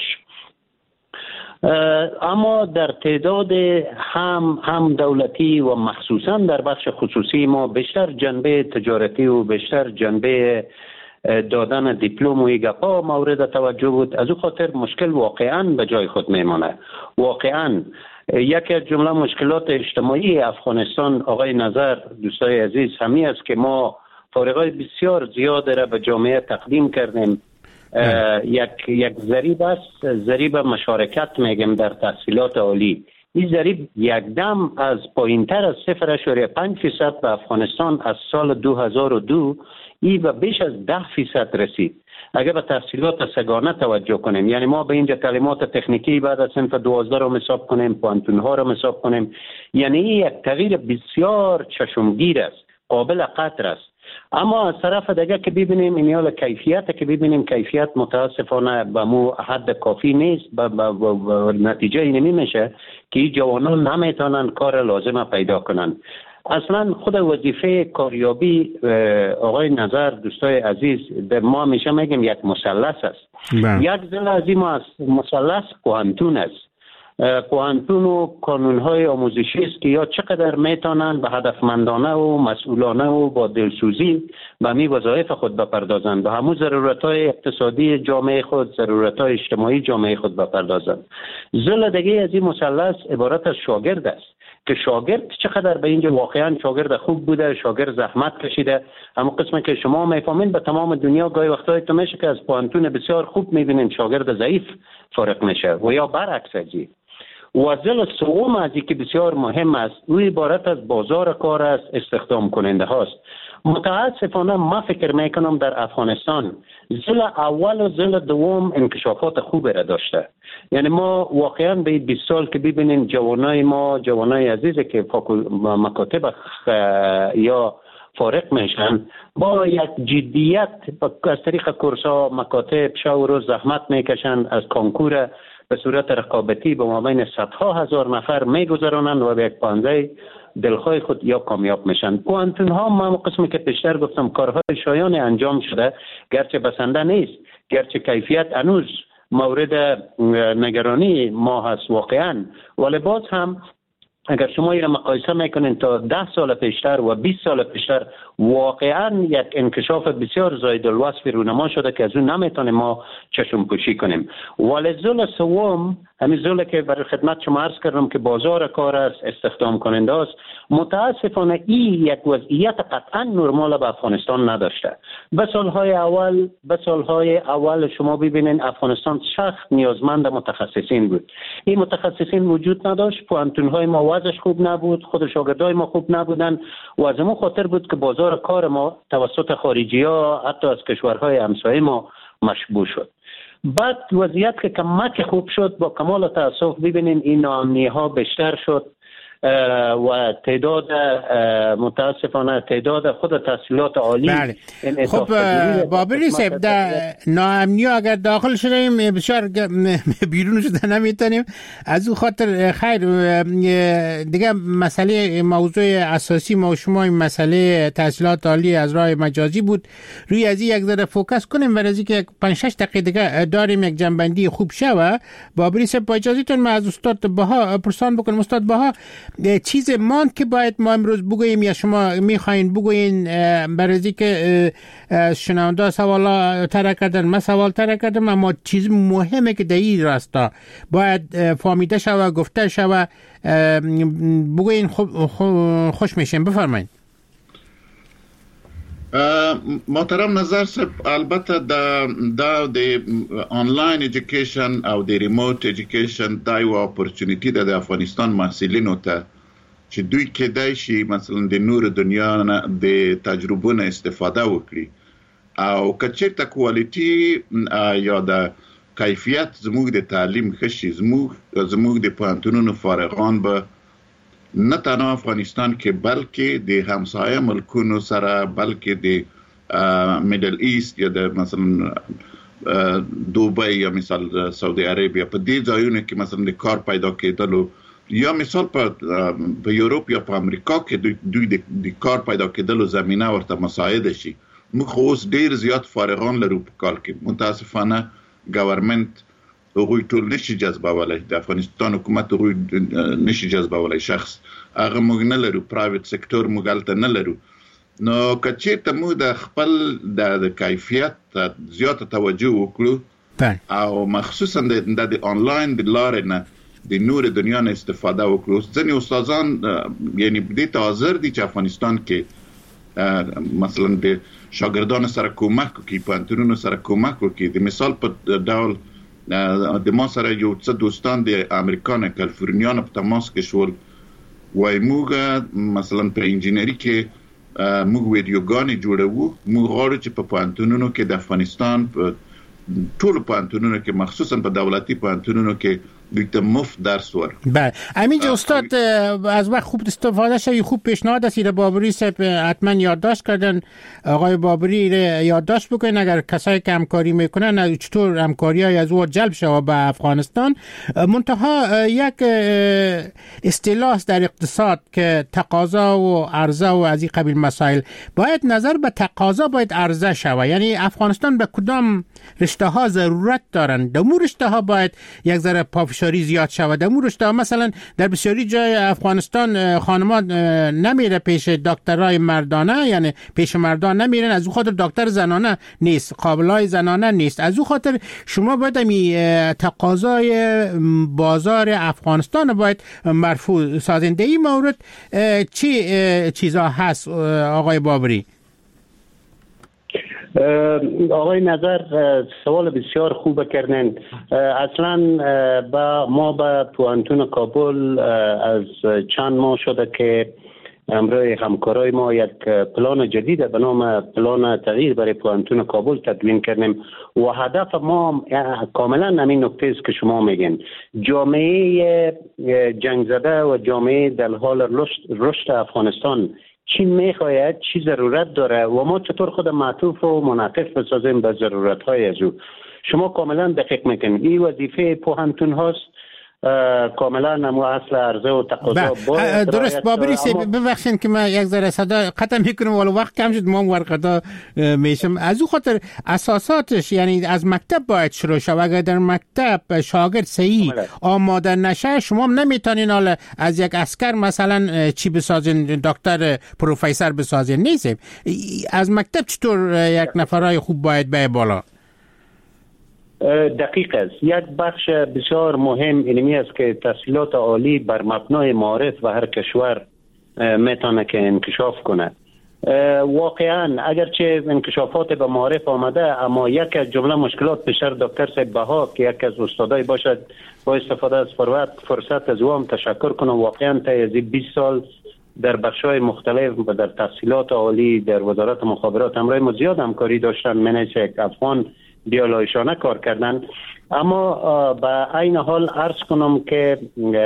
اما در تعداد هم دولتی و مخصوصا در بخش خصوصی ما بیشتر جنبه تجارتی و بیشتر جنبه دادن دیپلم و گپا مورد توجه بود. از او خاطر مشکل واقعا به جای خود میمانه. واقعا یکی از جمله مشکلات اجتماعی افغانستان، آقای نظر، دوستای عزیز، همی است که ما فارغای بسیار زیاد را به جامعه تقدیم کردیم. یک ضریب است، ضریب مشارکت میگم در تحصیلات عالی. این ضریب یک دم از پایینتر از 0.5% به افغانستان از سال 2002 ای و بیش از 10% رسید. اگر به تحصیلات سگانه توجه کنیم، یعنی ما به اینجا تعلیمات تکنیکی بعد از صنف 12 رو حساب کنیم، پوانتون ها رو حساب کنیم، یعنی یک تغییر بسیار چشمگیر است، قابل قدر است. اما از طرف دیگه که ببینیم این حال کیفیت، که ببینیم کیفیت متاسفانه به مو حد کافی نیست، و نتیجه اینمی میشه که این جوانان نمیتونن کار لازمه پیدا کنن. اصلا خود وظیفه کاریابی، آقای نظر، دوستای عزیز، در ما همیشه میگیم یک مثلث است. یک ضلع از این مثلث پوهنتون است. پوهنتون و کانون‌های آموزشی است که یا چقدر میتونن به هدفمندانه و مسئولانه و با دلسوزی به می وظایف خود بپردازند، به همون ضرورت‌های اقتصادی جامعه خود، ضرورت‌های اجتماعی جامعه خود بپردازند. ضلع دیگه از این مثلث عبارت از شاگرد است که شاگرد چقدر به اینجا واقعا شاگرد خوب بوده، شاگرد زحمت کشیده. اما قسمی که شما میفهمین به تمام دنیا گاهی وقتایی تو میشه که از پوهنتون بسیار خوب میبینین شاگرد ضعیف فارغ میشه و یا برعکس ازی. و ضلع سوم از که بسیار مهم است او عبارت از بازار کار است، استخدام کننده هاست. متاسفانه ما فکر میکنم در افغانستان ضلع اول و ضلع دوم انکشافات خوبی را داشته. یعنی ما واقعا به 20 سال که ببینیم جوانای ما، جوانای عزیزی که مکاتب یا فارغ میشن با یک جدیت از طریق کورس‌ها مکاتب شب و روز زحمت میکشن، از کنکور به صورت رقابتی به مابین صدها هزار نفر میگذرانند و به یک پانزه دلخواه خود یا کامیاب میشن. پوانتون ها ما قسمی که پیشتر گفتم کارهای شایان انجام شده، گرچه بسنده نیست، گرچه کیفیت هنوز مورد نگرانی ما هست واقعا، ولی باز هم اگر شما یک مقایسه میکنین تا 10 سال پیشتر و 20 سال پیشتر واقعا یک انکشاف بسیار زاید الوصف رونما شده که از اون نمیتونیم ما چشم پوشی کنیم. ولی ضلع سوم، همین ضلع که برای خدمت شما عرض کردم که بازار کار است، استخدام کننده است، متاسفانه این یک وضعیت قطعا نرمال به افغانستان نداشته. به سالهای اول شما ببینین افغانستان سخت نیازمند متخصصین بود. این متخصصین وجود نداشت، پوانتون‌های ما وضعش خوب نبود، خود شاگردای ما خوب نبودن و از همون خاطر بود که بازار کار ما توسط خارجی‌ها حتی از کشورهای همسایه ما مشبوع شد. بعد وضعیت که کمک خوب شد، با کمال تأسف ببینین این ناامنی‌ها بیشتر شد و متاسفانه تعداد خود تحصیلات عالی. بله. خب بابری صاحب در ناامنی اگر داخل شدیم بسیار بیرون شده نمیتونیم، از او خاطر خیر دیگه مسئله موضوع اساسی ما و شما این مسئله تحصیلات عالی از راه مجازی بود، روی از این یک ذره فوکس کنیم برای اینکه 5-6 دقیقه دیگه داریم یک جنبندی خوب شوه. بابری صاحب با اجازهتون من از استاد بها پرسان بکنم. استاد بها، چیز ماند که باید ما امروز بگوییم یا شما میخواین بگوین برای اینکه شنونده سوالا طرح کردن، من سوال طرح کردم، اما چیز مهمه که در این راستا باید فهمیده شوه، گفته شوه، بگوین خوش میشیم. بفرمایید. محترم نظر صاحب، البته د آنلاین ایژوکیشن او د ریموت ایژوکیشن دا یو اپورتونیټي ده د افغانستان محصلینو ته چې دوی کېدای شي مثلا د نور دنیا نه د تجربو نه استفاده وکړي او که چېرته کوالټي یا د کیفیت زموږ د تعلیم ښه شي، زموږ د پوهنتونونو فارغان به نه تنها افغانستان کې بلکې د همسایه ملکونو سره، بلکې د میډل ایست یا د مثلا دوبۍ یا مثال سعودي عربیا په دې ځایونو کې مثلا د کار پیدا کېدلو یا مثال په یوروپ یا په امریکا کې دوی د کار پیدا کېدلو زمینه ورته مساعده شي. موږ خو اوس ډیر زیات فارغان لرو په کال کې، متاسفانه ګورنمنت هغوی ټول نشي جذبولی، د افغانستان حکومت هغوی نشي جذبولی، شخص هغه موږ نه لرو، پرایویت سکتور موږ هلته نه لرو. نو که چېرته موږ د خپل د کیفیت زیاته توجه وکړو او مخصوصا د آنلاین د لارې نه د نور دنیا نه استفاده وکړو. ځینې استادان یعنی دې ته حاضر دي چې افغانستان کې مثلا د شاګردانو سره کومک وکړي، پوهنتونونو سره کومک وکړي. د مثال په ډول د ما سره یو څه دوستان د امریکا نه کالیفورنیا نه په تماس کې شول، وایي موږ مثلا په انجینري کې موږ ویډیوګانې جوړوو، موږ غواړو چې په پوهنتونونو کې د افغانستان په ټولو پوهنتونونو کې مخصوصا په دولتي پوهنتونونو کې دوی مفت درس ور. بله همینجا استاد از وقت خوب استفاده شد، خوب پیشنهاد است. بابری صاحب حتما یادداشت کردن، آقای بابری یادداشت بکنین اگر کسایی که همکاری میکنن چطور همکاری های از او جلب شود به افغانستان. منتها یک اصطلاح در اقتصاد که تقاضا و عرضه و از این قبیل مسائل، باید نظر به تقاضا باید عرضه شود. یعنی افغانستان به کدام رشته ها ضرورت دارن، در مو رشته ها باید یک ذره پافشاری زیاد شود. در مو رشته ها مثلا در بسیاری جای افغانستان خانمان نمیره پیش دکترای مردانه، یعنی پیش مردان نمیرن، از او خاطر دکتر زنانه نیست، قابلای زنانه نیست. از او خاطر شما باید می تقاضای بازار افغانستان باید مرفوع سازین. در این مورد چی چیزا هست آقای بابری؟ آقای نظر سوال بسیار خوب کردن. اصلا ما به پوانتون کابل از چند ماه شده که امروی همکارای ما یک پلان جدید به نام پلان تغییر برای پوانتون کابل تدوین کردیم و هدف ما کاملا همین نکته است که شما میگین. جامعه جنگ زده و جامعه در حال رشد افغانستان چی میخواید، چی ضرورت داره و ما چطور خود معطوف و منعطف بسازیم به ضرورت های از او. شما کاملا دقیق میکنید. این وظیفه پوهنتون هاست، کاملا نمو اصل عرضه و تقاضا درست. بابری ببخشید که من یک ذره صدا قطع میکنم ولی وقت کم شد، ما ورقه میشم. از او خاطر اساساتش یعنی از مکتب باید شروع شود. اگر در مکتب شاگرد صحیح آماده نشه، شما نمیتونین حالا از یک عسکر مثلا چی بسازین، دکتر پروفسور بسازین. نیست. از مکتب چطور یک نفرای خوب باید به بالا؟ دقیق است. یک بخش بسیار مهم اینمی است که تحصیلات عالی بر مبنای معارف و هر کشور میتونه که انکشاف کنه. واقعا اگرچه انکشافات به معارف آمده، اما یک از جمله مشکلات پیشتر دکتر صاحب بها که یک از استادای باشد با استفاده از فرصت از او هم تشکر کنم. واقعا تا از 20 سال در بخش‌های مختلف و در تحصیلات عالی در وزارت مخابرات همراه ما زیاد همکاری داشتن. من یک افغان بیالایشانه کار کردن، اما به عین حال عرض کنم که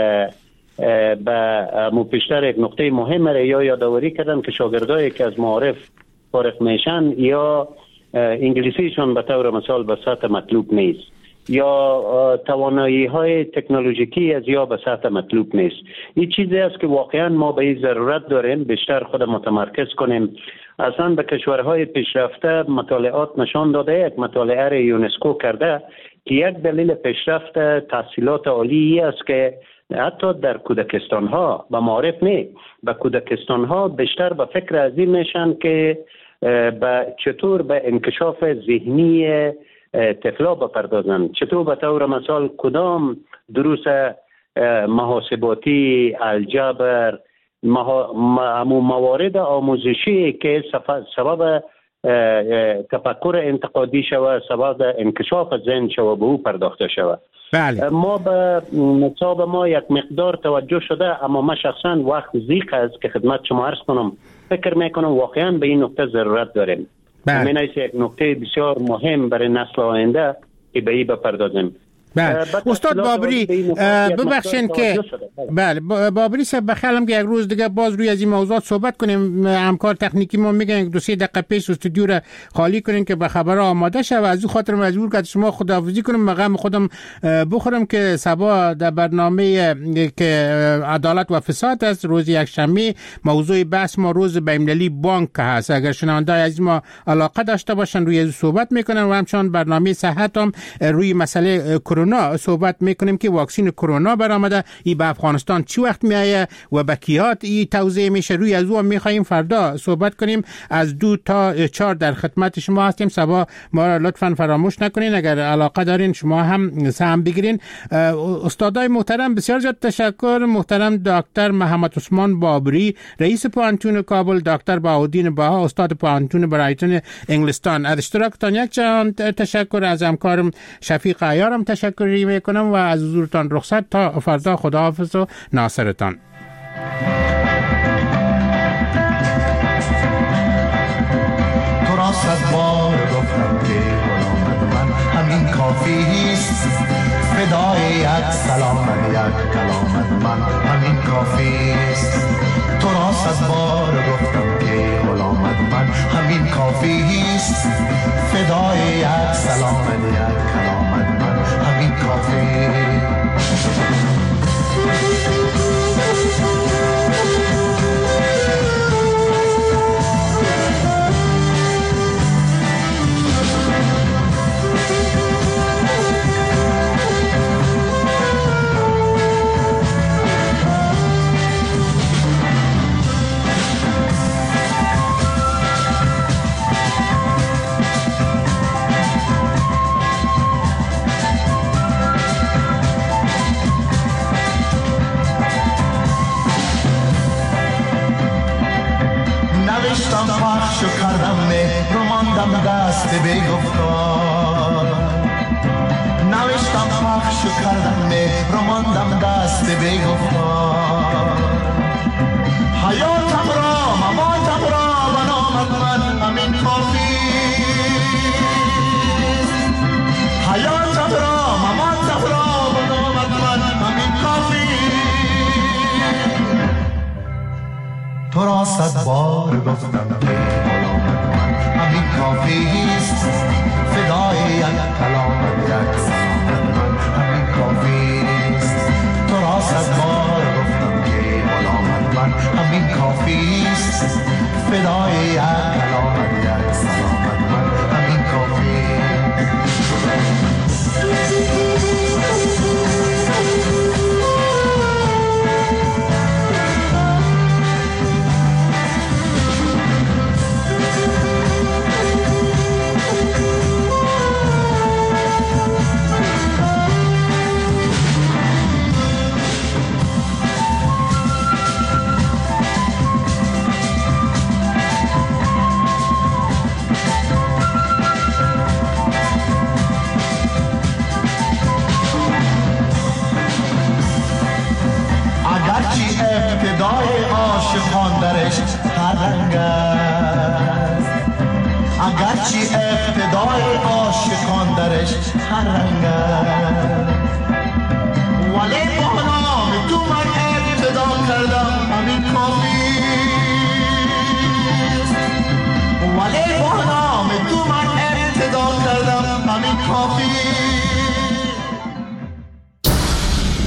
به پیشتر یک نقطه مهم را یادآوری کردن که شاگردایی که از معارف فارغ میشن یا انگلیسیشون به طور مثال به سطح مطلوب نیست یا توانایی های تکنولوژیکی از یا به سطح مطلوب نیست. این چیزی است که واقعا ما به این ضرورت داریم بیشتر خود متمرکز کنیم. اصلا به کشورهای پیشرفته مطالعات نشان داده، یک مطالعه را یونسکو کرده که یک دلیل پیشرفت تحصیلات عالی است که حتی در کودکستان ها به معارف نه، به کودکستان ها بیشتر به فکر از این میشن که چطور به انکشاف ذهنی طفلا بپردازن، چطور به طور مثال کدام دروس محاسباتی، الجبر، موارد آموزشی که سبب تفکر انتقادی شود، سبب انکشاف ذهن شود، به او پرداخته شود. بله. ما به نصاب ما یک مقدار توجه شده، اما من شخصا وقت ضیق است که خدمت شما عرض کنم فکر میکنم واقعا به این نقطه ضرورت داریم. همین است یک نقطه بسیار مهم برای نسل آینده که به این بپردازیم. بله. استاد بابری ببخشین که بله بابری صاحب بخیالم که یک روز دیگه باز روی از این موضوعات صحبت کنیم. همکار تکنیکی ما میگن یک 2-3 دقیقه پیش استودیو را خالی کنین که به خبرها آماده شه و از این خاطر مجبور کرد شما خداحافظی کنم، مقام خودم بخورم که صبح در برنامه که عدالت و فساد است روز یک شنبه موضوع بحث ما روز بین‌المللی بانک هست. اگر شنونده از ما علاقه داشته باشن روی از صحبت میکنن و همچنان برنامه صحت هم روی مسئله کرونا صحبت میکنیم که واکسن کرونا برآمده، این به افغانستان چی وقت میایه و به کیات این توزیع میشه. روی از اون میخوایم فردا صحبت کنیم. از 2 تا 4 در خدمت شما هستیم. صبا ما را لطفاً فراموش نکنین. اگر علاقه دارین شما هم سهم بگیرین. استادای محترم بسیار زیاد تشکر. محترم دکتر محمد عثمان بابری رئیس پوهنتون کابل، دکتر بهاءالدین بها استاد پوهنتون برایتون انگلستان، از اشتراکتان یک جهان تشکر. از همکارم شفیق عیارم تشکر میکنم و از حضورتان رخصت تا فردا. خداحافظ و ناصرتان. تو را 100 بار گفتم که غلام من همین کافی است، فدای یک سلام یک کلام من همین کافی است. تو را 100 بار گفتم که غلام من همین کافی است، فدای یک سلام یک کلام من همین کافی. رماندم دست به گفتار، نوشتم پخش و کردم مهر و ماندم دست به گفتار. حیاتم را مماتم را بنامد من همین کافی، حیاتم را مماتم را بنامد من همین کافی. تو را 100 بار گفتم که بنامد من همین کافی است، فدای یک کلام یک سلام من همین کافی است. تو را 100 بار گفتم که بنامد من همین کافی است، فدای یک کلام یک سلام من همین کافی است. ابتدای عاشقان درش هر رنگ است، اگرچه ابتدای عاشقان درش هر رنگ است،